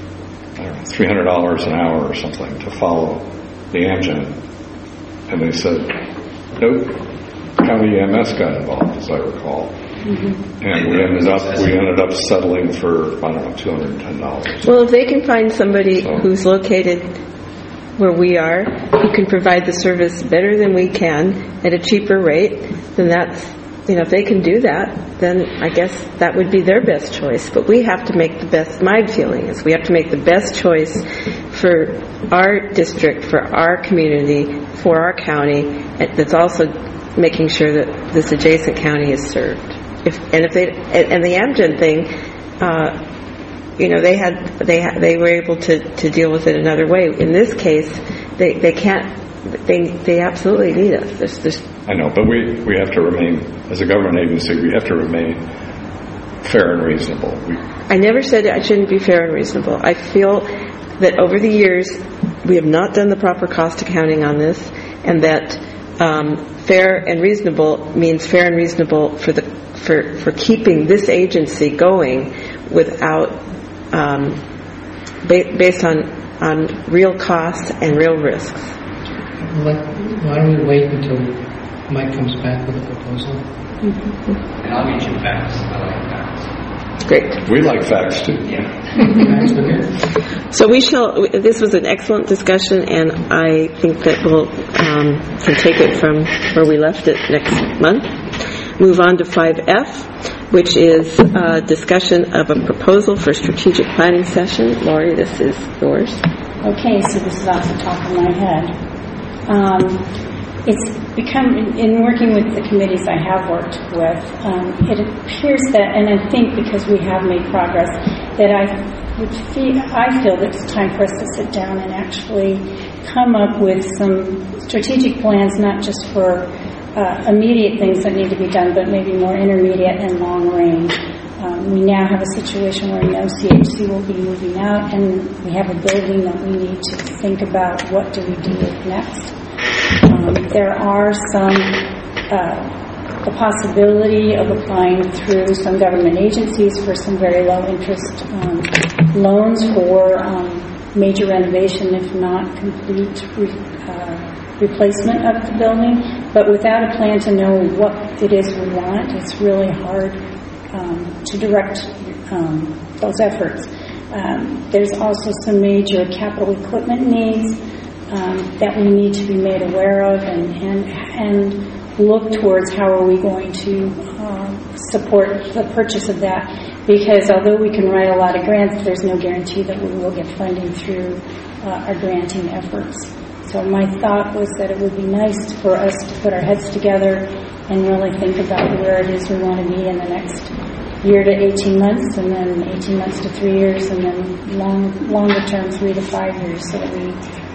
$300 an hour or something to follow the Amgen. And they said, nope, county EMS got involved, as I recall. Mm-hmm. And we ended up settling for, $210. Well, if they can find somebody who's located where we are, who can provide the service better than we can at a cheaper rate, then that's, if they can do that, then I guess that would be their best choice. But we have to make the best, my feeling is we have to make the best choice for our district, for our community, for our county, that's also making sure that this adjacent county is served. And the Amgen thing, they were able to deal with it another way. In this case, they can't. They absolutely need us. I know, but we have to remain, as a government agency, we have to remain fair and reasonable. I never said I shouldn't be fair and reasonable. I feel that over the years we have not done the proper cost accounting on this, and that fair and reasonable means fair and reasonable for keeping this agency going without based on real costs and real risks. Why don't we wait until Mike comes back with a proposal? Mm-hmm. And I'll get you facts. I like facts. Great. We like facts too. Yeah. So this was an excellent discussion, and I think that we'll can take it from where we left it next month. Move on to 5F, which is a discussion of a proposal for strategic planning session. Lori, this is yours. Okay, so this is off the top of my head. It's become, in working with the committees I have worked with, it appears that, and I think because we have made progress, that I feel that it's time for us to sit down and actually come up with some strategic plans, not just for immediate things that need to be done, but maybe more intermediate and long range. We now have a situation where no CHC will be moving out, and we have a building that we need to think about what do we do with next. There are some the possibility of applying through some government agencies for some very low interest loans for major renovation, if not complete replacement of the building. But without a plan to know what it is we want, it's really hard to direct those efforts. There's also some major capital equipment needs that we need to be made aware of and look towards how are we going to support the purchase of that, because although we can write a lot of grants, there's no guarantee that we will get funding through our granting efforts. So my thought was that it would be nice for us to put our heads together and really think about where it is we want to be in the next year to 18 months, and then 18 months to 3 years, and then longer term 3 to 5 years, so that we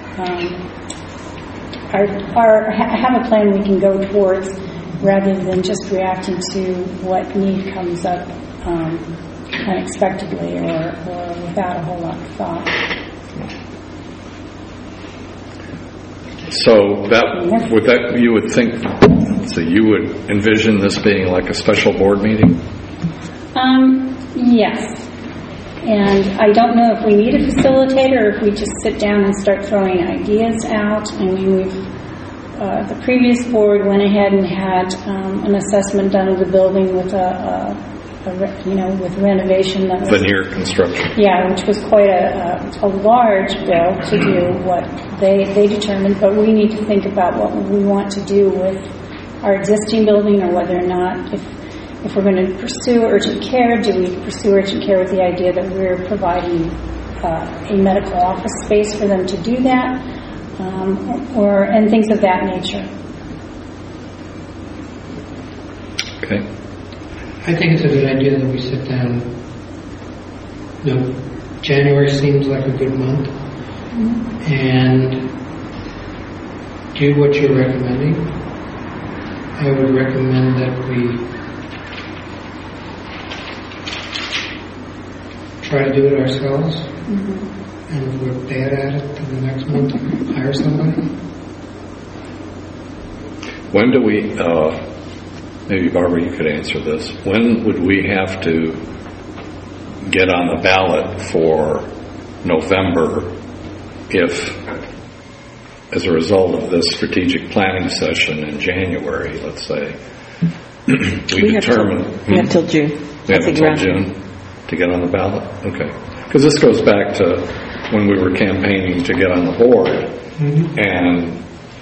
have a plan we can go towards rather than just reacting to what need comes up unexpectedly or without a whole lot of thought. So you would think, so you would envision this being like a special board meeting? Yes. And I don't know if we need a facilitator or if we just sit down and start throwing ideas out. I mean, the previous board went ahead and had an assessment done of the building with with renovation that was veneer construction. Yeah, which was quite a large bill to do what they determined. But we need to think about what we want to do with our existing building, or whether or not if we're going to pursue urgent care, do we pursue urgent care with the idea that we're providing a medical office space for them to do that, and things of that nature. Okay. I think it's a good idea that we sit down. January seems like a good month, and do what you're recommending. I would recommend that we try to do it ourselves, and if we're bad at it, then the next month hire somebody. When do we, maybe Barbara, you could answer this, when would we have to get on the ballot for November if, as a result of this strategic planning session in January, let's say, we have till June. We have until June to get on the ballot? Okay. Because this goes back to when we were campaigning to get on the board, and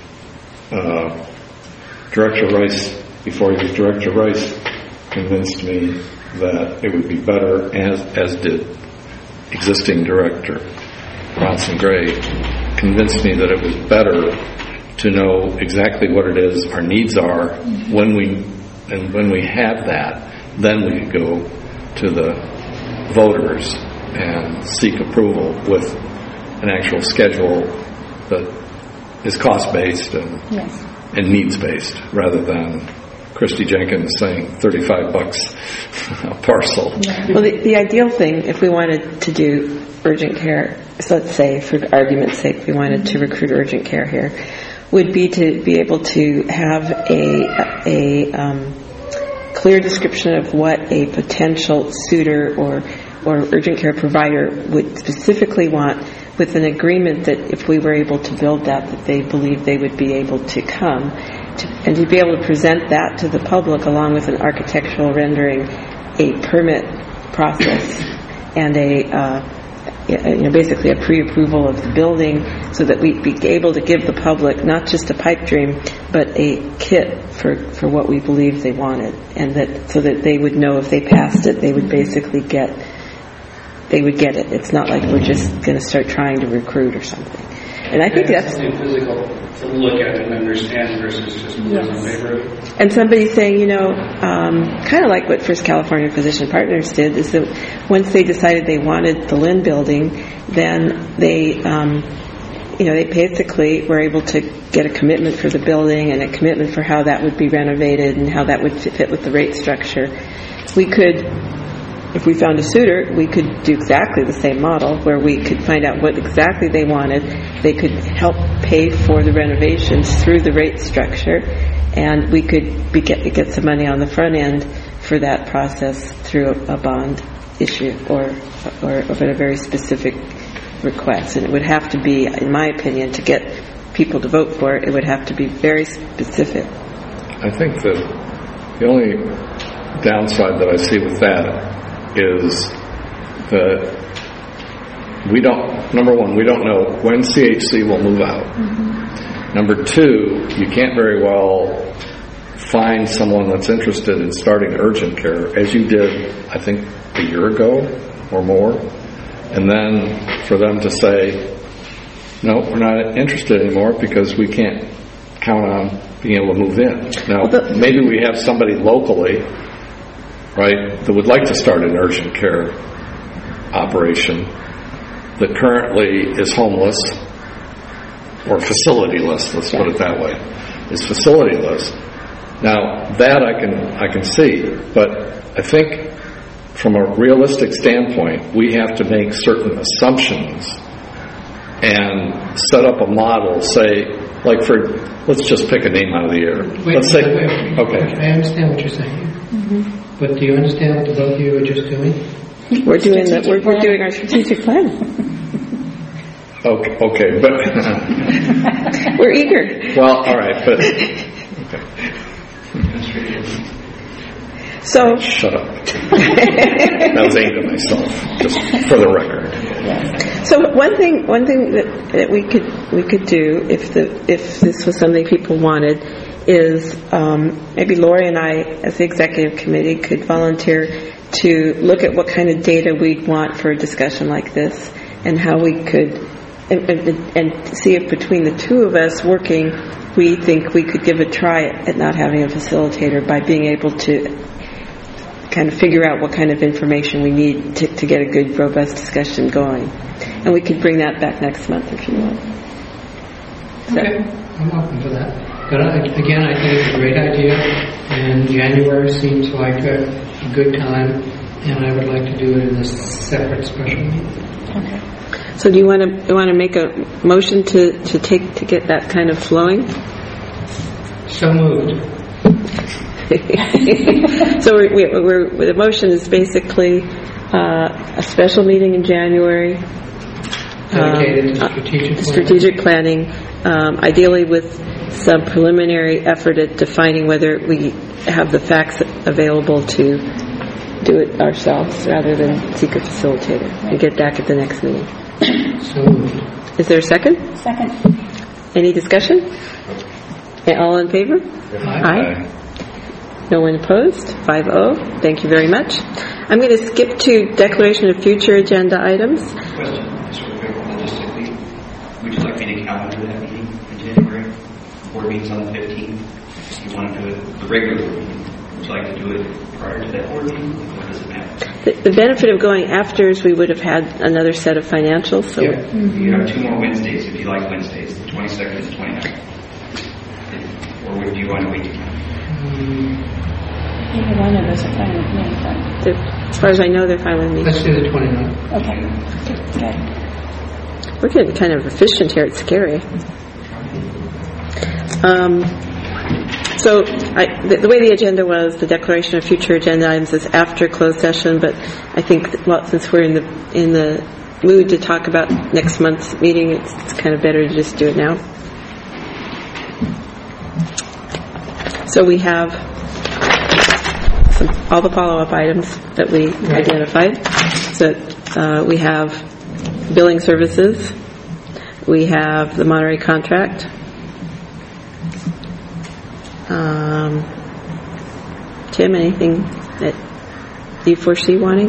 Director Rice, before he was Director Rice, convinced me that it would be better, as did existing Director Bronson Gray, convinced me that it was better to know exactly what it is our needs are when we have that, then we could go to the voters and seek approval with an actual schedule that is cost-based and needs-based, rather than Christy Jenkins saying $35 a parcel. Well, the ideal thing, if we wanted to do urgent care, so let's say, for argument's sake, we wanted to recruit urgent care here, would be to be able to have a clear description of what a potential suitor or urgent care provider would specifically want, with an agreement that if we were able to build that they believe they would be able to come, and to be able to present that to the public along with an architectural rendering, a permit process, and basically a pre-approval of the building, so that we'd be able to give the public not just a pipe dream, but a kit for what we believe they wanted, and that so that they would know if they passed it, they would basically get it. It's not like we're just going to start trying to recruit or something. And I think that's something physical to look at and understand versus just words on paper. And somebody saying, kind of like what First California Physician Partners did, is that once they decided they wanted the Lynn building, then they basically were able to get a commitment for the building and a commitment for how that would be renovated and how that would fit with the rate structure. We could, if we found a suitor, we could do exactly the same model, where we could find out what exactly they wanted. They could help pay for the renovations through the rate structure, and we could get some money on the front end for that process through a bond issue or a very specific request. And it would have to be, in my opinion, to get people to vote for it would have to be very specific. I think that the only downside that I see with that is that number one, we don't know when CHC will move out. Mm-hmm. Number two, you can't very well find someone that's interested in starting urgent care, as you did, I think, a year ago or more, and then for them to say, no, we're not interested anymore because we can't count on being able to move in. Now, maybe we have somebody locally, right, that would like to start an urgent care operation that currently is homeless or facility-less, let's put it that way, is facility-less. Now, that I can see, but I think from a realistic standpoint, we have to make certain assumptions and set up a model, say, like let's just pick a name out of the air. Let's say, okay. I understand what you're saying, mm-hmm. But do you understand what the both of you are just doing? We're doing our strategic plan. Okay, but we're eager. Well, all right, but okay. So shut up. That was aimed at myself, just for the record. So one thing that we could do if this was something people wanted is maybe Lori and I, as the executive committee, could volunteer to look at what kind of data we'd want for a discussion like this, and how we could and see if between the two of us working, we think we could give a try at not having a facilitator by being able to kind of figure out what kind of information we need to get a good, robust discussion going. And we could bring that back next month if you want. Okay, I'm open to that. But again, I think it's a great idea, and January seems like a good time, and I would like to do it in a separate special meeting. Okay. So do you want to make a motion to get that kind of flowing? So moved. So the motion is basically a special meeting in January, dedicated to strategic planning, ideally with some preliminary effort at defining whether we have the facts available to do it ourselves rather than seek a facilitator, and get back at the next meeting. So moved. Is there a second? Second. Any discussion? All in favor? Aye. No one opposed? 5-0. Thank you very much. I'm going to skip to declaration of future agenda items. Question, sort of logistically. Would you like me to calendar that meeting in January? Board meeting's on the 15th. Do you want to do it the regular meeting? Would you like to do it prior to that board meeting? Or does it matter? The benefit of going after is we would have had another set of financials. So yeah. Mm-hmm. You have 2 more Wednesdays if you like Wednesdays, the 22nd and the 29th. Or would you want to wait to count? Either one of those are fine with me. As far as I know, they're fine with me. Let's do the 29th. Okay. We're getting kind of efficient here. It's scary. So the way the agenda was, the declaration of future agenda items is after closed session. But I think, since we're in the mood to talk about next month's meeting, it's kind of better to just do it now. So we have all the follow-up items that we identified. So we have billing services. We have the Monterey contract. Tim, anything that you foresee wanting?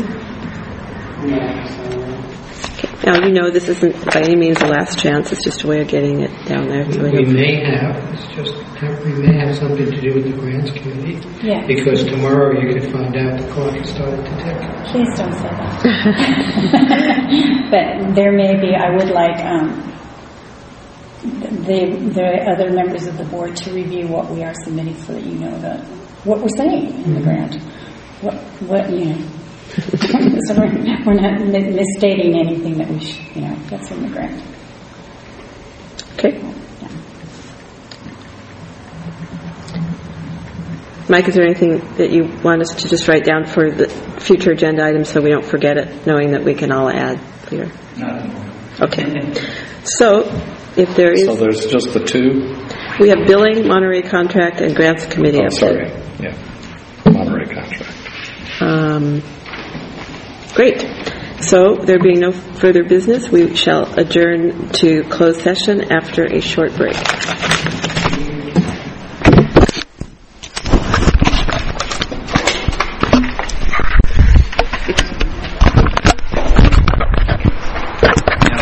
Okay. Now, you know this isn't by any means the last chance. It's just a way of getting it down there. We may have something to do with the grants committee. Yeah. Because tomorrow you could find out the clock has started to tick. Please don't say that. But there may be, I would like the other members of the board to review what we are submitting so that you know what we're saying in the grant. What you know. So we're not misstating anything that that's in the grant. Okay. Mike, is there anything that you want us to just write down for the future agenda items so we don't forget it, knowing that we can all add later? Okay. So, if there is... So there's just the two? We have billing, Monterey contract, and grants committee. Oh, sorry. Yeah. Monterey contract. Great. So, there being no further business, we shall adjourn to closed session after a short break.